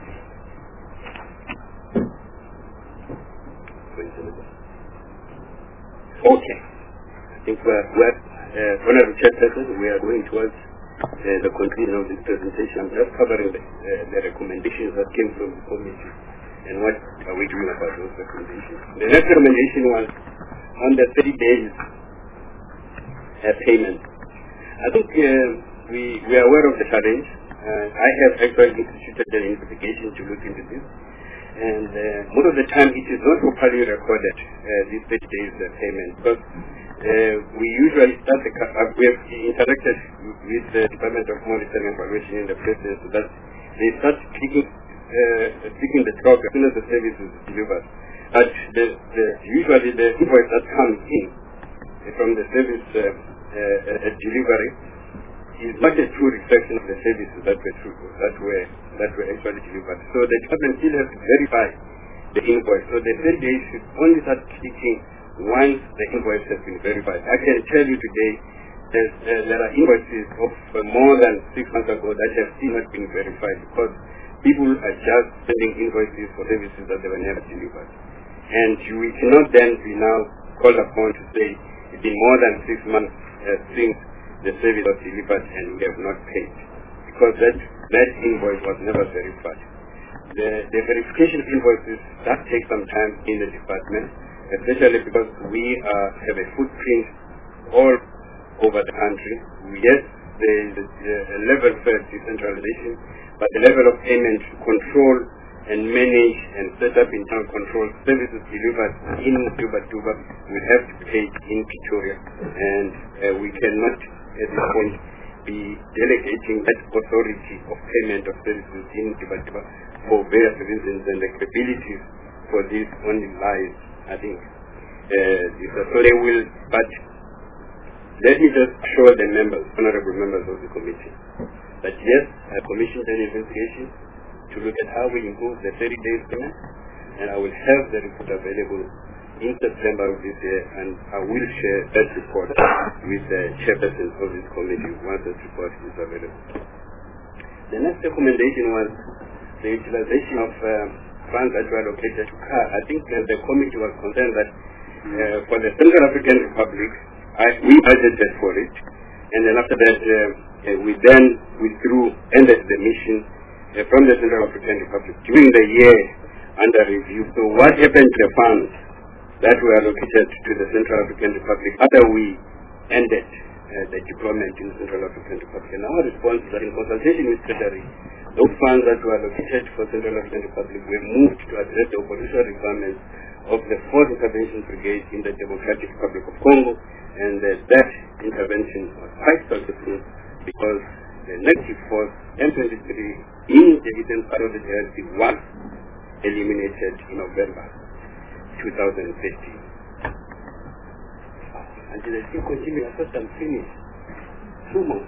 Okay. I think we're, we're uh, Honorable Chairperson, we are going towards uh, the conclusion of this presentation. I'm just covering the, uh, the recommendations that came from the committee and what are we doing about those recommendations. The next recommendation was on the thirty days uh, payment. I think uh, we, we are aware of the challenge. Uh, I have actually instituted an investigation to look into this. And uh, most of the time it is not properly recorded, uh, these thirty days uh, payment, because uh, we usually start the, uh, we have interacted with the Department of Monitoring and Evaluation in the process, so that they start picking, uh, picking the clock as soon as the service is delivered. But the, the, usually the invoice that comes in from the service uh, uh, uh, delivery is not a true reflection of the services that were true, that were that were actually delivered. So the department still has to verify the invoice. So the third day should only start kicking once the invoice has been verified. I can tell you today that uh, there are invoices of uh, more than six months ago that have still not been verified, because people are just sending invoices for services that they were never delivered. And we cannot then be now called upon to say it's been more than six months uh, since the service was delivered and we have not paid, because that, that invoice was never verified. The, the verification of invoices does take some time in the department, especially because we uh, have a footprint all over the country. Yes, there is a, a level for decentralization, but the level of payment to control and manage and set up internal control services delivered in Juba Juba will have to be paid in Pretoria, and uh, we cannot at this point be delegating that authority of payment of services in Juba Juba for various reasons, and the capabilities for this only lies, I think, uh, so they will. But let me just assure the members, honorable members of the committee, that yes, I commissioned an investigation to look at how we improve the thirty days payment, and I will have the report available in September of this year, and I will share that report with the chairperson of this committee once that report is available. The next recommendation was the utilization of uh, funds that were allocated to C A R. I think uh, the committee was concerned that uh, for the Central African Republic, I, we budgeted for it, and then after that uh, uh, we then withdrew, ended the mission uh, from the Central African Republic during the year under review. So what happened to the funds that were allocated to the Central African Republic after we ended uh, the deployment in the Central African Republic? And our response is that in consultation with Treasury, those funds that were allocated for Central African Republic were moved to address the operational requirements of the fourth Intervention Brigade in the Democratic Republic of Congo, and uh, that intervention was quite successful, because the negative force M twenty-three in the eastern part of the D R C was eliminated in November two thousand fifteen. Until I still continue, I thought I'm finished. Two more.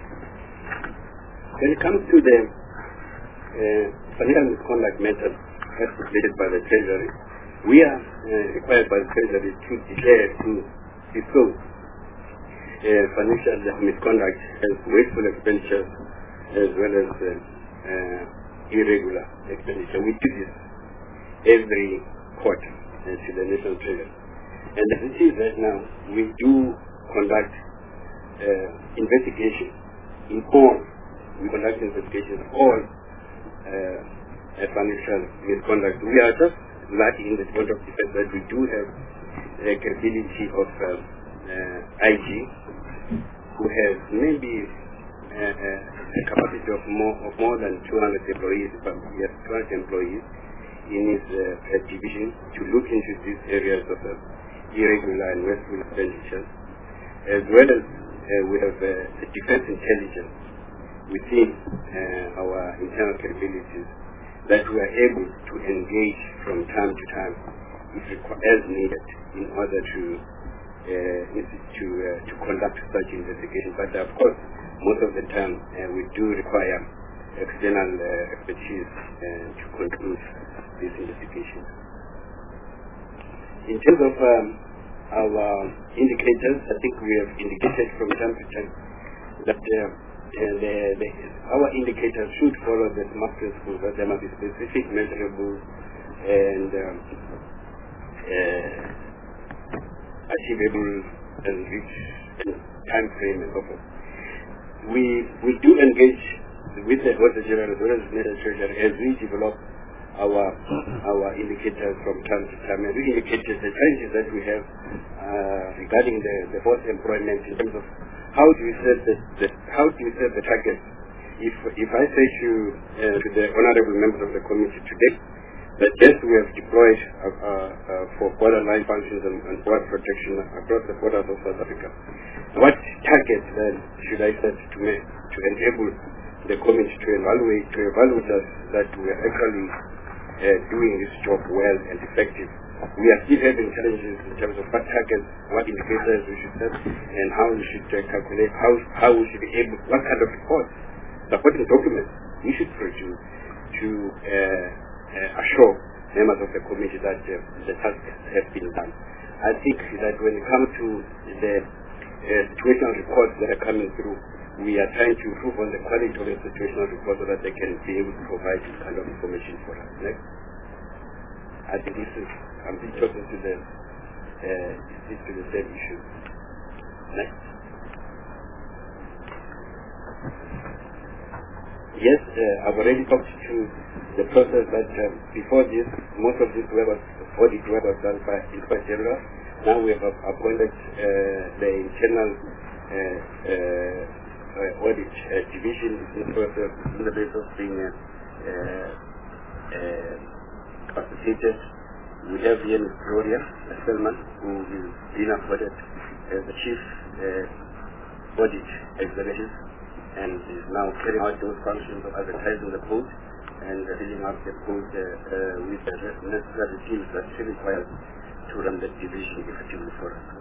When it comes to the uh, financial misconduct matters, as stipulated by the Treasury, we are uh, required by the Treasury to declare to disclose uh, financial misconduct as wasteful expenditure as well as uh, uh, irregular expenditure. We do this every quarter uh, to the National Treasury. And as it is right now, we do conduct uh, investigation in all, we conduct investigations on all uh, financial misconduct. We are just lucky in the Department of Defense that we do have the capability of uh, uh, I G, who has maybe uh, uh, a capacity of more of more than two hundred employees, yes, two hundred employees in his uh, division to look into these areas of uh, irregular and wasteful expenditure, as well as uh, we have uh, defense intelligence within uh, our internal capabilities that we are able to engage from time to time if as needed in order to uh, to uh, to conduct such investigation. But of course, most of the time uh, we do require external uh, expertise uh, to conclude this investigation. In terms of um, our indicators, I think we have indicated from time to time that uh, uh, the, the, our indicators should follow the SMART principle, that there must be specific, measurable, and um, uh, achievable and reach and time frame and so forth. We we do engage with the Auditor General as well as the National Treasury as we develop our our indicators from time to time, and we indicated the challenges that we have uh, regarding the, the forced employment in terms of how do we set the, the how do we set the target. If if I say to uh, to the honourable members of the committee today that yes, we have deployed uh, uh, for borderline functions and, and border protection across the borders of South Africa, what target then should I set to make to enable the committee to evaluate to evaluate us that we are actually uh, doing this job well and effective? We are still having challenges in terms of what targets, what indicators we should set, and how we should uh, calculate, how how we should be able, what kind of reports, supporting documents we should produce to uh, uh, assure members of the committee that uh, the task has been done. I think that when it comes to the uh, situational reports that are coming through, we are trying to improve on the quality of the situational reports so that they can be able to provide this kind of information for us. Next. I think this is, I'm still talking to the, uh, this to the same issue. Next. Yes, uh, I've already talked to the process that uh, before this, most of this work was, audit work was done by Inspector General. Now we have appointed uh, the internal uh, uh, uh, audit uh, division in the process, in the basis of being uh, uh, uh, capacitated. We have here Gloria Selman, who is being appointed as the chief uh, audit executive, and is now carrying out those functions of advertising the code and uh, filling up the code uh, uh, with the necessary skills that she requires to run the division effectively for us.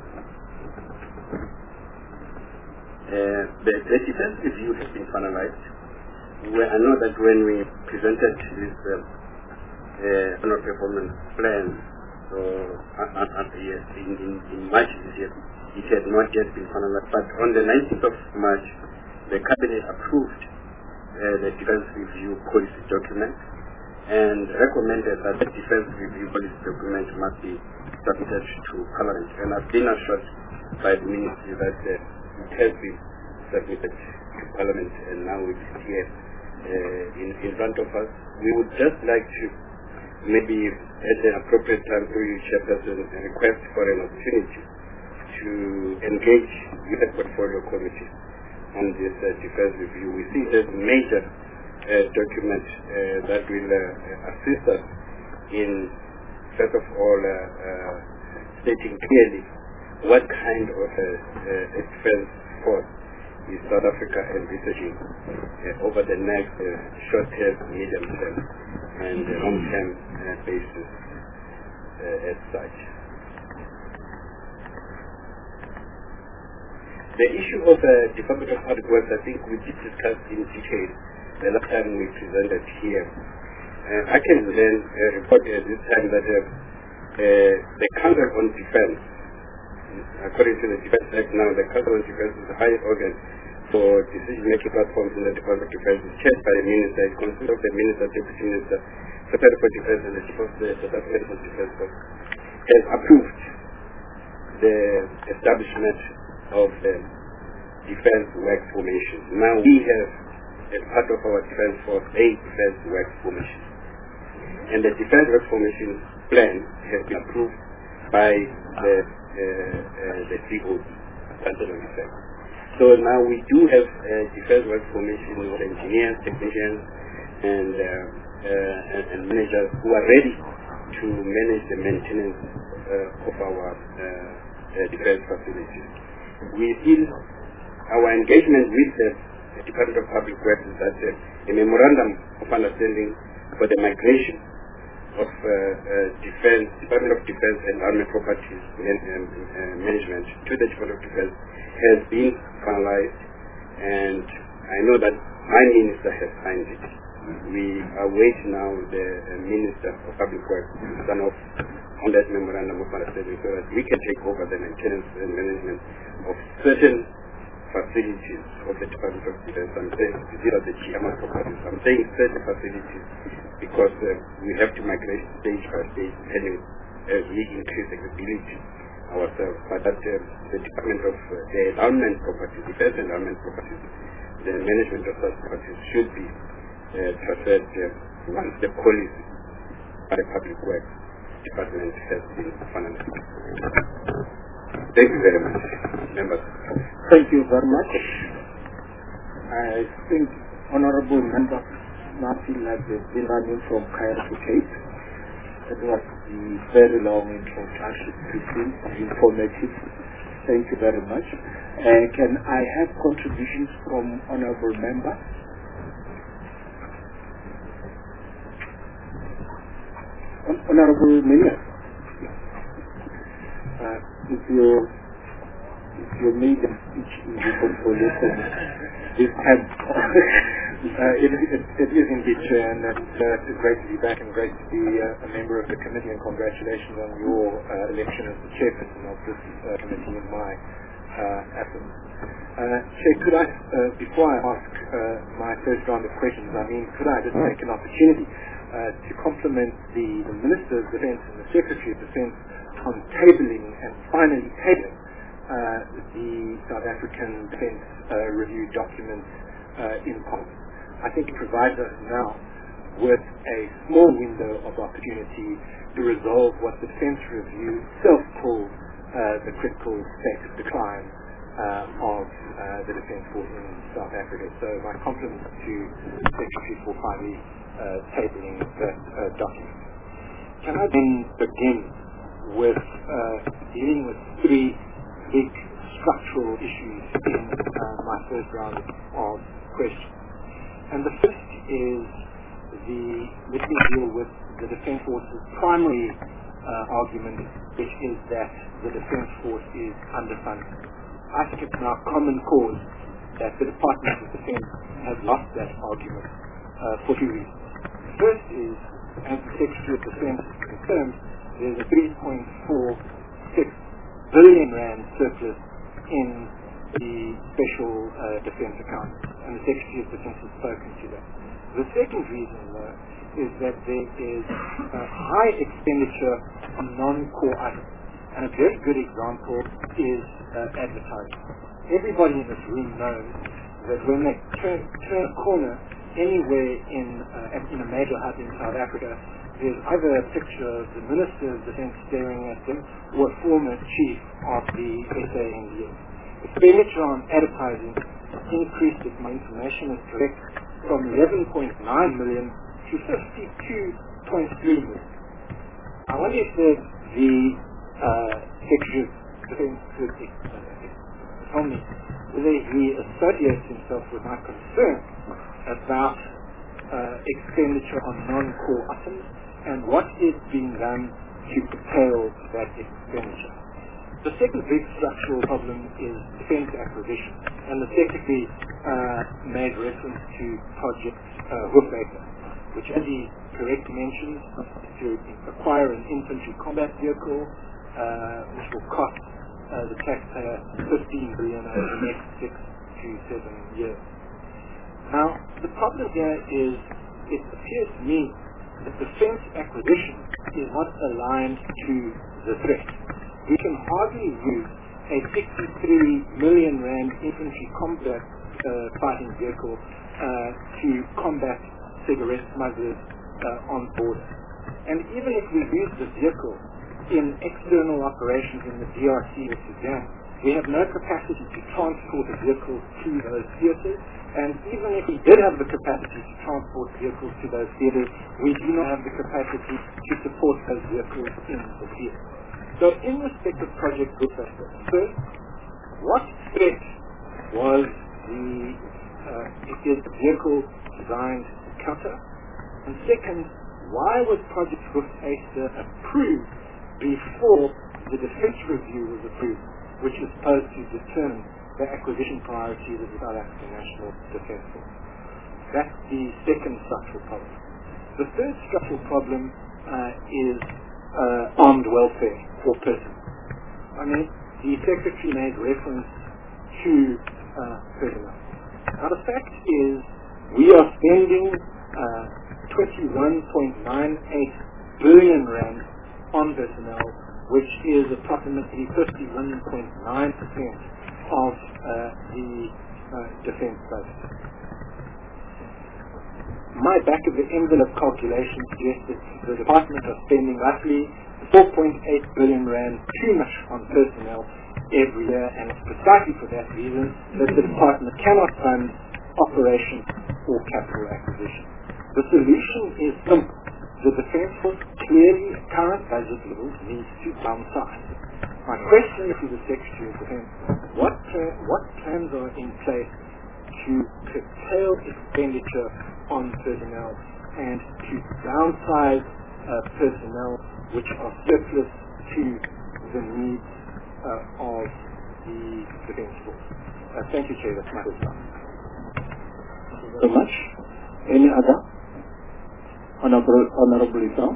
Uh, the, the defense review has been finalized. Where I know that when we presented this uh, uh, annual performance plan, so uh, uh, uh, yes, in, in, in March this year, it had not yet been finalized. But on the nineteenth of March, the Cabinet approved uh, the defense review policy document and recommended that the defense review policy document must be submitted to Parliament. And I've been assured by the Ministry that uh, it has been submitted to Parliament, and now it is here uh, in, in front of us. We would just like to maybe at an appropriate time through you, Chairperson, request for an opportunity to engage with the portfolio committee on this uh, defense review. We see it as a major uh, document uh, that will uh, assist us in, first of all, uh, uh, stating clearly what kind of uh, uh, defense force is South Africa envisaging uh, over the next uh, short-term, medium-term, and uh, long-term uh, basis uh, as such. The issue of the uh, Department of Public Works, I think we did discuss in detail the last time we presented here. uh, I can then uh, report at this time that uh, uh, the Council on Defense, according to the Defense Act now, the Council on Defense is the highest organ for decision-making platforms in the Department of Defense. It's chaired by the Minister. It consists of the Minister, Deputy Minister, Secretary for Defense, and the Chief of the South African Defense Force, has approved the establishment of the Defense Works Formation. Now we have, as part of our Defense Force, a Defense Works Formation. And the Defense Works Formation plan has been approved by the uh, uh, the C O, Council on Defense. So now we do have a Defense Works Formation with engineers, technicians, and, uh, uh, and, and managers who are ready to manage the maintenance uh, of our uh, uh, defense facilities. We feel our engagement with the, the Department of Public Works is that uh, a memorandum of understanding for the migration of uh, uh, defense, Department of Defense and Army Properties and, um, uh, Management to the Department of Defense has been finalized, and I know that my minister has signed it. We await now the uh, Minister of Public Works to sign off on that memorandum of understanding so that we can take over the maintenance and management of certain facilities of the Department of Defense. I'm saying these are the G M R properties. I'm saying certain facilities because uh, we have to migrate stage by stage depending as we increase the capability ourselves. But that uh, the Department of uh, the Endowment Properties, Defense Endowment Properties, the management of such properties should be uh, transferred uh, once the policy by the Public Works Department has been finalized. Thank you very much, members. Thank you very much. I think honorable members now feel like they've been running from Cairo to Cape. It was the very long introduction, informative. Thank you very much. Uh, can I have contributions from honorable members? Hon- honorable Minister, uh, if you if you made a speech in the portfolio this time, uh, it, it, it is indeed true, and it's uh, great to be back and great to be uh, a member of the committee, and congratulations on your uh, election as the chairperson of this uh, committee in my uh, absence. Uh, Chair, could I, uh, before I ask uh, my first round of questions, I mean, could I just take an opportunity uh, to compliment the, the Minister of Defence and the Secretary of Defence on tabling and finally tabling uh, the South African Defence uh, Review documents uh, in Parliament. I think it provides us now with a small window of opportunity to resolve what the Defence Review itself calls uh, the critical state of decline uh, of uh, the Defence Force in South Africa. So my compliments to the Secretary for finally uh, tabling that uh, document. Can I then begin with uh, dealing with three big structural issues in uh, my first round of questions? And the first is the, let me deal with the Defence Force's primary uh, argument, which is that the Defence Force is underfunded. I think it's now common cause that the Department of Defence has lost that argument uh, for two reasons. The first is, as the Secretary of Defence is concerned, there's a three point four six billion rand surplus in the special uh, defence account, and the Secretary of Defence has spoken to that. The second reason, though, is that there is a high expenditure on non-core items, and a very good example is uh, advertising. Everybody in this room knows that when they turn, turn a corner anywhere in, uh, in a major hub in South Africa, there's either a picture of the Minister of Defence staring at them or a former chief of the S A N D F. Expenditure on advertising increased, if my information is correct, from eleven point nine million to fifty-two point three million. I wonder if the, the uh, Secretary of Defence could uh, tell me whether he associates himself with my concern about uh, expenditure on non-core items and what is being done to curtail that expenditure. The second big structural problem is defence acquisition, and the Secretary uh, made reference to Project uh, Hoofacre, which, as he correctly mentions, is to acquire an infantry combat vehicle, uh, which will cost uh, the taxpayer fifteen billion dollars over the next six to seven years. Now, the problem here is, it appears to me that defense acquisition is not aligned to the threat. We can hardly use a sixty-three million rand infantry combat uh, fighting vehicle uh, to combat cigarette smugglers uh, on border. And even if we use the vehicle in external operations in the D R C or Sudan, we have no capacity to transport a vehicle to those theaters. And even if we did have the capacity to transport vehicles to those theaters, we do not have the capacity to support those vehicles in the theater. So in respect of Project Bushbuster, first, what threat was the, uh, is the vehicle designed to counter? And second, why was Project Bushbuster approved before the defense review was approved, which is supposed to determine the acquisition priorities of the South African National Defence Force? That's the second structural problem. The third structural problem uh, is uh, armed welfare for persons. I mean, the Secretary made reference to uh, personnel. Now the fact is, we are spending uh, twenty-one point nine eight billion rand on personnel, which is approximately fifty-one point nine percent of uh, the uh, defense budget. My back-of-the-envelope calculation suggests that the department are spending roughly four point eight billion rand too much on personnel every year, and it's precisely for that reason that the department cannot fund operations or capital acquisition. The solution is simple. The Defence Force clearly at current budget levels needs to downsize. My question to the Secretary of Defence, what, plan, what plans are in place to curtail expenditure on personnel and to downsize uh, personnel which are surplus to the needs uh, of the Defence Force? Uh, thank you, Chair. That's my question. Thank you very much. Any other? Honorable, Honorable Isam.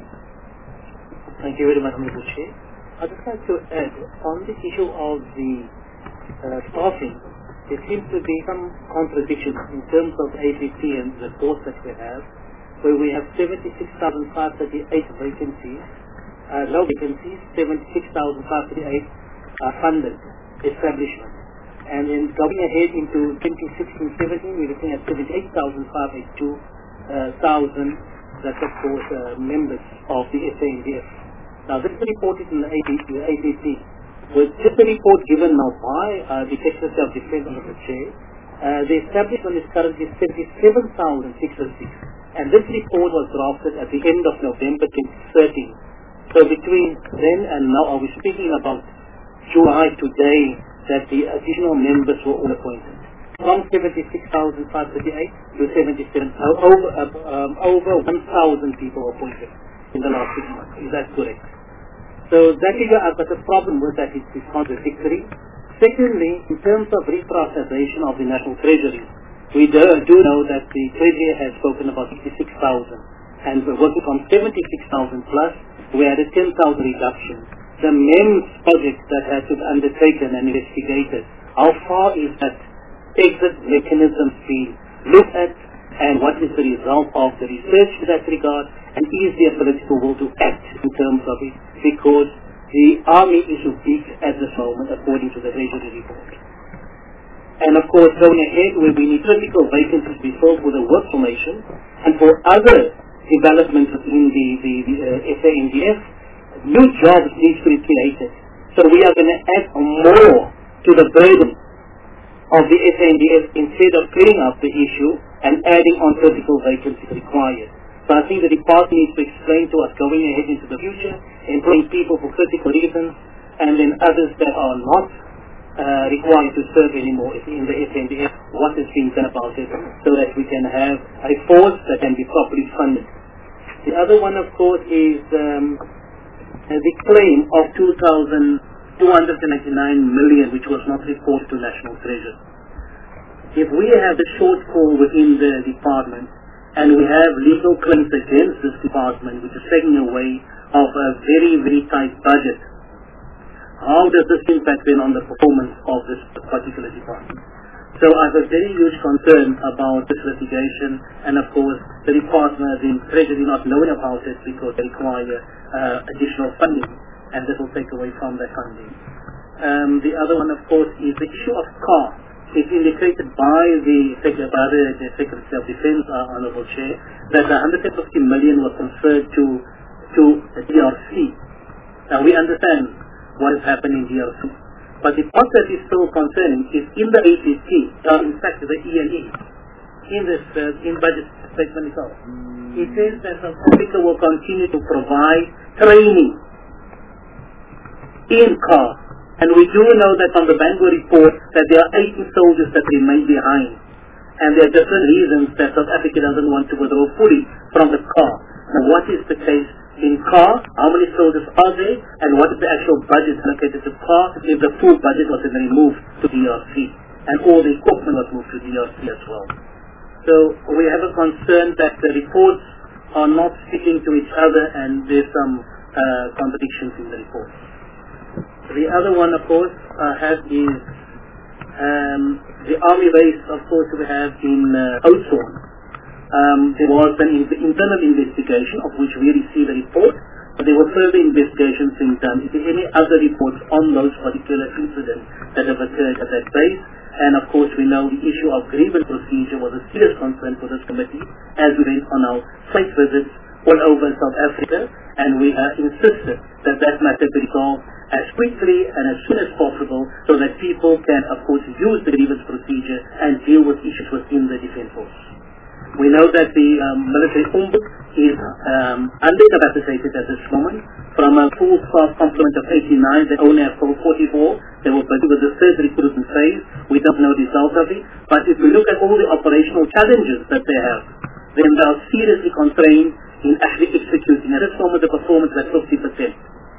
Thank you very much, Mister Chair. I'd just like to add, on this issue of the uh, staffing, there seems to be some contradiction in terms of A P T and the posts that we have, where we have seventy-six thousand five hundred thirty-eight vacancies, uh, no vacancies, seventy-six thousand five hundred thirty-eight uh, funded establishments. And then going ahead into twenty sixteen seventeen, we're looking at seventy-eight thousand five hundred eighty-two thousand that of course uh, members of the S A N D F. Now this is reported in the A P T. With just a report given now by uh, the Secretary of Defence under the Chair, uh, the establishment is currently seventy-seven thousand six hundred six, and this report was drafted at the end of November twenty thirteen. So between then and now, are we speaking about July today that the additional members were all appointed? From seventy-six thousand five hundred thirty-eight to seventy-seven, uh, over, uh, um, over one thousand people were appointed in the last six months. Is that correct? So that is uh, but the problem with that is it's contradictory. Secondly, in terms of reprioritization of the National Treasury, we do, do know that the Treasury has spoken about sixty-six thousand, and we're working from seventy-six thousand plus, we had a ten thousand reduction. The M E M S project that has been undertaken and investigated, how far is that exit mechanism being looked at, and what is the result of the research in that regard, and is there political will to act in terms of it, because the army is weak at this moment according to the Treasury report. And of course going ahead where we need critical vacancies to be filled with a work formation, and for other developments in the, the, the uh, S A N D F, new jobs need to be created. So we are going to add more to the burden of the S A N D F instead of clearing up the issue and adding on critical vacancies required. So I think the department needs to explain to us going ahead into the future, employing people for critical reasons, and then others that are not uh, required to serve anymore in the S A N D F, what is being done about it, so that we can have a force that can be properly funded. The other one, of course, is um, the claim of two thousand two hundred ninety-nine million, which was not reported to National Treasury. If we have the shortfall within the department, and we have legal claims against this department, which is taking away of a very, very tight budget. How does this impact then on the performance of this particular department? So I have a very huge concern about this litigation, and of course the department, the treasury not knowing about it because they require uh, additional funding, and this will take away from their funding. Um, the other one, of course, is the issue of cost. It's indicated by the, by the, the Secretary of Defense, uh, Honorable Chair, that one hundred fifty million was transferred to to the D R C. Now we understand what is happening in D R C. But the part that is so concerning is in the A P T, uh, in fact the E N E, in this uh, in budget statement itself. It says that South Africa will continue to provide training in cost. And we do know that on the Bangor report that there are eighty soldiers that remain behind. And there are different reasons that South Africa doesn't want to withdraw fully from the C A R. Now what is the case in C A R? How many soldiers are there? And what is the actual budget allocated to C A R if the full budget was then moved to D R C? And all the equipment was moved to D R C as well. So we have a concern that the reports are not sticking to each other and there's some uh, contradictions in the reports. The other one, of course, uh, has is um, the army base, of course, we have in uh, Oudtshoorn. Um, there was an in internal investigation of which we received a report, but there were further investigations being done. Is there any other reports on those particular incidents that have occurred at that base? And of course, we know the issue of grievance procedure was a serious concern for this committee as we went on our site visits all over South Africa, and we uh, insisted that that matter be resolved as quickly and as soon as possible so that people can, of course, use the grievance procedure and deal with issues within the Defence Force. We know that the um, military ombud is um, undercapacitated at this moment. From a full staff complement of eighty-nine, they only have forty-four. They were busy with the third recruitment phase. We don't know the result of it. But if we look at all the operational challenges that they have, then they are seriously constrained in actually executing. At this moment, the performance is at fifty percent.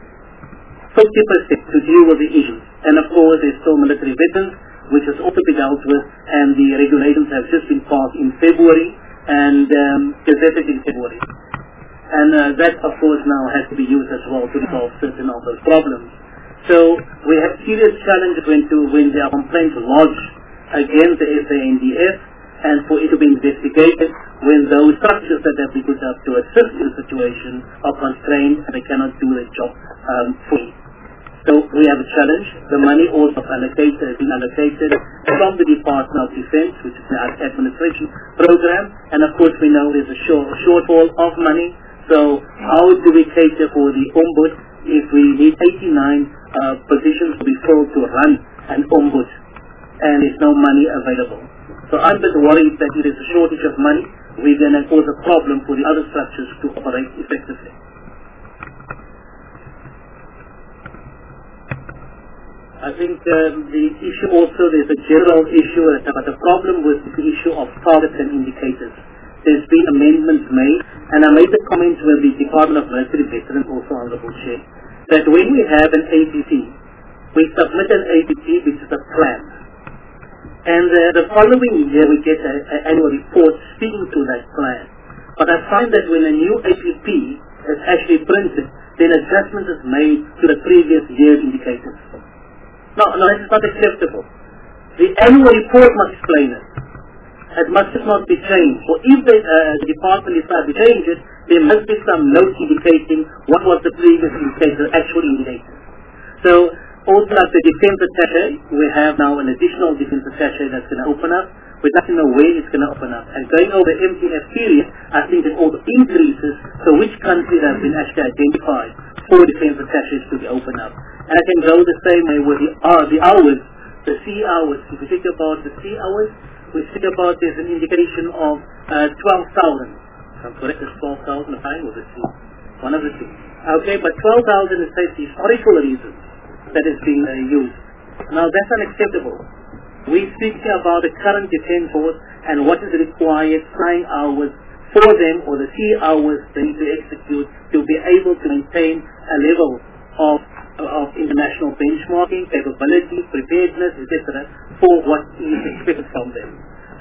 fifty percent to deal with the issues. And of course, there's still military veterans, which has also been dealt with, and the regulations have just been passed in February and um, gazetted in February. And uh, that, of course, now has to be used as well to resolve certain of those problems. So we have serious challenges when, to, when there are complaints lodged against the S A N D F, and for it to be investigated when those structures that have been put up to assist in the situation are constrained and they cannot do their job um, fully. So we have a challenge. The money also allocated has been allocated from the Department of Defense, which is the administration program, and of course we know there's a short, shortfall of money. So how do we cater for the ombud if we need eighty-nine uh, positions to be filled to run an ombud and there's no money available? So I'm a bit worried that it is a shortage of money. We're going to cause a problem for the other structures to operate effectively. I think um, the issue also, there's a general issue, but the problem with the issue of targets and indicators. There's been amendments made, and I made the comment with the Department of Military Veterans, also Honorable Chair, that when we have an A P T, we submit an A P T which is a plan. And uh, the following year we get an annual report speaking to that plan. But I find that when a new A P P is actually printed, then adjustment is made to the previous year's indicators. No, no, this is not acceptable. The annual report must explain it. It must just not be changed. Or if the, uh, the department decides to change it, there must be some note indicating what was the previous indicator actually indicated. So, also at the defense attaché, we have now an additional defense attaché that's going to open up. We'd like to know where it's going to open up. And going over the M T F period, I think it also increases, so which countries have been actually identified for defense attachés to be opened up. And I can go the same way with the, uh, the hours, the sea hours. If we think about the sea hours, we think about there's an indication of uh, twelve thousand. If I'm correct, it's twelve thousand, fine with the sea. One of the two. Okay, but twelve thousand is for historical reasons that is being uh, used. Now that's unacceptable. We speak about the current defense force and what is required flying hours for them, or the sea hours they need to execute to be able to maintain a level of of international benchmarking, capability, preparedness, et cetera, for what is expected from them.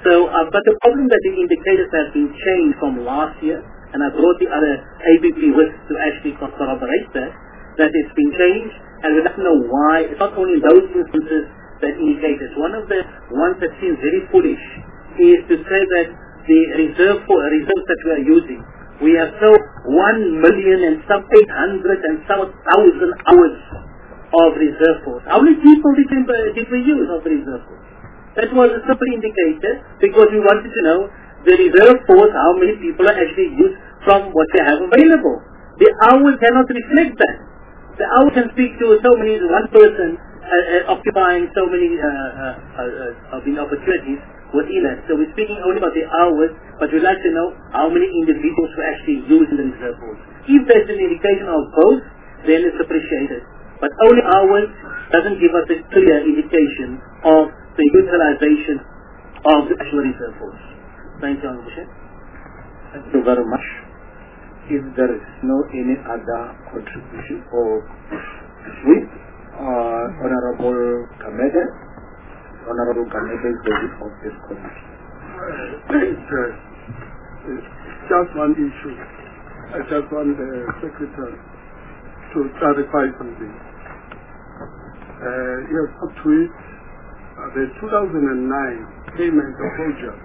So, uh, but the problem that the indicators have been changed from last year, and I brought the other A B P with to actually corroborate that, that it's been changed, and we don't know why. It's not only those instances that indicate it. One of the ones that seems very foolish is to say that the reserve for reserves that we are using, we have so one million and some eight hundred and some thousand hours of reserve force. How many people did we, did we use of the reserve force? That was a simple indicator because we wanted to know the reserve force, how many people are actually used from what they have available. The hours cannot reflect that. The hour can speak to so many, one person uh, uh, occupying so many uh, uh, uh, uh, opportunities within it. So we're speaking only about the hours, but we'd like to know how many individuals were actually using the reserve force. If there's an indication of both, then it's appreciated. But only hours doesn't give us a clear indication of the utilization of the actual reserve force. Thank you, Honorable Chair. Thank you very much. If there is no any other contribution or with uh, Honorable Kamede, Honorable Kamede is the lead of this committee. Just one issue. I just want the Secretary to clarify something. Uh, you have up to it, uh, the two thousand nine payment of O J A,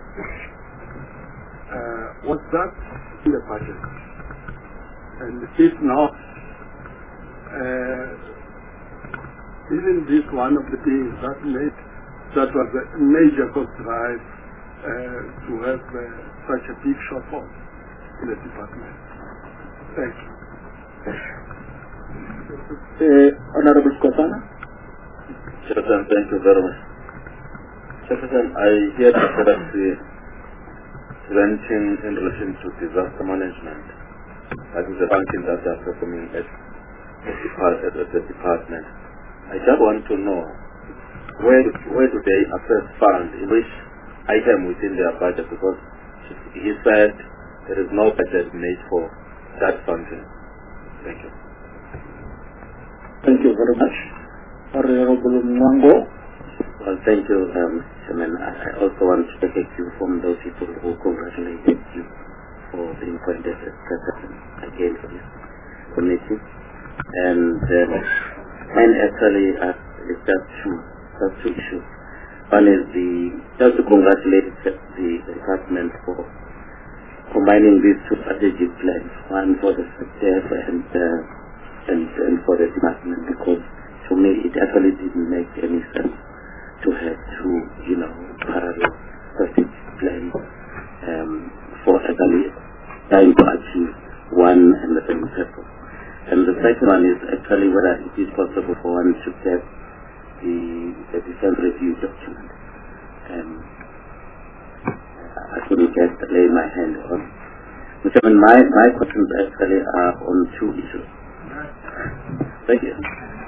uh, was that in the budget? And if not, uh, isn't this one of the things that made that was a major cost drive uh, to have uh, such a big shortfall in the department? Thank you. Uh, Honorable Skosana. Chairman, thank you very much. Chairman, I hear the Secretary presenting in relation to disaster management. That is the function that they are performing at the, depart at the department. I just want to know where do, where do they assess fund, in which item within their budget, because he said there is no budget made for that function. Thank you. Thank you very much. Honorable Mwango. Well, thank you, um, Chairman. I also want to take a cue from those people who congratulated you for being appointed as President again for this committee. And um, mine actually uh, is just two, just two issues. One is the, just to congratulate the, the department for combining these two strategic plans, one for the sector and, uh, and, and for the department, because to me it actually didn't make any sense to have two, you know, parallel strategic plans um, for actually trying to achieve one and the same purpose. And the second one is actually whether it is possible for one to get the, the defense review document. Um, I couldn't get lay my hand on. Mister Chairman, my, my questions actually are on two issues. Thank you.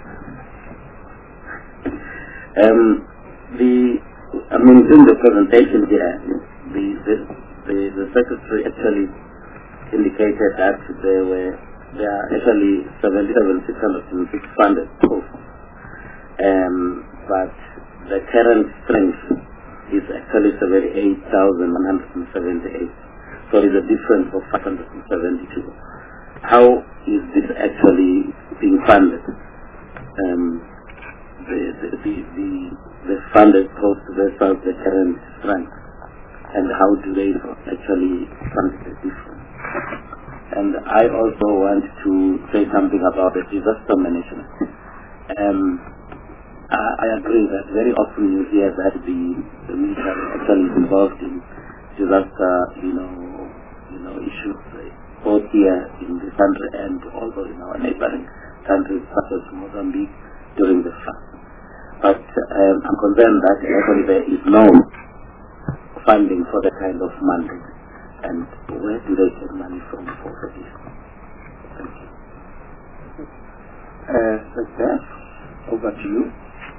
Um, the, I mean, in the presentation here, the, the, the, the Secretary actually indicated that there were, there are actually seventy-seven thousand six hundred six funded posts. Um, but the current strength is actually seventy-eight thousand one hundred seventy-eight. So there is a difference of five hundred seventy-two. How is this actually being funded? Um, the, the, the, the, the funded post versus the current strength, and how do they actually fund the difference? And I also want to say something about the disaster management. Um, I, I agree that very often you hear that the, the military actually is involved in disaster, you know, you know, issues both here in this country and also in our neighboring countries such as Mozambique during the fast. But um, I'm concerned that actually there is no funding for that kind of mandate. And where do they get money from for this? Thank you. Uh, Secretary, over to you.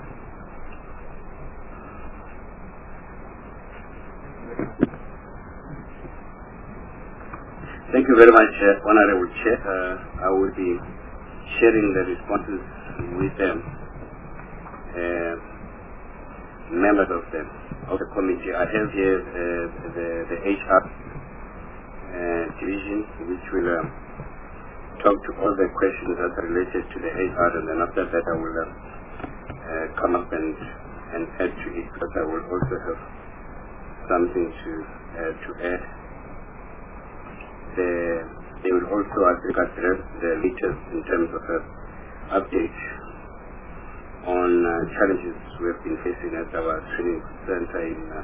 Thank you very much, uh, Honorable Chair. Uh, I will be sharing the responses with them, uh, members of them. of the committee. I have here uh, the, the H R uh, division, which will um, talk to all the questions that are related to the H R, and then after that I will uh, uh, come up and, and add to it, because I will also have something to uh, to add. The, they will also, I think, address the latest in terms of an update on uh, challenges we have been facing at our training center in uh,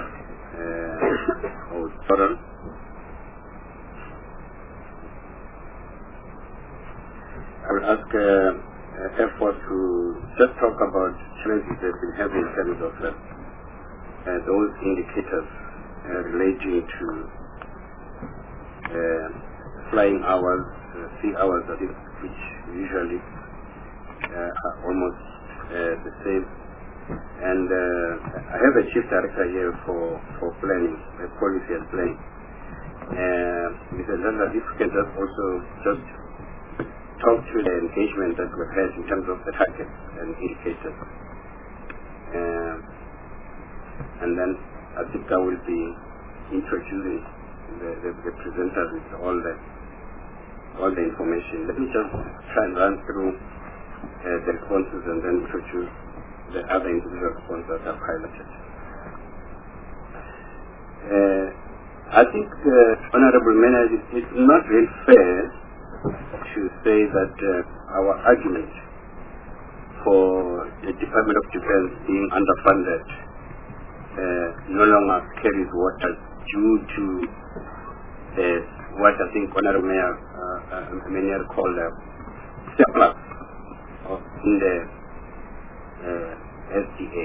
uh, Oudtshoorn. I will ask uh, uh, F four to just talk about challenges they've been having in terms of uh, uh, those indicators uh, relating to uh, flying hours, uh, sea hours, I think, which usually uh, are almost uh, the same. And uh, I have a chief director here for, for planning, uh, policy and planning. Uh, Mister Zanda, if you can just also just talk to the engagement that we've had in terms of the targets and indicators. Uh, and then I think I will be introducing the, the, the presenters with all the all the information. Let me just try and run through uh, the responses and then introduce the other individual responses that I've highlighted. Uh, I think, uh, Honorable Manager, it's not really fair to say that uh, our argument for the Department of Defense being underfunded uh, no longer carries water due to uh, what I think Honorable Mayor uh, uh, Mayor called a surplus in the uh, S D A.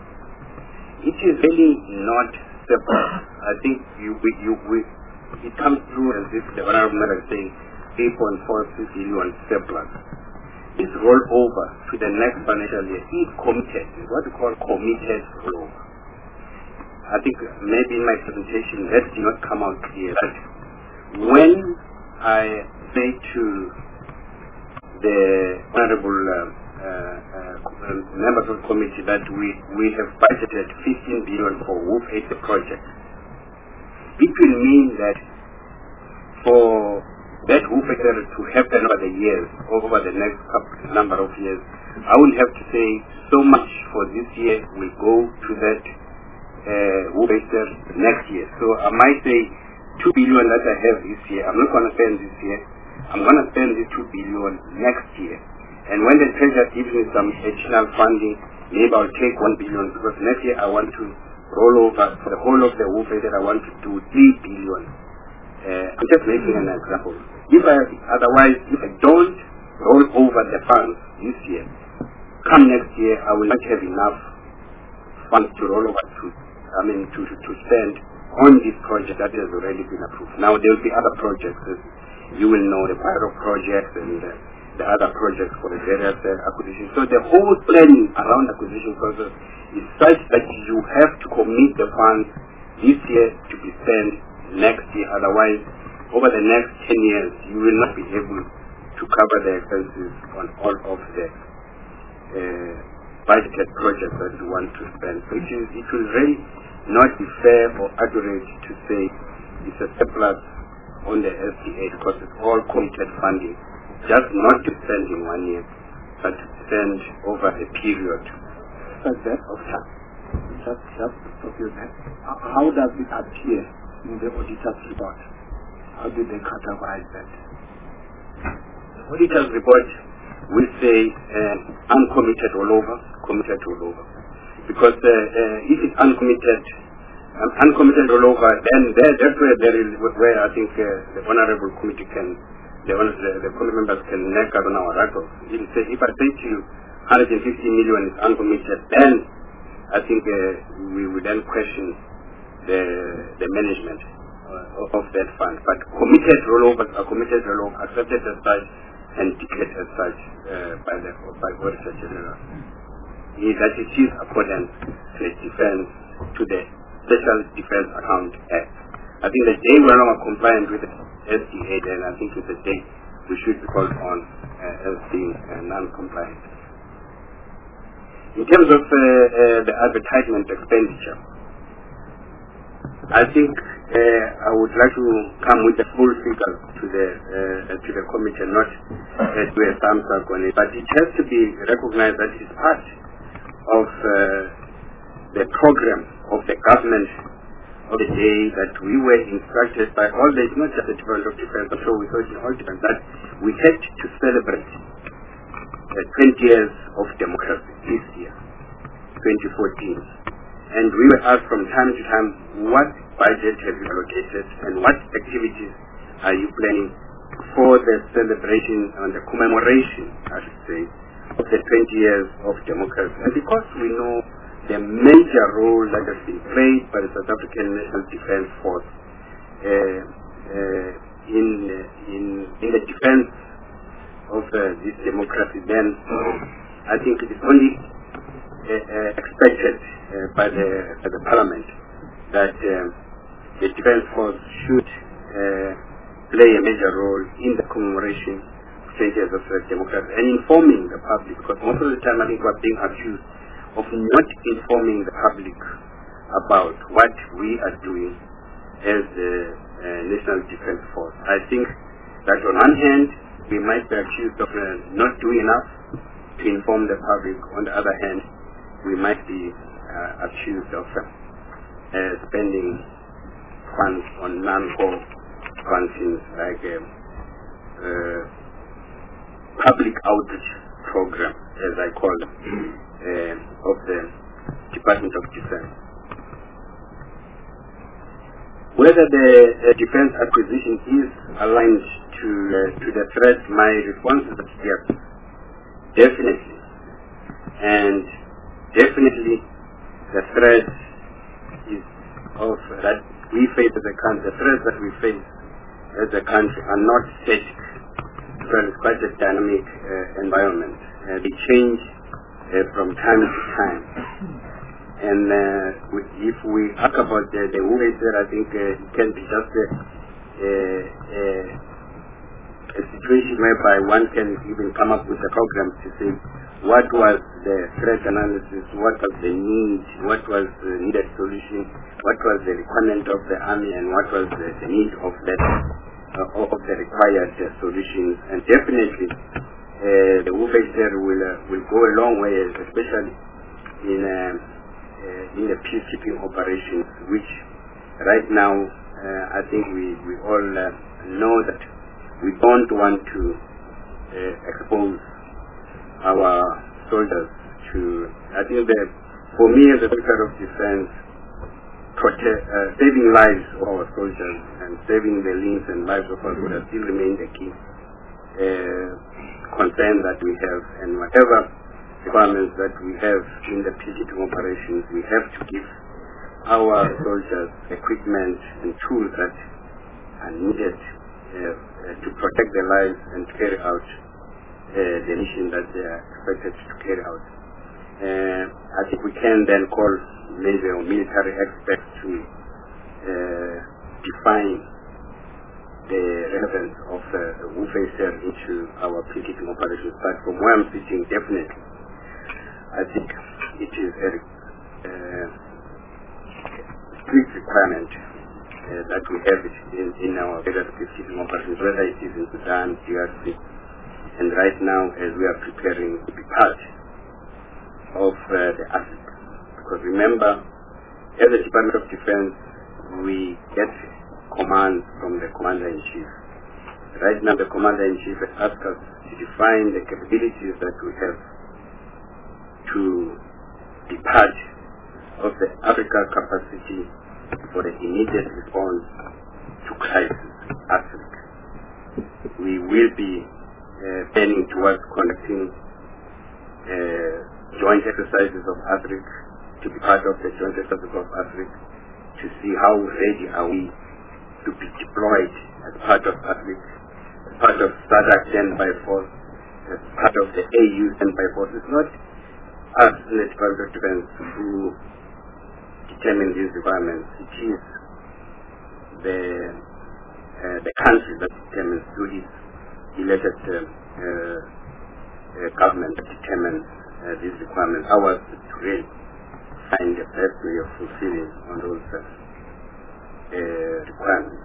It is really not surplus. I think you, we, you, we, it comes through as if the Honorable Mayor is saying eight point four six billion surplus. It's rolled over to the next financial year. It's committed. It's what we call committed rollover. I think maybe in my presentation that did not come out clear. But when I say to the honorable uh, uh, uh, members of the committee that we, we have budgeted fifteen billion for Wolf eight project, it will mean that for that Wolf eight to happen over the years, over the next number of years, I will have to say so much for this year will go to that uh, Wolf eight next year. So I might say two billion that I have this year, I'm not going to spend this year. I'm going to spend this two billion next year. And when the treasurer gives me some additional funding, maybe I'll take one billion, because next year I want to roll over for the whole of the Wolf eight, I want to do three billion. Uh, I'm just making an example. If I, otherwise, if I don't roll over the funds this year, come next year, I will not have enough funds to roll over to, I mean, to, to, to spend on this project that has already been approved. Now, there will be other projects. You will know the Pyro project and uh, the other projects for the various uh, acquisitions. So the whole planning around acquisition process is such that you have to commit the funds this year to be spent next year. Otherwise, over the next ten years, you will not be able to cover the expenses on all of the uh, budgeted projects that you want to spend. So it, is, it will really not be fair or accurate to say it's a surplus on the S D A because it's all committed funding, just not to spend in one year, but to spend over a period like that of time. Just, just to stop you there. How does it appear in the auditor's report? How did they categorize that? The auditor's report will say uh, uncommitted rollover, committed rollover. Because uh, uh, if it's uncommitted, um, uncommitted rollover, then there, that's where there is where I think uh, the honorable committee can, the, the, the committee members can make out on our records. If, say, if I say to you, one hundred fifty million is uncommitted, then I think uh, we would then question the the management uh, of that fund. But committed rollovers are committed rollover, accepted as such, and declared as such uh, by the by Auditor General. Is that it is according to the defense to the Special Defense Account Act. I think the day we are not compliant with the S D A, then I think it's the day we should be called on uh, as being uh, non-compliant. In terms of uh, uh, the advertisement expenditure, I think uh, I would like to come with the full figures to the uh, to the committee, and not uh, do a thumbs up on it. But it has to be recognized that it's part of uh, the program of the government of the day, that we were instructed by all the, not just the Department of Defense, but so we thought in all different, that we had to celebrate uh, twenty years of democracy this year, twenty fourteen. And we were asked from time to time, what budget have you allocated and what activities are you planning for the celebration and the commemoration, I should say, of the twenty years of democracy. And because we know the major role that has been played by the South African National Defence Force uh, uh, in, uh, in, in the defense of uh, this democracy, then I think it is only uh, uh, expected uh, by, the, by the Parliament that uh, the Defence Force should uh, play a major role in the commemoration of twenty years of uh, democracy and informing the public, because most of the time I think we are being accused of not informing the public about what we are doing as the uh, National Defence Force. I think that on one hand, we might be accused of uh, not doing enough to inform the public. On the other hand, we might be uh, accused of uh, uh, spending funds on non-core functions like uh, uh, public outreach program, as I call them, uh, of the Department of Defense. Whether the uh, defense acquisition is aligned to uh, to the threat, my response is that yes, definitely, and definitely the threat is of that we face as a country. The threats that we face as a country are not static, because it's quite a dynamic uh, environment. Uh, they change uh, from time to time. And uh, if we talk about the, the way that I think uh, it can be just a, a, a, a situation whereby one can even come up with a program to say what was the threat analysis, what was the need, what was the needed solution, what was the requirement of the army, and what was the, the need of that uh, of the required uh, solutions. And definitely uh, the warfare will uh, will go a long way, especially in uh, uh, in the peacekeeping operations, which right now uh, I think we we all uh, know that we don't want to uh, expose our soldiers to. I think that for me as a Secretary of Defense, protect, uh, saving lives of our soldiers and saving the limbs and lives of our soldiers still remain the key uh, concern that we have, and whatever requirements that we have in the peacekeeping operations, we have to give our soldiers equipment and tools that are needed uh, uh, to protect their lives and to carry out uh, the mission that they are expected to carry out. Uh, I think we can then call maybe our military experts to uh, define the relevance of uh, the warfare into our peacekeeping operations. But from where I'm sitting, definitely, I think it is a uh, strict requirement uh, that we have it in, in our various peacekeeping operations, whether it is in Sudan, D R C, and right now as we are preparing to be part of uh, the AFRIC. Because remember, as the Department of Defense, we get commands from the Commander-in-Chief. Right now the Commander-in-Chief has asked us to define the capabilities that we have to be part of the Africa capacity for the immediate response to crisis, AFRIC. We will be uh, planning towards conducting uh, joint exercises of AFRIC, to be part of the joint exercises of AFRIC, to see how ready are we to be deployed as part of AFRIC, as part of SADC standby force, as part of the A U standby force. It's not us in the Department of Defense who determine these requirements. It is the uh, the country that determines, through its elected uh, uh, uh, government that determines uh, these requirements. Ours is to really find the best way of fulfilling on those uh, uh, requirements.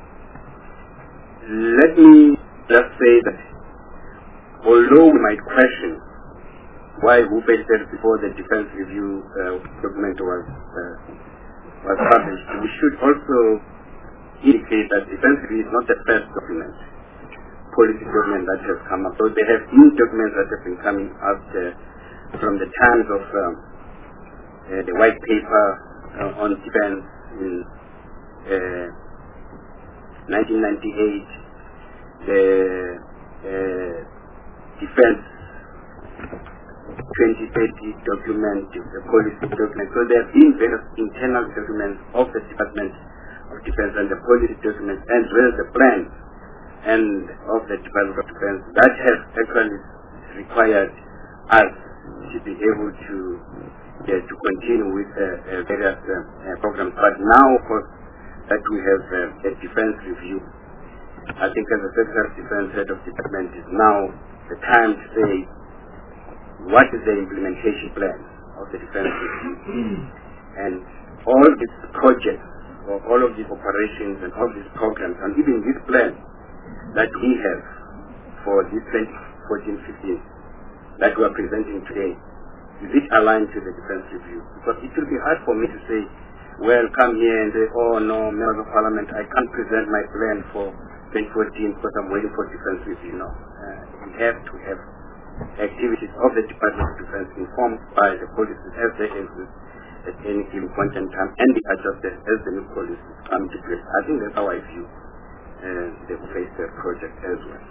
Let me just say that although we might question why who paid that before the defense review uh, document was uh, was published, we should also indicate that defense review is not the first document, policy document that has come up. So there have been documents that have been coming out uh, from the times of um, uh, the white paper uh, on defense in uh, nineteen ninety-eight, the uh, defense twenty thirty document, the policy document. So there have been various internal documents of the Department of Defense and the policy documents, as well as the plan and of the Department of Defense that have actually required us to be able to uh, to continue with uh, uh, various uh, uh, programs. But now, of course, that we have uh, a defense review, I think as the Secretary of Defense, Head of Department, is now the time to say what is the implementation plan of the defense review. And all these projects, or all of these operations and all these programs, and even this plan that we have for this twenty fourteen fifteen that we are presenting today, is it aligned to the defense review? Because it will be hard for me to say, well, come here and say, oh no, members of parliament, I can't present my plan for twenty fourteen because I'm waiting for defense review. No. Uh, we have to have activities of the Department of Defense informed by the policies as they exist at any given point in time and be adjusted as the new policies come to place. I think that's how I view uh, the FACER project as well.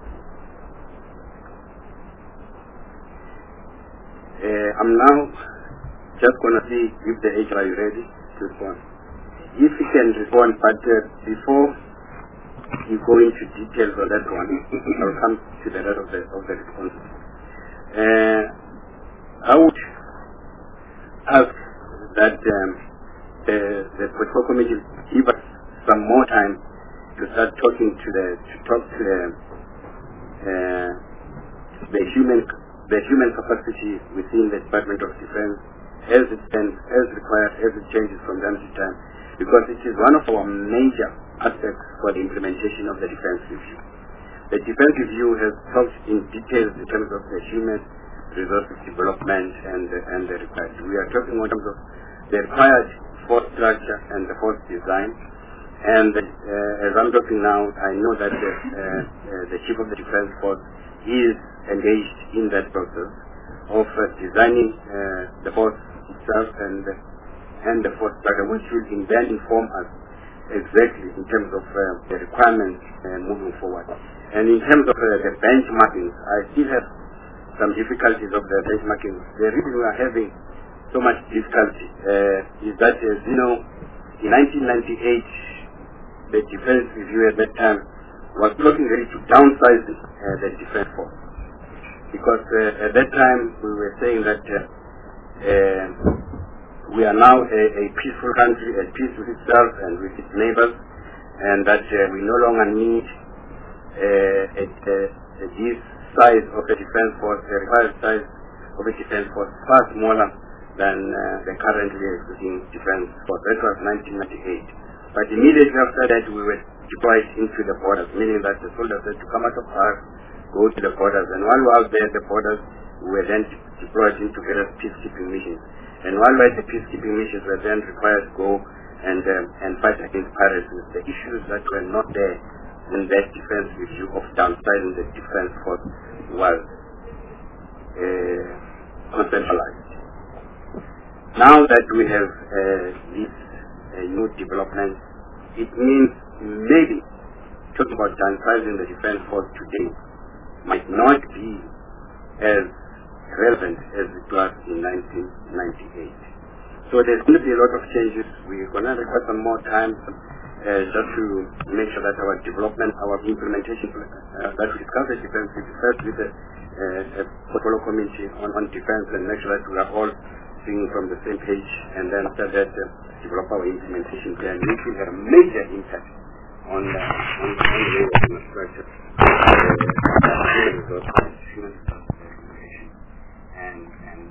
Uh, I'm now just going to see if the H R is ready to respond. If you can respond, but uh, before you go into details on that one, I'll come to the rest of the, of the responses. Uh, I would ask that um, the, the Protocol Committee give us some more time to start talking to the, to talk to the, uh, the human the human capacity within the Department of Defense as it stands, as required, as it changes from time to time, because it is one of our major aspects for the implementation of the defense review. The defense review has talked in detail in terms of the human resources development and the, and the required. We are talking in terms of the required force structure and the force design. And uh, as I'm talking now, I know that the, uh, uh, the Chief of the Defense Force is engaged in that process of uh, designing uh, the force itself and and the force structure, which will then inform us exactly in terms of uh, the requirements uh, moving forward. And in terms of uh, the benchmarking, I still have some difficulties of the benchmarking. The reason we are having so much difficulty uh, is that, as you know, in nineteen ninety-eight, the defense review at that time was looking ready to downsize the, uh, the defense force. Because uh, at that time we were saying that uh, uh, we are now a, a peaceful country, at peace with itself and with its neighbors, and that uh, we no longer need uh, a, a, a, this size of a defense force, the required size of a defense force, far smaller than uh, the currently existing defense force. That was nineteen ninety-eight. But immediately after that, we were deployed into the borders, meaning that the soldiers had to come out of our, go to the borders. And while we were out there at the borders, we were then deployed into various peacekeeping missions. And while we had the peacekeeping missions, we were then required to go and um, and fight against pirates. The issues that were not there in that defense review of downsizing the defense force was uh, conceptualized. Now that we have uh, these uh, new developments, it means maybe talking about downsizing the defense force today might not be as relevant as it was in nineteen ninety-eight. So there's going to be a lot of changes. We're going to require some more time uh, just to make sure that our development, our implementation, uh, that we discuss the defense first with the uh, a portfolio committee on, on defense and make sure that we are all singing from the same page, and then after that uh, develop our implementation plan, which will have a major impact on the on, on the infrastructure, uh, human resources, human and, and, and, and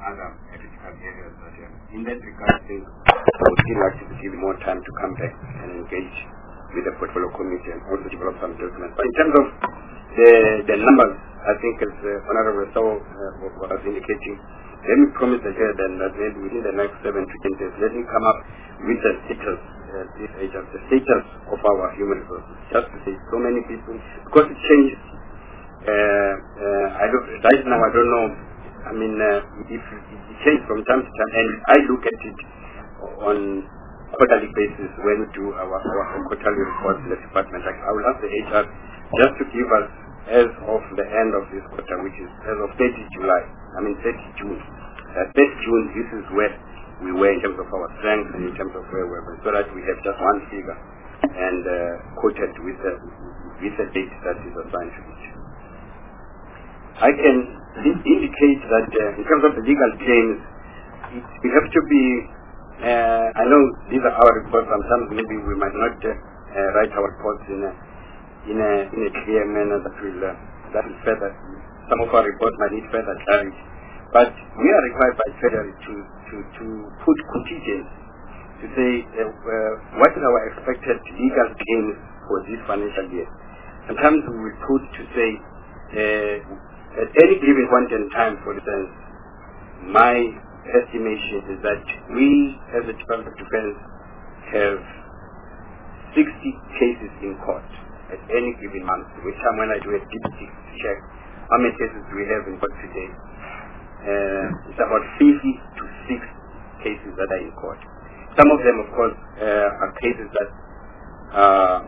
other critical areas. But uh, in that regard, I think I would still like to give more time to come back and engage with the portfolio committee and also develop some documents. But in terms of the the numbers, I think as uh, Honorable Saw uh, was indicating, let me promise the chair then that maybe within the next seven to ten days, let me come up with the status, uh, this agent, the status of our human resources. Just to say, so many people, because it changes. Uh, uh, I don't, right now I don't know, I mean, uh, if it changes from time to time, and I look at it on quarterly basis when we do our, our quarterly reports in the department. Like I will ask the H R just to give us as of the end of this quarter, which is as of thirtieth July, I mean thirtieth June. Uh, thirtieth June, this is where we were in terms of our strength and in terms of where we were, so that we have just one figure and uh, quoted with a, with a date that is assigned to it. I can indicate that uh, in terms of the legal claims, it, we have to be, uh, I know these are our reports, sometimes maybe we might not uh, uh, write our reports in a, in a, in a clear manner that will, uh, that will further, some of our reports might need further clarity. But we are required by Treasury to, to, to put contingents to say uh, uh, what is our expected legal claims for this financial year. Sometimes we will put to say, uh, at any given point in time, for instance, my estimation is that we, as the Department of Defense, have sixty cases in court at any given month, which time when I do a deep check, how many cases do we have in court today? Uh, it's about fifty to sixty cases that are in court. Some of them, of course, uh, are cases that uh,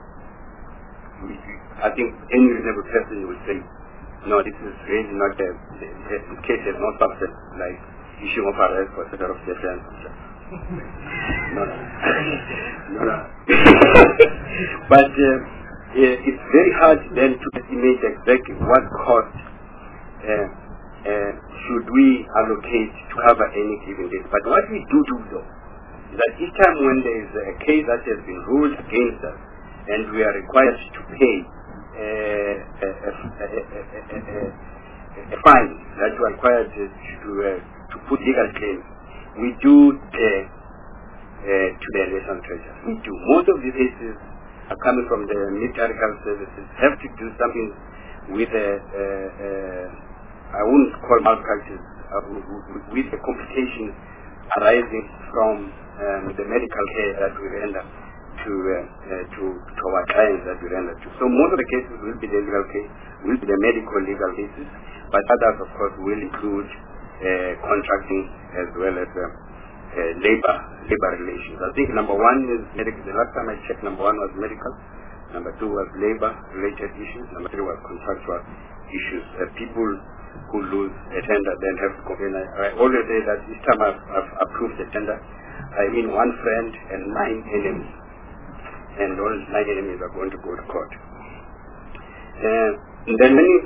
I think any reasonable person would say, no, this is really not the, the, the case has no substance, like issue of arrest for sector of defense. No, no. No, no. But uh, it's very hard then to estimate exactly what cost uh, uh, should we allocate to cover any given case. But what we do do though, is that each time when there is a case that has been ruled against us and we are required to pay Uh, a, a, a, a, a, a fine that we are required to to, uh, to put legal claims, we do the uh, to the National Treasury. We do. Most of these cases are coming from the military health services. Have to do something with a, a, a I wouldn't call malpractice, uh, with the complications arising from um, the medical care that we render to, uh, uh, to to our clients that we render to. So most of the cases will be the legal case, will be the medical legal cases, but others of course will include uh, contracting as well as uh, uh, labor labor relations. I think number one is medical. The last time I checked, number one was medical, number two was labor related issues, number three was contractual issues. Uh, people who lose a tender then have to complain. I, I always say that each time I've, I've approved the tender, I mean one friend and nine enemies. And all nine enemies are going to go to court. Uh, and then when it,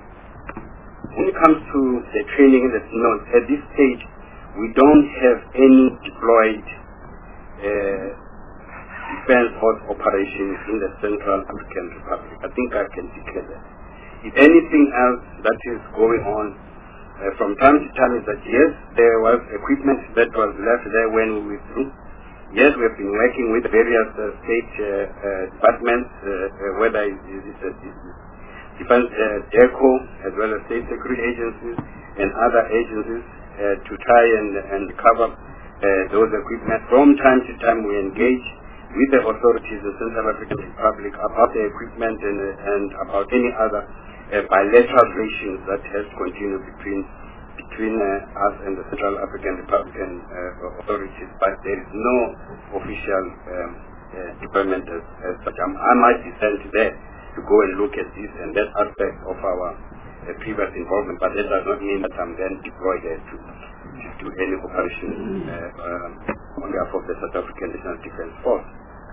when it comes to the training, that, you know, at this stage, we don't have any deployed uh, defense force operations in the Central African Republic. I think I can declare that. If anything else that is going on uh, from time to time is that yes, there was equipment that was left there when we withdrew. Yes, we have been working with various uh, state uh, uh, departments, uh, uh, whether it is uh, Defense uh, DECO, as well as state security agencies and other agencies uh, to try and, and recover uh, those equipment. From time to time we engage with the authorities of the Central African Republic about the equipment and, uh, and about any other uh, bilateral relations that has continued between between uh, us and the Central African Republican uh, authorities, but there is no official um, uh, deployment as, as such. I'm, I might be sent there to go and look at this and that aspect of our uh, previous involvement, but that does not mean that I'm then deployed there to, to do any operation uh, uh, on behalf of the South African National Defense Force.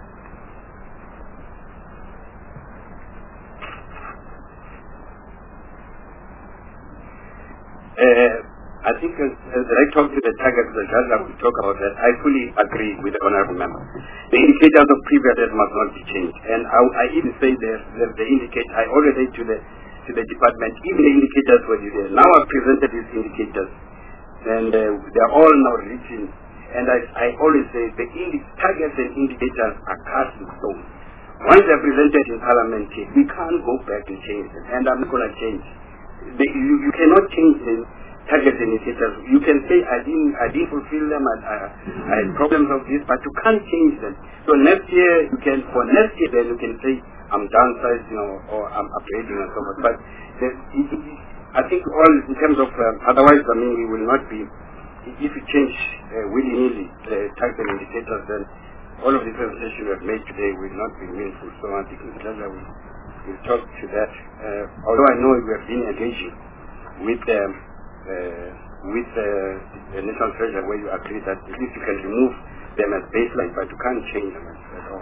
Uh, I think as, as I talked to the targets that I will talk about that, I fully agree with the honorable member. The indicators of previous years must not be changed. And I, I even say that the indicate I already said to the to the department, even the indicators were there. Now I've presented these indicators. and uh, they are all now written. And I, I always say the indi targets and indicators are cast in stone. Once they're presented in Parliament, we can't go back and change them, and I'm not going to change. The, you, you cannot change the targets and indicators. You can say I didn't, I didn't fulfill them, I, I, I had problems of this, but you can't change them. So next year, you can, for next year, then you can say I'm downsizing or, or I'm upgrading and so forth. But the, it, it, I think all in terms of, um, otherwise, I mean, we will not be, if you change uh, willy-nilly the target and indicators, then all of the presentation we have made today will not be meaningful. So I think Mister Dladla will, will talk to that. Uh, although I know we have been engaging with um, uh, with uh, the National Treasury, where you agree that at least you can remove them as baseline, but you can't change them at all.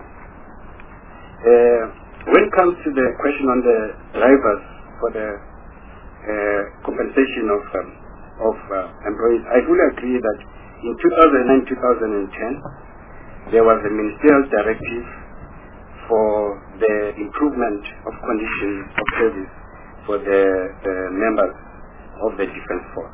Uh, when it comes to the question on the drivers for the uh, compensation of um, of uh, employees, I fully agree that in two thousand nine to two thousand ten, there was a ministerial directive for the improvement of conditions of service for the uh, members of the defense force.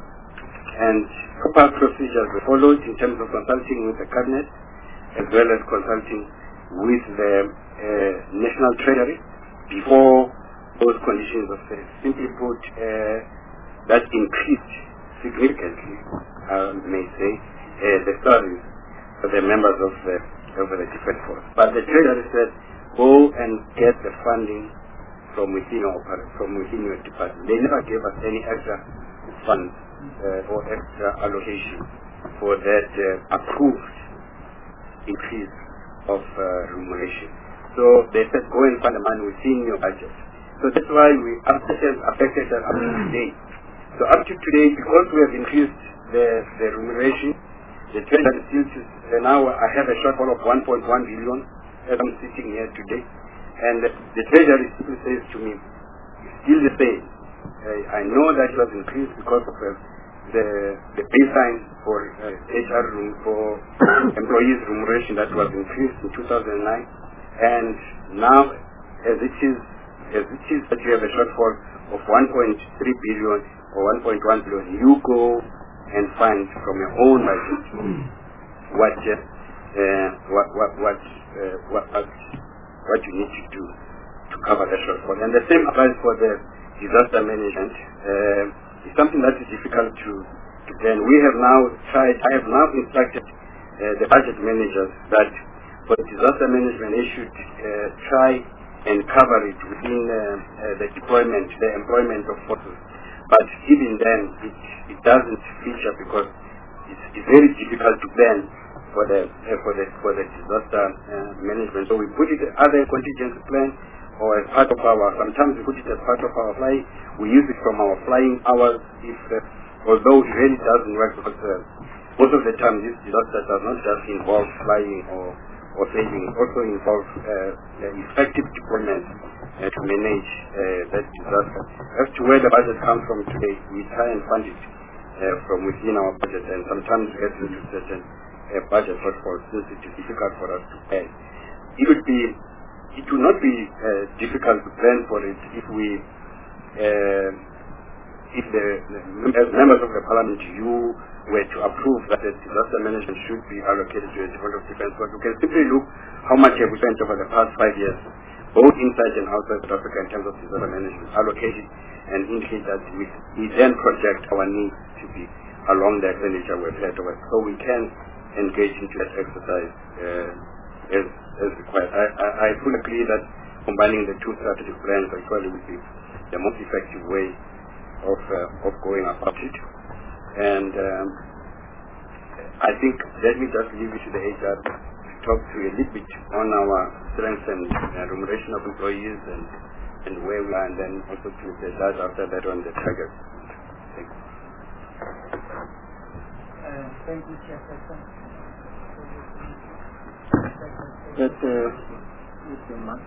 And proper procedures were followed in terms of consulting with the cabinet as well as consulting with the uh, National Treasury before those conditions of service. Simply put, uh, that increased significantly, I may say, uh, the salaries for the members of the, of the defense force. But the Treasury said, go and get the funding from within our, from within your department. They never gave us any extra funds uh, or extra allocation for that uh, approved increase of uh, remuneration. So they said, go and find the money within your budget. So that's why we affected, affected us up to today. So up to today, because we have increased the, the remuneration, the Treasury still to, uh, now I have a shortfall of one point one billion as I'm sitting here today, and the, the Treasury still says to me, still the same. Uh, I know that it was increased because of uh, the the baseline for uh, H R room for employees' remuneration that was increased in two thousand nine, and now as it is as it is that you have a shortfall of one point three billion or one point one billion, you go and find from your own budget what uh, uh, what what what, uh, what what what you need to do to cover the shortfall. And the same applies for the disaster management. Uh, it's something that is difficult to to plan. We have now tried. I have now instructed uh, the budget managers that for the disaster management, they should uh, try and cover it within uh, uh, the deployment, the employment of forces. But even then, it, it doesn't feature because it's, it's very difficult to plan for the uh, for the for the disaster uh, management. So we put it either contingency plan or as part of our. Sometimes we put it as part of our flying. We use it from our flying hours. If uh, although it really doesn't work because uh, most of the time this disaster does not just involve flying or or saving. It also involves uh, effective deployment uh, to manage uh, that disaster. As to where the budget comes from today, we try and fund it uh, from within our budget, and sometimes we get into certain uh, budget shortfalls since it is difficult for us to plan. It would be, it would not be uh, difficult to plan for it if we, uh, if the, as members of the parliament, you were to approve that the disaster management should be allocated to a Department of Defense. But we can simply look how much have we spent over the past five years, both inside and outside South Africa in terms of disaster management, allocated and indicate that we, we then project our needs to be along the expenditure we've had over. So we can engage into that exercise uh, as, as required. I, I, I fully agree that combining the two strategic plans actually would be the most effective way of, uh, of going about it. And um, I think let me just leave it to the H R to talk to you a little bit on our strengths and uh, remuneration of employees and, and where we are, and then also to the judge after that on the target. Thank you. Uh, thank you, Chairperson. That, uh, Mister Mark.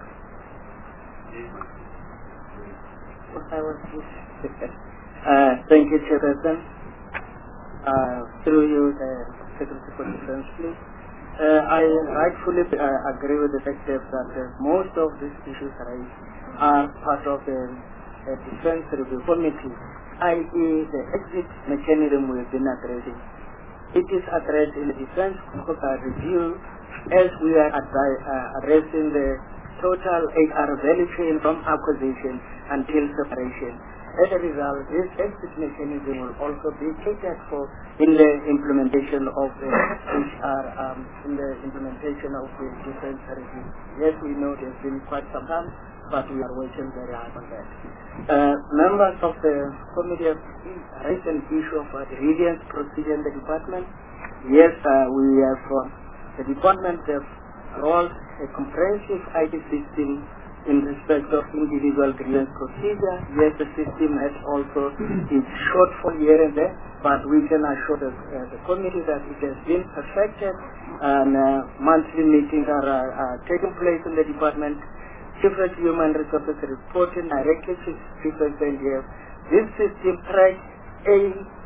What I was uh, thank you, Chairperson. Uh, through you, the Secretary for Defense, please. Uh, I rightfully uh, agree with the fact that uh, most of these issues raised are part of the uh, Defense Review Committee that is the exit mechanism we've been addressing. It is addressed in the defense review as we are uh, addressing the total H R value chain from acquisition until separation. As a result, this exit mechanism will also be catered for in the implementation of the H R, um, in the implementation of the defense review. Yes, we know there's been quite some time, but we are working very hard on that. Uh, members of the committee have raised an issue of uh, the grievance procedure in the department. Yes, uh, we have, uh, the department have rolled a comprehensive I T system in respect of individual grievance procedure. Yes, the system has also its shortfall here and there, but we can assure the, uh, the committee that it has been perfected, and uh, monthly meetings are uh, uh, taking place in the department. Different human resources reporting directly to different N D F. This system tracks a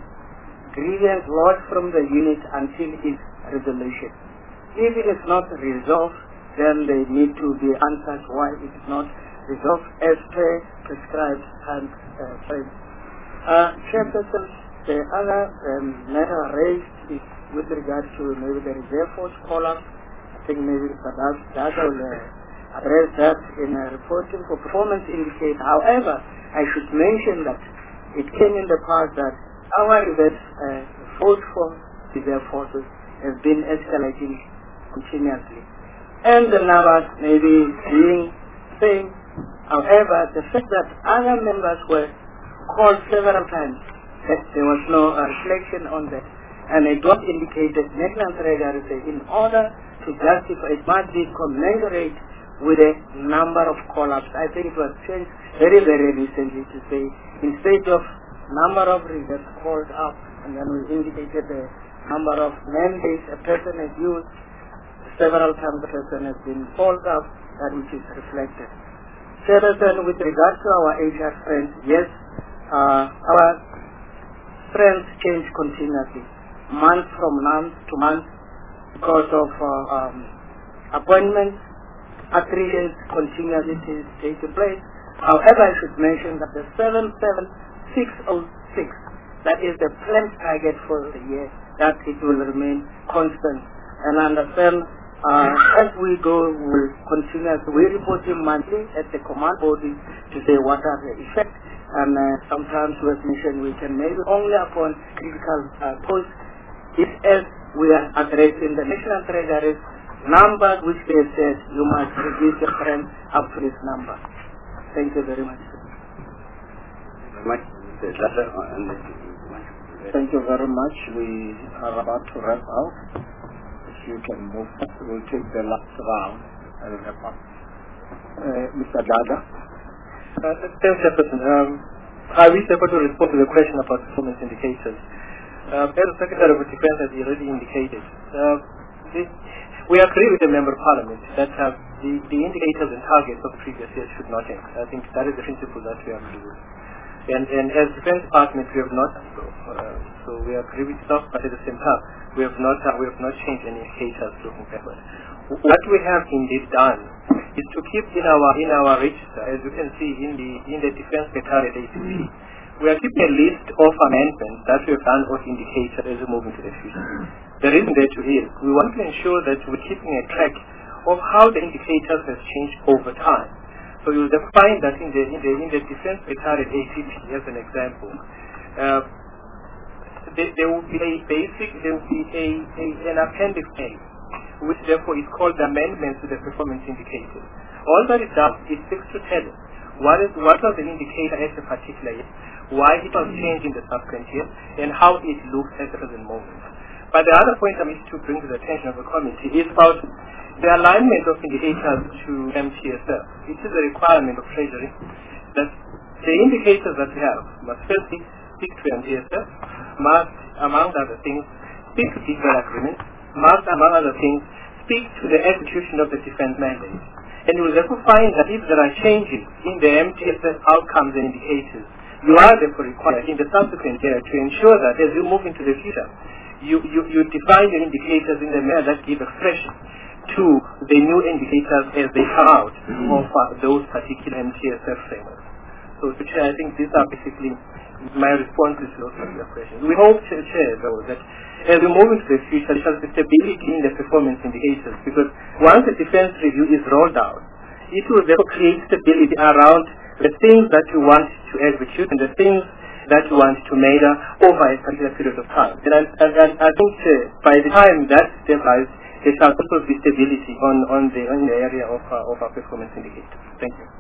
grievance lodged from the unit until its resolution. If it is not resolved, then they need to be answered why it is not resolved as per prescribed time uh, frame. Uh, Chairperson, the other um, matter raised is with regard to maybe the reserve force call-up. I think maybe perhaps that will uh, address that in a reporting for performance indicator. However, I should mention that it came in the past that our reserve uh, force for reserve forces has been escalating continuously. And the numbers may be being same. However, the fact that other members were called several times, that there was no uh, reflection on that. And it was indicated, National Treasury said, in order to justify, it must be commensurate with a number of call-ups. I think it was changed very, very recently to say, instead of number of readers called up, and then we indicated the number of mandates a person has used, several times the person has been called up, that which is reflected. Chairperson, with regard to our H R strength, yes, uh, our strength change continuously, month from month to month, because of uh, um, appointments, attritions continuously taking place. However, I should mention that the seven seven six oh six, that is the planned target for the year, that it will remain constant. And understand, Uh, as we go, we'll continue, we report him monthly at the command body to say what are the effects, and uh, sometimes we mention we can maybe only upon critical uh, posts, if as we are addressing the National Treasury's numbers which they said you must reduce your friend up to this number. Thank you very much. Thank you very much. We are about to wrap out. You can move. We'll take the last round and wrap up. Uh, Mister Dada. Uh, thanks, Jefferson. Um, I wish I could respond to the question about performance indicators. Uh, as the Secretary of Defense has already indicated, uh, this, we agree with the Member of Parliament that uh, the, the indicators and targets of the previous years should not change. I think that is the principle that we agree with. And, and as Defense Department, we have not so. Uh, so we agree with stuff, but at the same time, we have not uh, we have not changed any indicators looking backward. What we have indeed done is to keep in our in our register, as you can see in the in the Defense Secretariat A T P, we are keeping a list of amendments that we have done of indicators as we move into the future. The reason that we is we want to ensure that we're keeping a track of how the indicators have changed over time. So you'll find that in the in the in the Defense Secretariat A T P, as an example, uh, there, there will be a basic, there will be a, a an appendix A, which therefore is called the amendments to the performance indicators. All that it does is seeks to tell us what is what was the indicator at a particular year, why it was changed in the subsequent year, and how it looks at the present moment. But the other point I wish to bring to the attention of the committee is about the alignment of indicators to M T S F. It is a requirement of Treasury that the indicators that we have must firstly speak to M T S F, must, among other things, speak to different agreements, must, among other things, speak to the execution of the defense mandate. And you will therefore find that if there are changes in the M T S F outcomes and indicators, you are therefore required in the subsequent year to ensure that as you move into the future, you, you, you define your indicators in the manner that give expression to the new indicators as they come out of uh, those particular M T S F frameworks. So I think these are basically my response is also to your question. We hope, Chair, though, that as we move into the future, there shall be stability in the performance indicators, because once the defense review is rolled out, it will therefore create stability around the things that you want to execute and the things that you want to measure over a particular period of time. And I, and, and I think uh, by the time that stabilizes, there shall also be stability on, on, the, on the area of, uh, of our performance indicators. Thank you.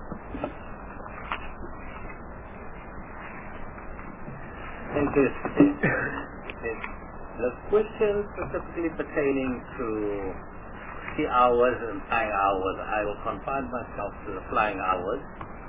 Thank you. The question specifically pertaining to three hours and flying hours, I will confine myself to the flying hours.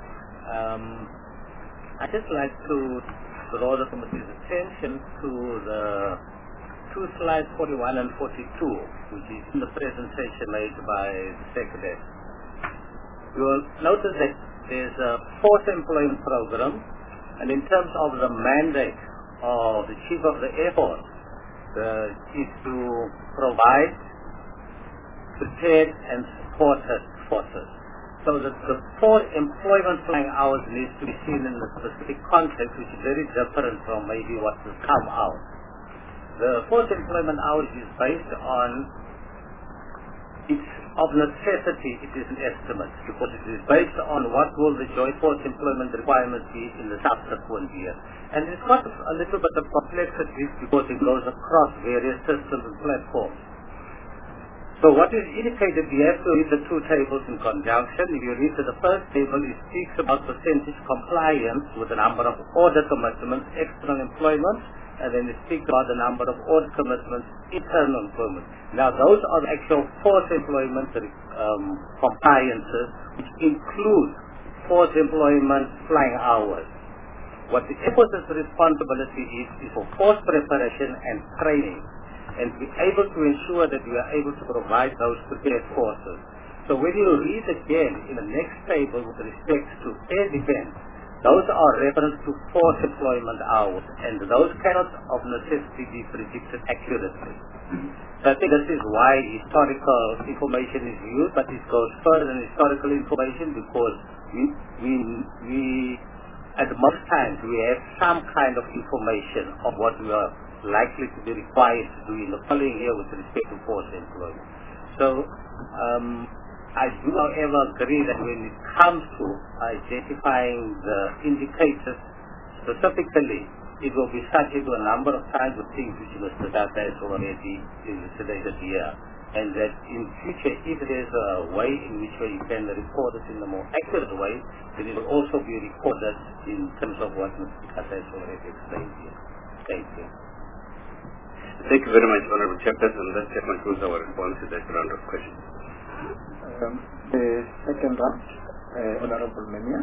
Um, I'd just like to draw the committee's attention to the two slides forty-one and forty-two, which is in the presentation made by the Secretary. You will notice that there's a force employment program, and in terms of the mandate of the Chief of the Air Force, uh, is to provide prepared and supported forces. So that the force employment flying hours needs to be seen in the specific context, which is very different from maybe what will come out. The force employment hours is based on, it's of necessity, it is an estimate, because it is based on what will the joint force employment requirements be in the subsequent year. And it's got a little bit of complexity because it goes across various systems and platforms. So what is indicated, we have to read the two tables in conjunction. If you read to the first table, it speaks about percentage compliance with the number of order commitments, external employment, and then it speaks about the number of order commitments, internal employment. Now those are the actual force employment um, compliances, which include force employment flying hours. What the Air Force's responsibility is, is for force preparation and training, and be able to ensure that we are able to provide those prepared forces. So when you read again in the next table with respect to air defense, those are reference to force employment hours, and those cannot of necessity be predicted accurately. So I think this is why historical information is used, but it goes further than historical information, because we, we, we at most times we have some kind of information of what we are likely to be required to do in the following year with respect to force employment. So um, I do however agree that when it comes to identifying the indicators specifically, it will be subject to a number of kinds of things which Mister Data has already elucidated here. And that in future, if there is a way in which way you can record it in a more accurate way, then it will also be recorded in terms of what Mister Data has already explained here. Thank you. Thank you very much, Honorable Chairperson. That concludes our response to that round of questions. Um, the second round, uh, Honorable Menia.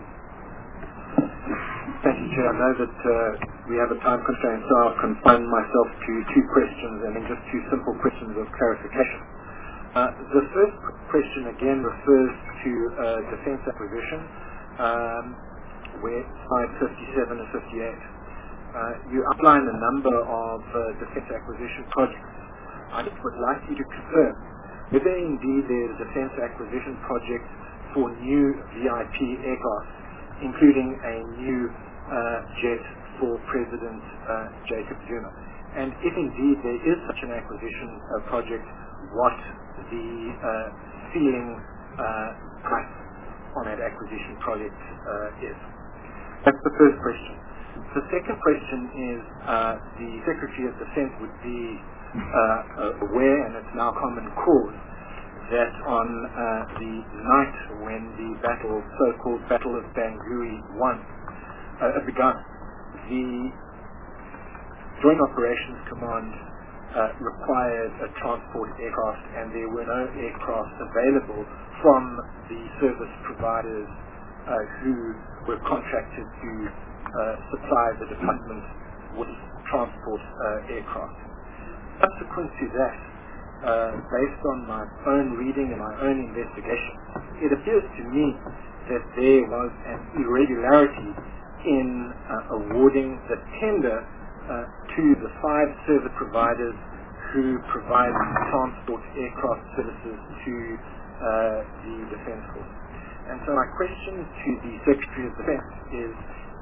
Thank you, Chair. I know that uh, we have a time constraint, so I'll confine myself to two questions and then just two simple questions of clarification. Uh, the first question again refers to uh, defense acquisition, um, where slide fifty-seven and fifty-eight. Uh, you outline a number of uh, defense acquisition projects. I just would like you to confirm whether indeed there is a defense acquisition project for new V I P aircraft, including a new uh, jet for President uh, Jacob Zuma. And if indeed there is such an acquisition uh, project, what the uh, ceiling uh, price on that acquisition project uh, is. That's the first question. The second question is, uh, the Secretary of Defense would be uh, aware, and it's now common cause, that on uh, the night when the battle, so-called Battle of Bangui won, uh, begun, the Joint Operations Command uh, required a transport aircraft, and there were no aircraft available from the service providers uh, who were contracted to uh, supply the department with transport uh, aircraft. Subsequent to that, uh, based on my own reading and my own investigation, it appears to me that there was an irregularity in uh, awarding the tender uh, to the five service providers who provide transport aircraft services to uh, the Defence Force. And so my question to the Secretary of Defence is,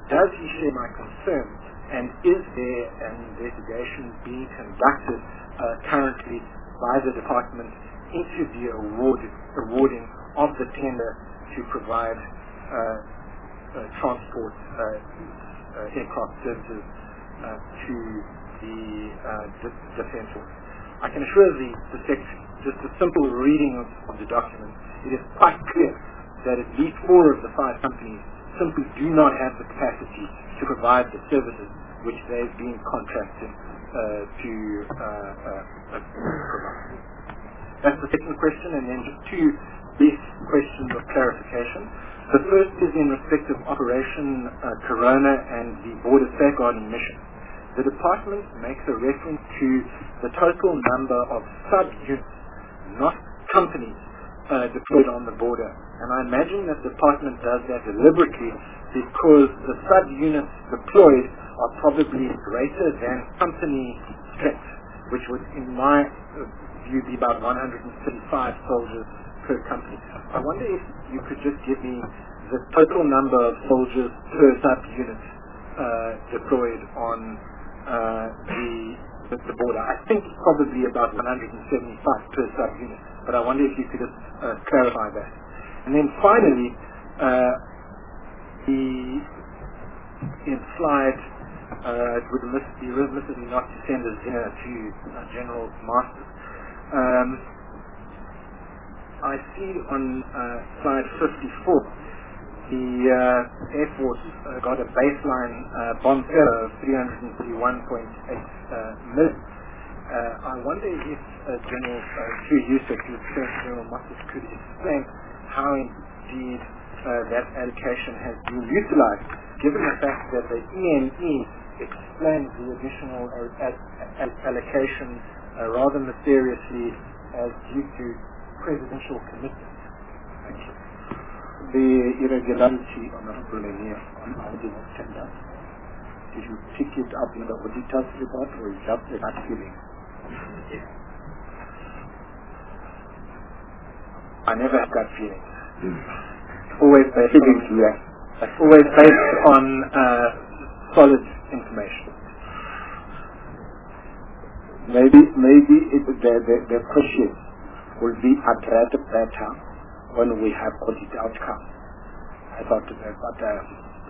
does he share my concerns, and is there an investigation being conducted uh, currently by the department into the award, awarding of the tender to provide uh, uh, transport uh, uh, aircraft services uh, to the uh, de- defense force? I can assure the, the secretary, just a simple reading of, of the document, it is quite clear that at least four of the five companies simply do not have the capacity to provide the services which they've been contracted uh, to uh, uh, uh, provide. That's the second question, and then just two brief questions of clarification. The first is in respect of Operation uh, Corona and the border safeguarding mission. The department makes a reference to the total number of sub-units, not companies, uh, deployed on the border. And I imagine that the department does that deliberately because the sub-units deployed are probably greater than company strength, which would, in my view, be about one hundred thirty-five soldiers per company. I wonder if you could just give me the total number of soldiers per sub-unit uh, deployed on uh, the, the the border. I think it's probably about one hundred seventy-five per sub-unit, but I wonder if you could just uh, clarify that. And then finally, uh, the in slide, uh, it would miss, be remiss of me not to send a dinner to uh, General Masters. Um, I see on uh, slide fifty-four, the uh, Air Force uh, got a baseline uh, bomb terror of three hundred thirty-one point eight uh, million. Uh, I wonder if uh, General, uh, through you, Secretary General Masters, could explain how indeed uh, that allocation has been utilized, given the fact that the E M E explains the additional uh, al- allocation uh, rather mysteriously as due to presidential commitment. Thank you. The irregularity, Honorable Emir, on housing of tender, did you pick it up in the auditor's report or is just a gut feeling? Yeah. I never have gut feelings. Always based feelings, on, yeah. It's always based on uh, solid information. Maybe, maybe it, the, the, the question will be addressed better when we have audit outcome. I thought that, but uh,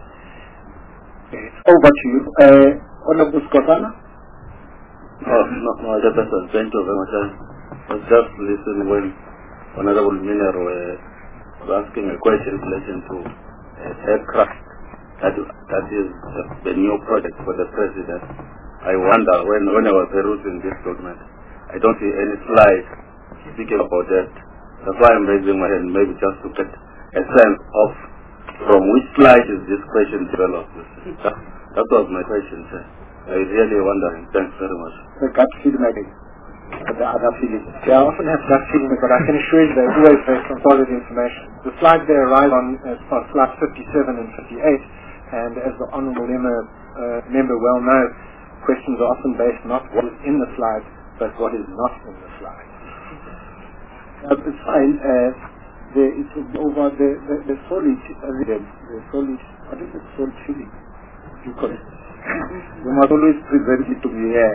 it's over to you. Uh, Honorable Skosana? Oh, no, no, I just thank you very much. I was just listening when Honorable Miller was asking a question in relation to uh, aircraft. That, that is uh, the new project for the President. I wonder, when, when I was perusing this document, I don't see any slide speaking about that. That's why I'm raising my hand, maybe just to get a sense of from which slide is this question developed. That, that was my question, sir. I really wondering. Thanks very much. The gut feeling, I think. The other feeling. Yeah, I often have gut feeling, but I can assure you they're always based on solid information. The slides they arrive on uh, are slides fifty-seven and fifty-eight, and as the Honourable member, uh, member well knows, questions are often based not what is in the slide, but what is not in the slide. Uh, it's fine. Uh, the, it's over the, the, the solid evidence, the solid, what is it, solid feeling? You call it. You must always present it to me here.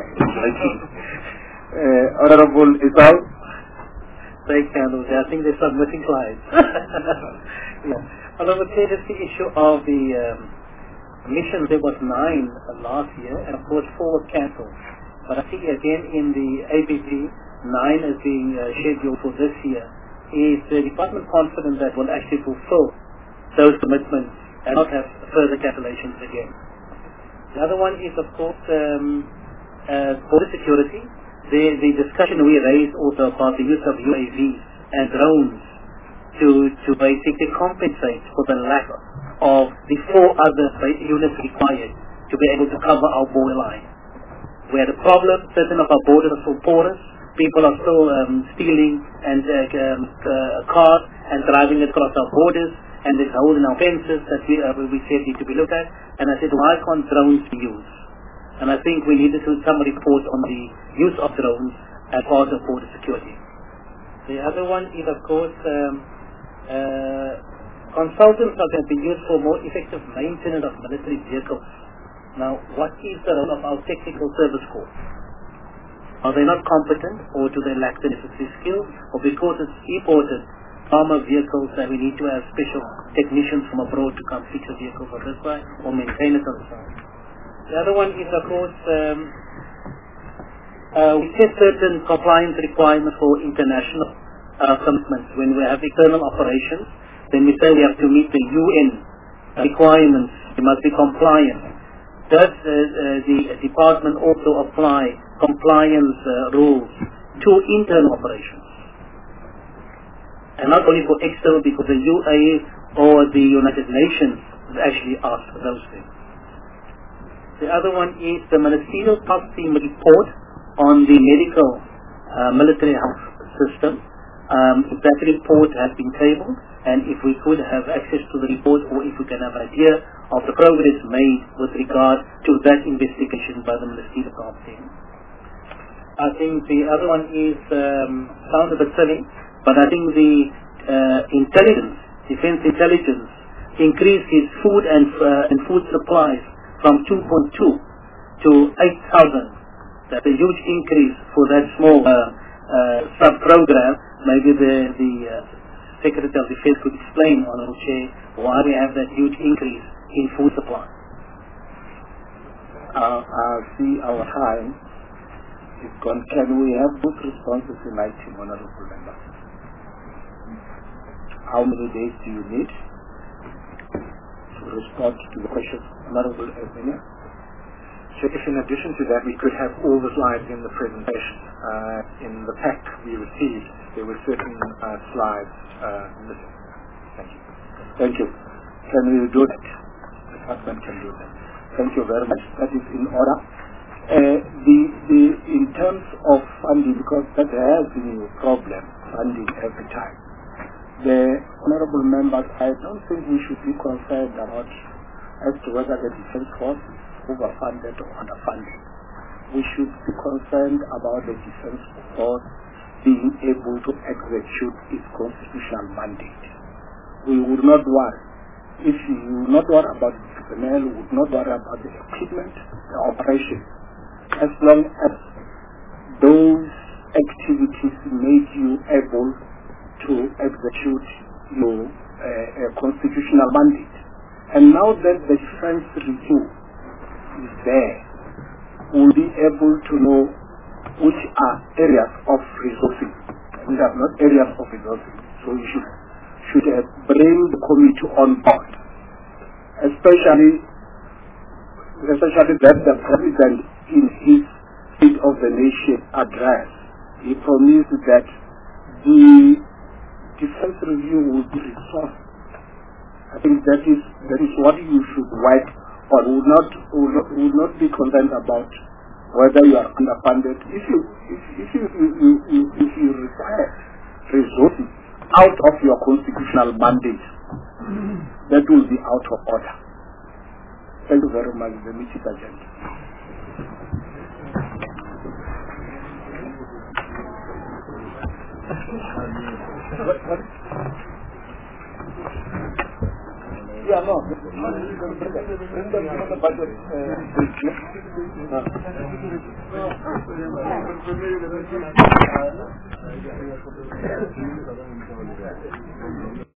uh, Honorable Isao? Thank you, I think they're submitting slides. yeah. Honorable Chair, just the issue of the um, missions, there was nine uh, last year, and of course four were cancelled. But I think again in the A P P, nine is being uh, scheduled for this year. Is the department confident that will actually fulfill those commitments and not have further cancellations again? The other one is, of course, um, uh, border security. The, the discussion we raised also about the use of U A Vs and drones to, to basically compensate for the lack of the four other units required to be able to cover our border line. We had a problem, certain of our borders are still porous, people are still um, stealing and uh, um, uh, cars and driving across our borders, and there's holes in our fences that we, uh, we said need to be looked at. And I said, why can't drones be used? And I think we needed to do some report on the use of drones as part of border security. The other one is, of course, um, uh, consultants are going to be used for more effective maintenance of military vehicles. Now, what is the role of our technical service corps? Are they not competent, or do they lack the necessary skills, or because it's imported armor vehicles that we need to have special technicians from abroad to come fix a vehicle for this side or maintain it on the side? The other one is, of course, um, uh, we set certain compliance requirements for international uh, commitments. When we have external operations, then we say we have to meet the U N requirements. We must be compliant. Does uh, uh, the department also apply compliance uh, rules to internal operations? And not only for external, because the U A or the United Nations actually ask for those things. The other one is the ministerial task team report on the medical uh, military health system. Um, if that report has been tabled, and if we could have access to the report, or if we can have an idea of the progress made with regard to that investigation by the ministerial task team. I think the other one is um, sounds a bit silly, but I think the uh, intelligence, defense intelligence, increased its food and uh, and food supplies from two point two to eight thousand. That's a huge increase for that small uh, uh, sub-program. Maybe the, the uh, Secretary of Defense could explain, Honorable Chair, why we have that huge increase in food supply. Uh, I see our time is gone. Can we have both responses in writing, Honorable Member? How many days do you need to respond to the questions, Honorable Evenia? So if in addition to that we could have all the slides in the presentation. Uh, in the pack we received, there were certain uh, slides uh, missing. Thank you. Thank you. Can we do that? The department can do that. Thank you very much. That is in order. Uh, the, the, in terms of funding, because that has been a problem, funding every time. The honorable members, I don't think we should be concerned about as to whether the defense force is overfunded or underfunded. We should be concerned about the defense force being able to execute its constitutional mandate. We would not worry. If you would not worry about the personnel, we would not worry about the equipment, the operation, as long as those activities make you able to execute your uh, constitutional mandate. And now that the defense review is there, we'll be able to know which are areas of resourcing. These are not areas of resourcing. So you should, should uh, bring the committee on board, especially, especially that the President in his State of the Nation address, he promised that the defense review will be resourced. I think that is that is what you should work on. Will not will not, will not be concerned about whether you are underfunded. If you if, if you, you, you, you if you require resources out of your constitutional mandate, that will be out of order. Thank you very much. The meeting is adjourned. What, what? Yeah, no. The budget. Uh,